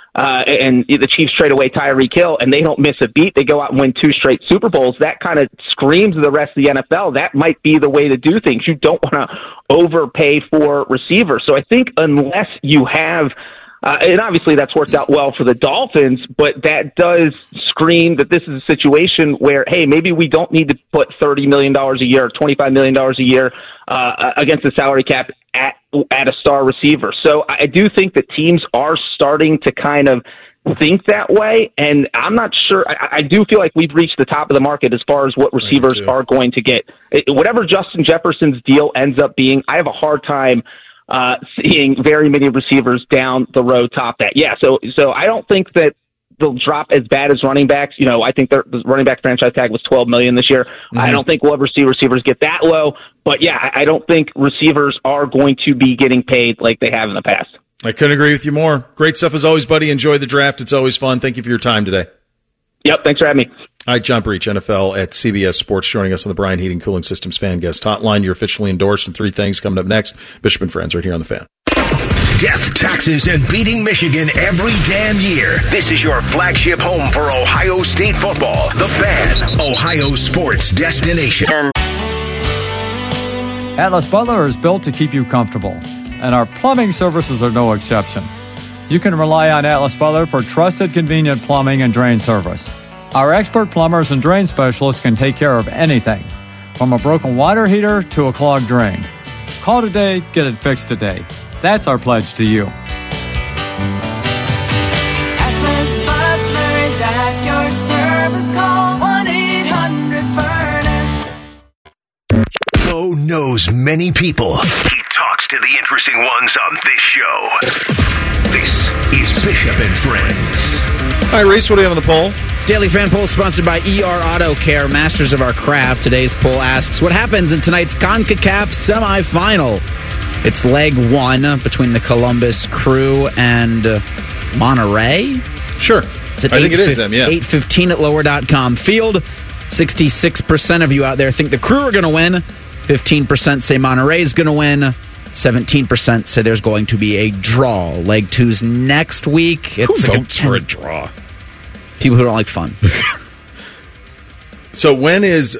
and the Chiefs trade away Tyreek Hill, and they don't miss a beat, they go out and win 2 straight Super Bowls, that kind of screams to the rest of the NFL. That might be the way to do things. You don't want to overpay for receivers. So I think unless you have and obviously that's worked out well for the Dolphins, but that does scream that this is a situation where, hey, maybe we don't need to put $30 million a year, $25 million a year against the salary cap at a star receiver. So I do think that teams are starting to kind of think that way, and I'm not sure. I do feel like we've reached the top of the market as far as what receivers are going to get. Whatever Justin Jefferson's deal ends up being, I have a hard time seeing very many receivers down the road top that. Yeah, so I don't think that they'll drop as bad as running backs. You know, I think the running back franchise tag was $12 million this year. Mm-hmm. I don't think we'll ever see receivers get that low. But yeah, I don't think receivers are going to be getting paid like they have in the past. I couldn't agree with you more. Great stuff as always, buddy. Enjoy the draft. It's always fun. Thank you for your time today. Yep, thanks for having me. All right, John Breach, NFL at CBS Sports, joining us on the Brian Heating Cooling Systems fan guest hotline. You're officially endorsed in 3 things coming up next. Bishop and Friends right here on the Fan. Death, taxes, and beating Michigan every damn year. This is your flagship home for Ohio State football. The Fan, Ohio sports destination. Atlas Butler is built to keep you comfortable, and our plumbing services are no exception. You can rely on Atlas Butler for trusted, convenient plumbing and drain service. Our expert plumbers and drain specialists can take care of anything, from a broken water heater to a clogged drain. Call today, get it fixed today. That's our pledge to you. Atlas Butler is at your service. Call 1-800-FURNACE. Joe knows many people. He talks to the interesting ones on this show. This is Bishop and Friends. All right, Reese, what do you have on the poll? Daily Fan Poll sponsored by ER Auto Care, masters of our craft. Today's poll asks, what happens in tonight's CONCACAF semifinal? It's leg 1 between the Columbus Crew and Monterey. Sure. It's at I think it is them, yeah. 8:15 at lower.com field. 66% of you out there think the Crew are going to win. 15% say Monterey is going to win. 17% say there's going to be a draw. Leg 2's next week. Who votes for a draw? People who don't like fun. So when is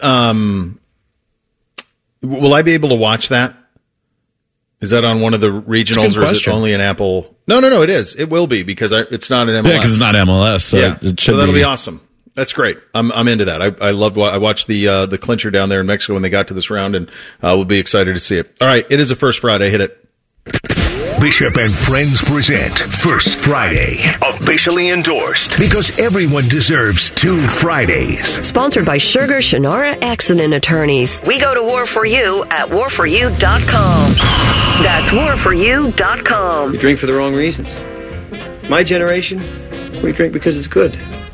will I be able to watch that? Is that on one of the regionals, or is it only an Apple? No, it is. It will be because it's not an MLS. Yeah, because it's not MLS. So yeah, it so that'll be awesome. That's great. I'm into that. I watched the clincher down there in Mexico when they got to this round, and we'll be excited to see it. All right, it is a First Friday. Hit it. Bishop and Friends present First Friday, officially endorsed because everyone deserves 2 Fridays. Sponsored by Sugar Shannara Accident Attorneys. We go to war for you at warforyou.com. That's warforyou.com. We drink for the wrong reasons. My generation, we drink because it's good.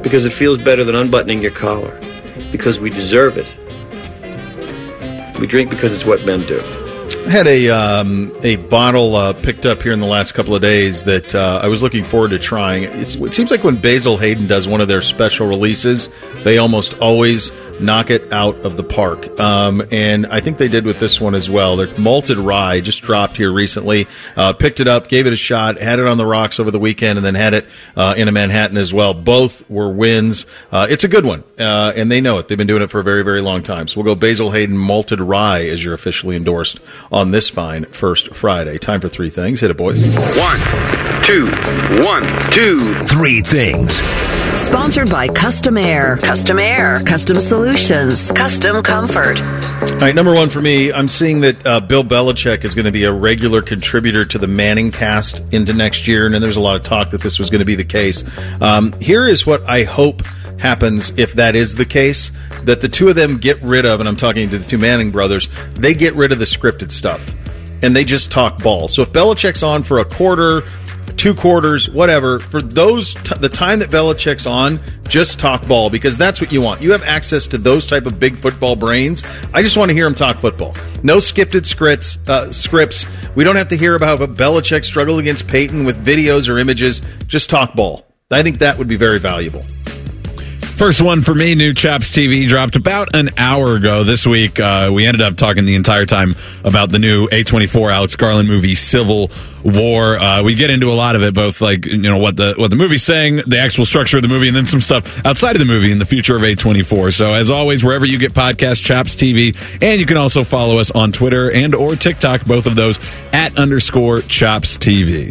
because it feels better than unbuttoning your collar, because we deserve it. We drink because it's what men do. I had a bottle picked up here in the last couple of days that I was looking forward to trying. It seems like when Basil Hayden does one of their special releases, they almost always knock it out of the park. And I think they did with this one as well. Their malted rye just dropped here recently. Picked it up, gave it a shot, had it on the rocks over the weekend, and then had it in a Manhattan as well. Both were wins. It's a good one, and they know it. They've been doing it for a very, very long time. So we'll go Basil Hayden malted rye as you're officially endorsed on this fine first Friday. Time for three things. Hit it, boys. 1, 2, 1, 2, 3 things. Sponsored by Custom Air. Custom Air. Custom Solutions. Custom Comfort. All right, number one for me, I'm seeing that Bill Belichick is going to be a regular contributor to the Manning cast into next year, and then there's a lot of talk that this was going to be the case. Here is what I hope happens if that is the case, that the two of them get rid of, and I'm talking to the two Manning brothers, they get rid of the scripted stuff, and they just talk ball. So if Belichick's on for a quarter, 2 quarters, whatever, for those the time that Belichick's on, just talk ball, because that's what you want. You have access to those type of big football brains. I just want to hear him talk football. No scripted scripts. We don't have to hear about how Belichick struggled against Peyton with videos or images. Just talk ball. I think that would be very valuable. First one for me, new Chaps TV dropped about an hour ago this week. We ended up talking the entire time about the new A24 Alex Garland movie, Civil War. We get into a lot of it, both like, you know, what the movie's saying, the actual structure of the movie, and then some stuff outside of the movie and the future of A24. So as always, wherever you get podcasts, Chaps TV, and you can also follow us on Twitter and or TikTok, both of those @_Chaps TV.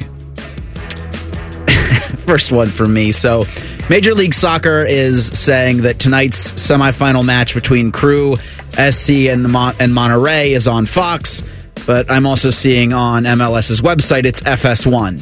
First one for me. So Major League Soccer is saying that tonight's semifinal match between Crew, SC, and Monterey is on Fox, but I'm also seeing on MLS's website it's FS1.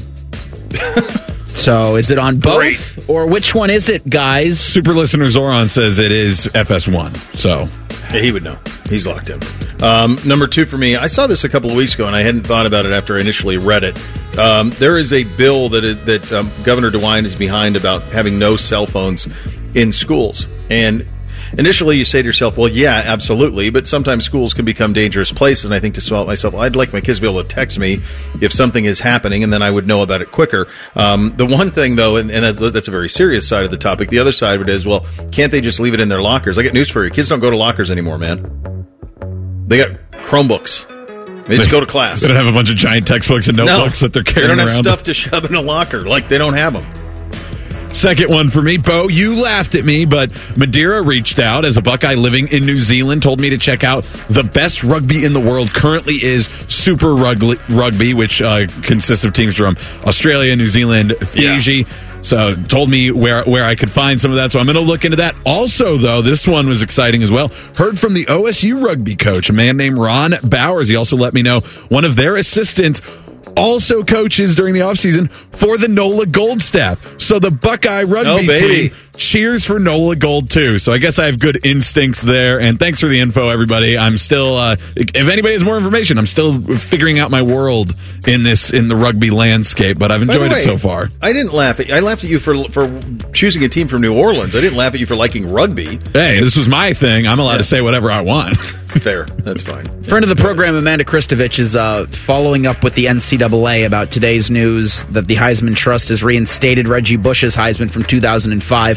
So is it on both? Great. Or which one is it, guys? Super listener Zoran says it is FS1. So yeah, he would know. He's locked in. Number two for me, I saw this a couple of weeks ago, and I hadn't thought about it after I initially read it. There is a bill that Governor DeWine is behind about having no cell phones in schools. And initially you say to yourself, well, yeah, absolutely, but sometimes schools can become dangerous places, and I think to myself, I'd like my kids to be able to text me if something is happening, and then I would know about it quicker. The one thing, though, and that's a very serious side of the topic, the other side of it is, well, can't they just leave it in their lockers? I got news for you. Kids don't go to lockers anymore, man. They got Chromebooks. They just go to class. They don't have a bunch of giant textbooks and notebooks that they're carrying around. They don't have stuff to shove in a locker. Like, they don't have them. Second one for me, Bo, you laughed at me, but Madeira reached out as a Buckeye living in New Zealand, told me to check out the best rugby in the world currently is Super Rugby, which consists of teams from Australia, New Zealand, Fiji. Yeah. So told me where I could find some of that. So I'm going to look into that. Also, though, this one was exciting as well. Heard from the OSU rugby coach, a man named Ron Bowers. He also let me know one of their assistants also coaches during the offseason for the NOLA Gold staff. So the Buckeye rugby team cheers for NOLA Gold, too. So I guess I have good instincts there. And thanks for the info, everybody. I'm still, if anybody has more information, I'm still figuring out my world in the rugby landscape, but I've enjoyed it so far. I didn't laugh at you. I laughed at you for choosing a team from New Orleans. I didn't laugh at you for liking rugby. Hey, this was my thing. I'm allowed to say whatever I want. Fair. That's fine. Friend of the program, Amanda Kristovich, is following up with the NCAA about today's news that the Heisman Trust has reinstated Reggie Bush's Heisman from 2005.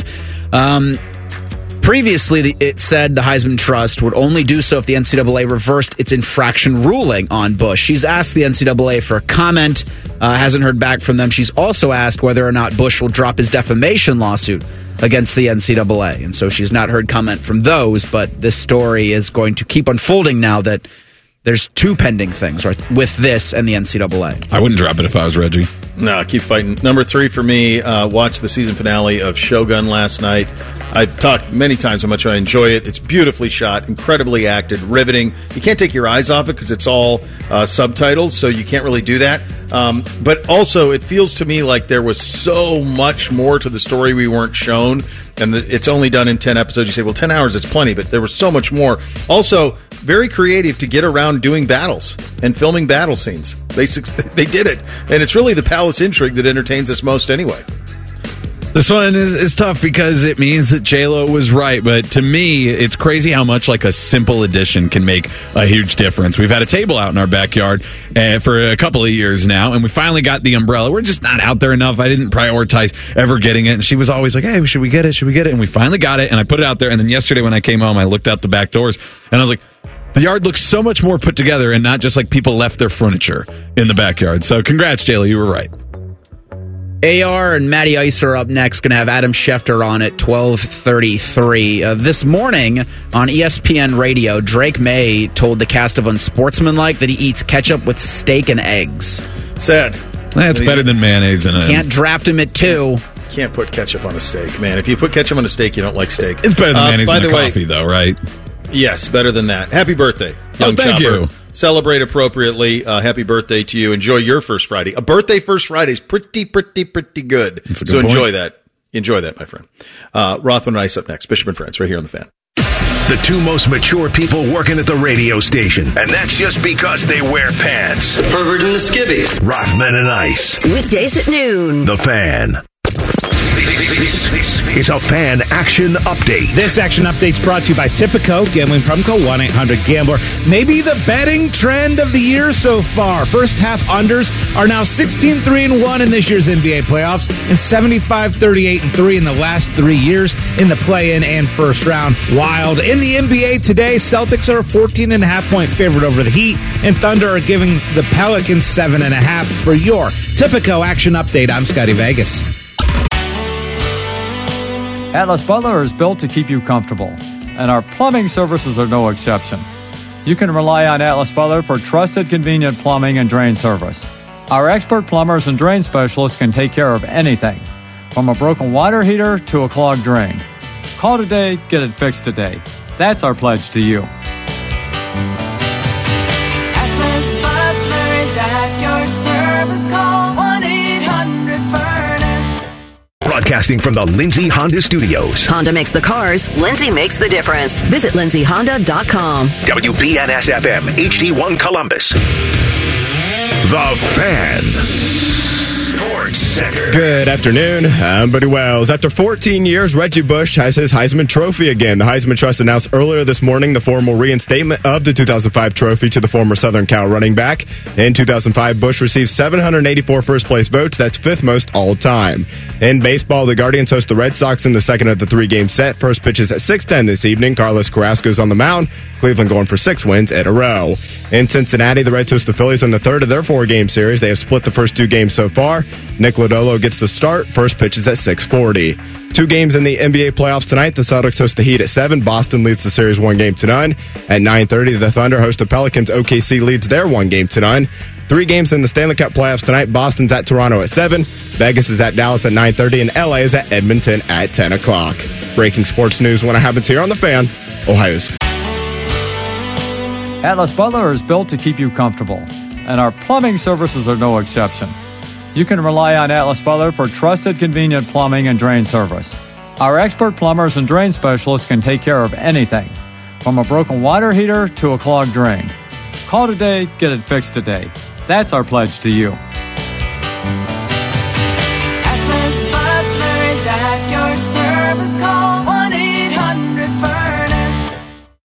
Previously, it said the Heisman Trust would only do so if the NCAA reversed its infraction ruling on Bush. She's asked the NCAA for a comment, hasn't heard back from them. She's also asked whether or not Bush will drop his defamation lawsuit against the NCAA. And so she's not heard comment from those, but this story is going to keep unfolding now that there's two pending things right, with this and the NCAA. I wouldn't drop it if I was Reggie. No, keep fighting. Number three for me, watched the season finale of Shogun last night. I've talked many times how much I enjoy it. It's beautifully shot, incredibly acted, riveting. You can't take your eyes off it because it's all subtitles, so you can't really do that. But also, it feels to me like there was so much more to the story we weren't shown, and it's only done in 10 episodes. You say, well, 10 hours, it's plenty, but there was so much more. Also, very creative to get around doing battles and filming battle scenes. They did it, and it's really the palace intrigue that entertains us most anyway. This one is tough because it means that J-Lo was right, but to me, it's crazy how much like a simple addition can make a huge difference. We've had a table out in our backyard for a couple of years now, and we finally got the umbrella. We're just not out there enough. I didn't prioritize ever getting it, and she was always like, hey, should we get it? Should we get it? And we finally got it, and I put it out there, and then yesterday when I came home, I looked out the back doors, and I was like, the yard looks so much more put together and not just like people left their furniture in the backyard. So congrats, J-Lo. You were right. AR and Matty Ice are up next. Going to have Adam Schefter on at 12:33. This morning on ESPN Radio, Drake May told the cast of Unsportsmanlike that he eats ketchup with steak and eggs. Sad. That's better than mayonnaise in it. Can't draft him at 2. Can't put ketchup on a steak, man. If you put ketchup on a steak, you don't like steak. It's better than mayonnaise in a coffee, though, right? Yes, better than that. Happy birthday, young thank chopper. you. Celebrate appropriately. Happy birthday to you. Enjoy your first Friday. A birthday first Friday is pretty good. So enjoy that. Enjoy that, my friend. Rothman and Ice up next. Bishop and Friends, right here on The Fan. The two most mature people working at the radio station. And that's just because they wear pants. Herbert and the Skivvies. Rothman and Ice. Weekdays at noon. The Fan. This is a Fan Action Update. This action update's brought to you by Tipico, Gambling Problem Call 1-800-GAMBLER. Maybe the betting trend of the year so far. First half unders are now 16-3-1 in this year's NBA playoffs and 75-38-3 in the last 3 years in the play-in and first round. Wild. In the NBA today, Celtics are a 14.5-point favorite over the Heat, and Thunder are giving the Pelicans 7.5 for your Tipico action update. I'm Scotty Vegas. Atlas Butler is built to keep you comfortable, and our plumbing services are no exception. You can rely on Atlas Butler for trusted, convenient plumbing and drain service. Our expert plumbers and drain specialists can take care of anything, from a broken water heater to a clogged drain. Call today, get it fixed today. That's our pledge to you. Atlas Butler is at your service. Call 1-800-FURNACE. Broadcasting from the Lindsay Honda Studios. Honda makes the cars. Lindsay makes the difference. Visit lindsayhonda.com. WBNS-FM, HD1 Columbus. The Fan. Sports Center. Good afternoon. I'm Buddy Wells. After 14 years, Reggie Bush has his Heisman Trophy again. The Heisman Trust announced earlier this morning the formal reinstatement of the 2005 trophy to the former Southern Cal running back. In 2005, Bush received 784 first-place votes. That's fifth most all time. In baseball, the Guardians host the Red Sox in the second of the three-game set. First pitch is at 6:10 this evening. Carlos Carrasco's on the mound. Cleveland going for 6 wins in a row. In Cincinnati, the Reds host the Phillies in the third of their 4-game series. They have split the first 2 games so far. Nick Lodolo gets the start. First pitch is at 6:40. 2 games in the NBA playoffs tonight. The Celtics host the Heat at 7. Boston leads the series 1-0. At 9:30, the Thunder host the Pelicans. OKC leads their 1-0. 3 games in the Stanley Cup playoffs tonight. Boston's at Toronto at 7. Vegas is at Dallas at 9:30. And LA is at Edmonton at 10 o'clock. Breaking sports news when it happens here on The Fan, Ohio's. Atlas Butler is built to keep you comfortable, and our plumbing services are no exception. You can rely on Atlas Butler for trusted, convenient plumbing and drain service. Our expert plumbers and drain specialists can take care of anything, from a broken water heater to a clogged drain. Call today, get it fixed today. That's our pledge to you.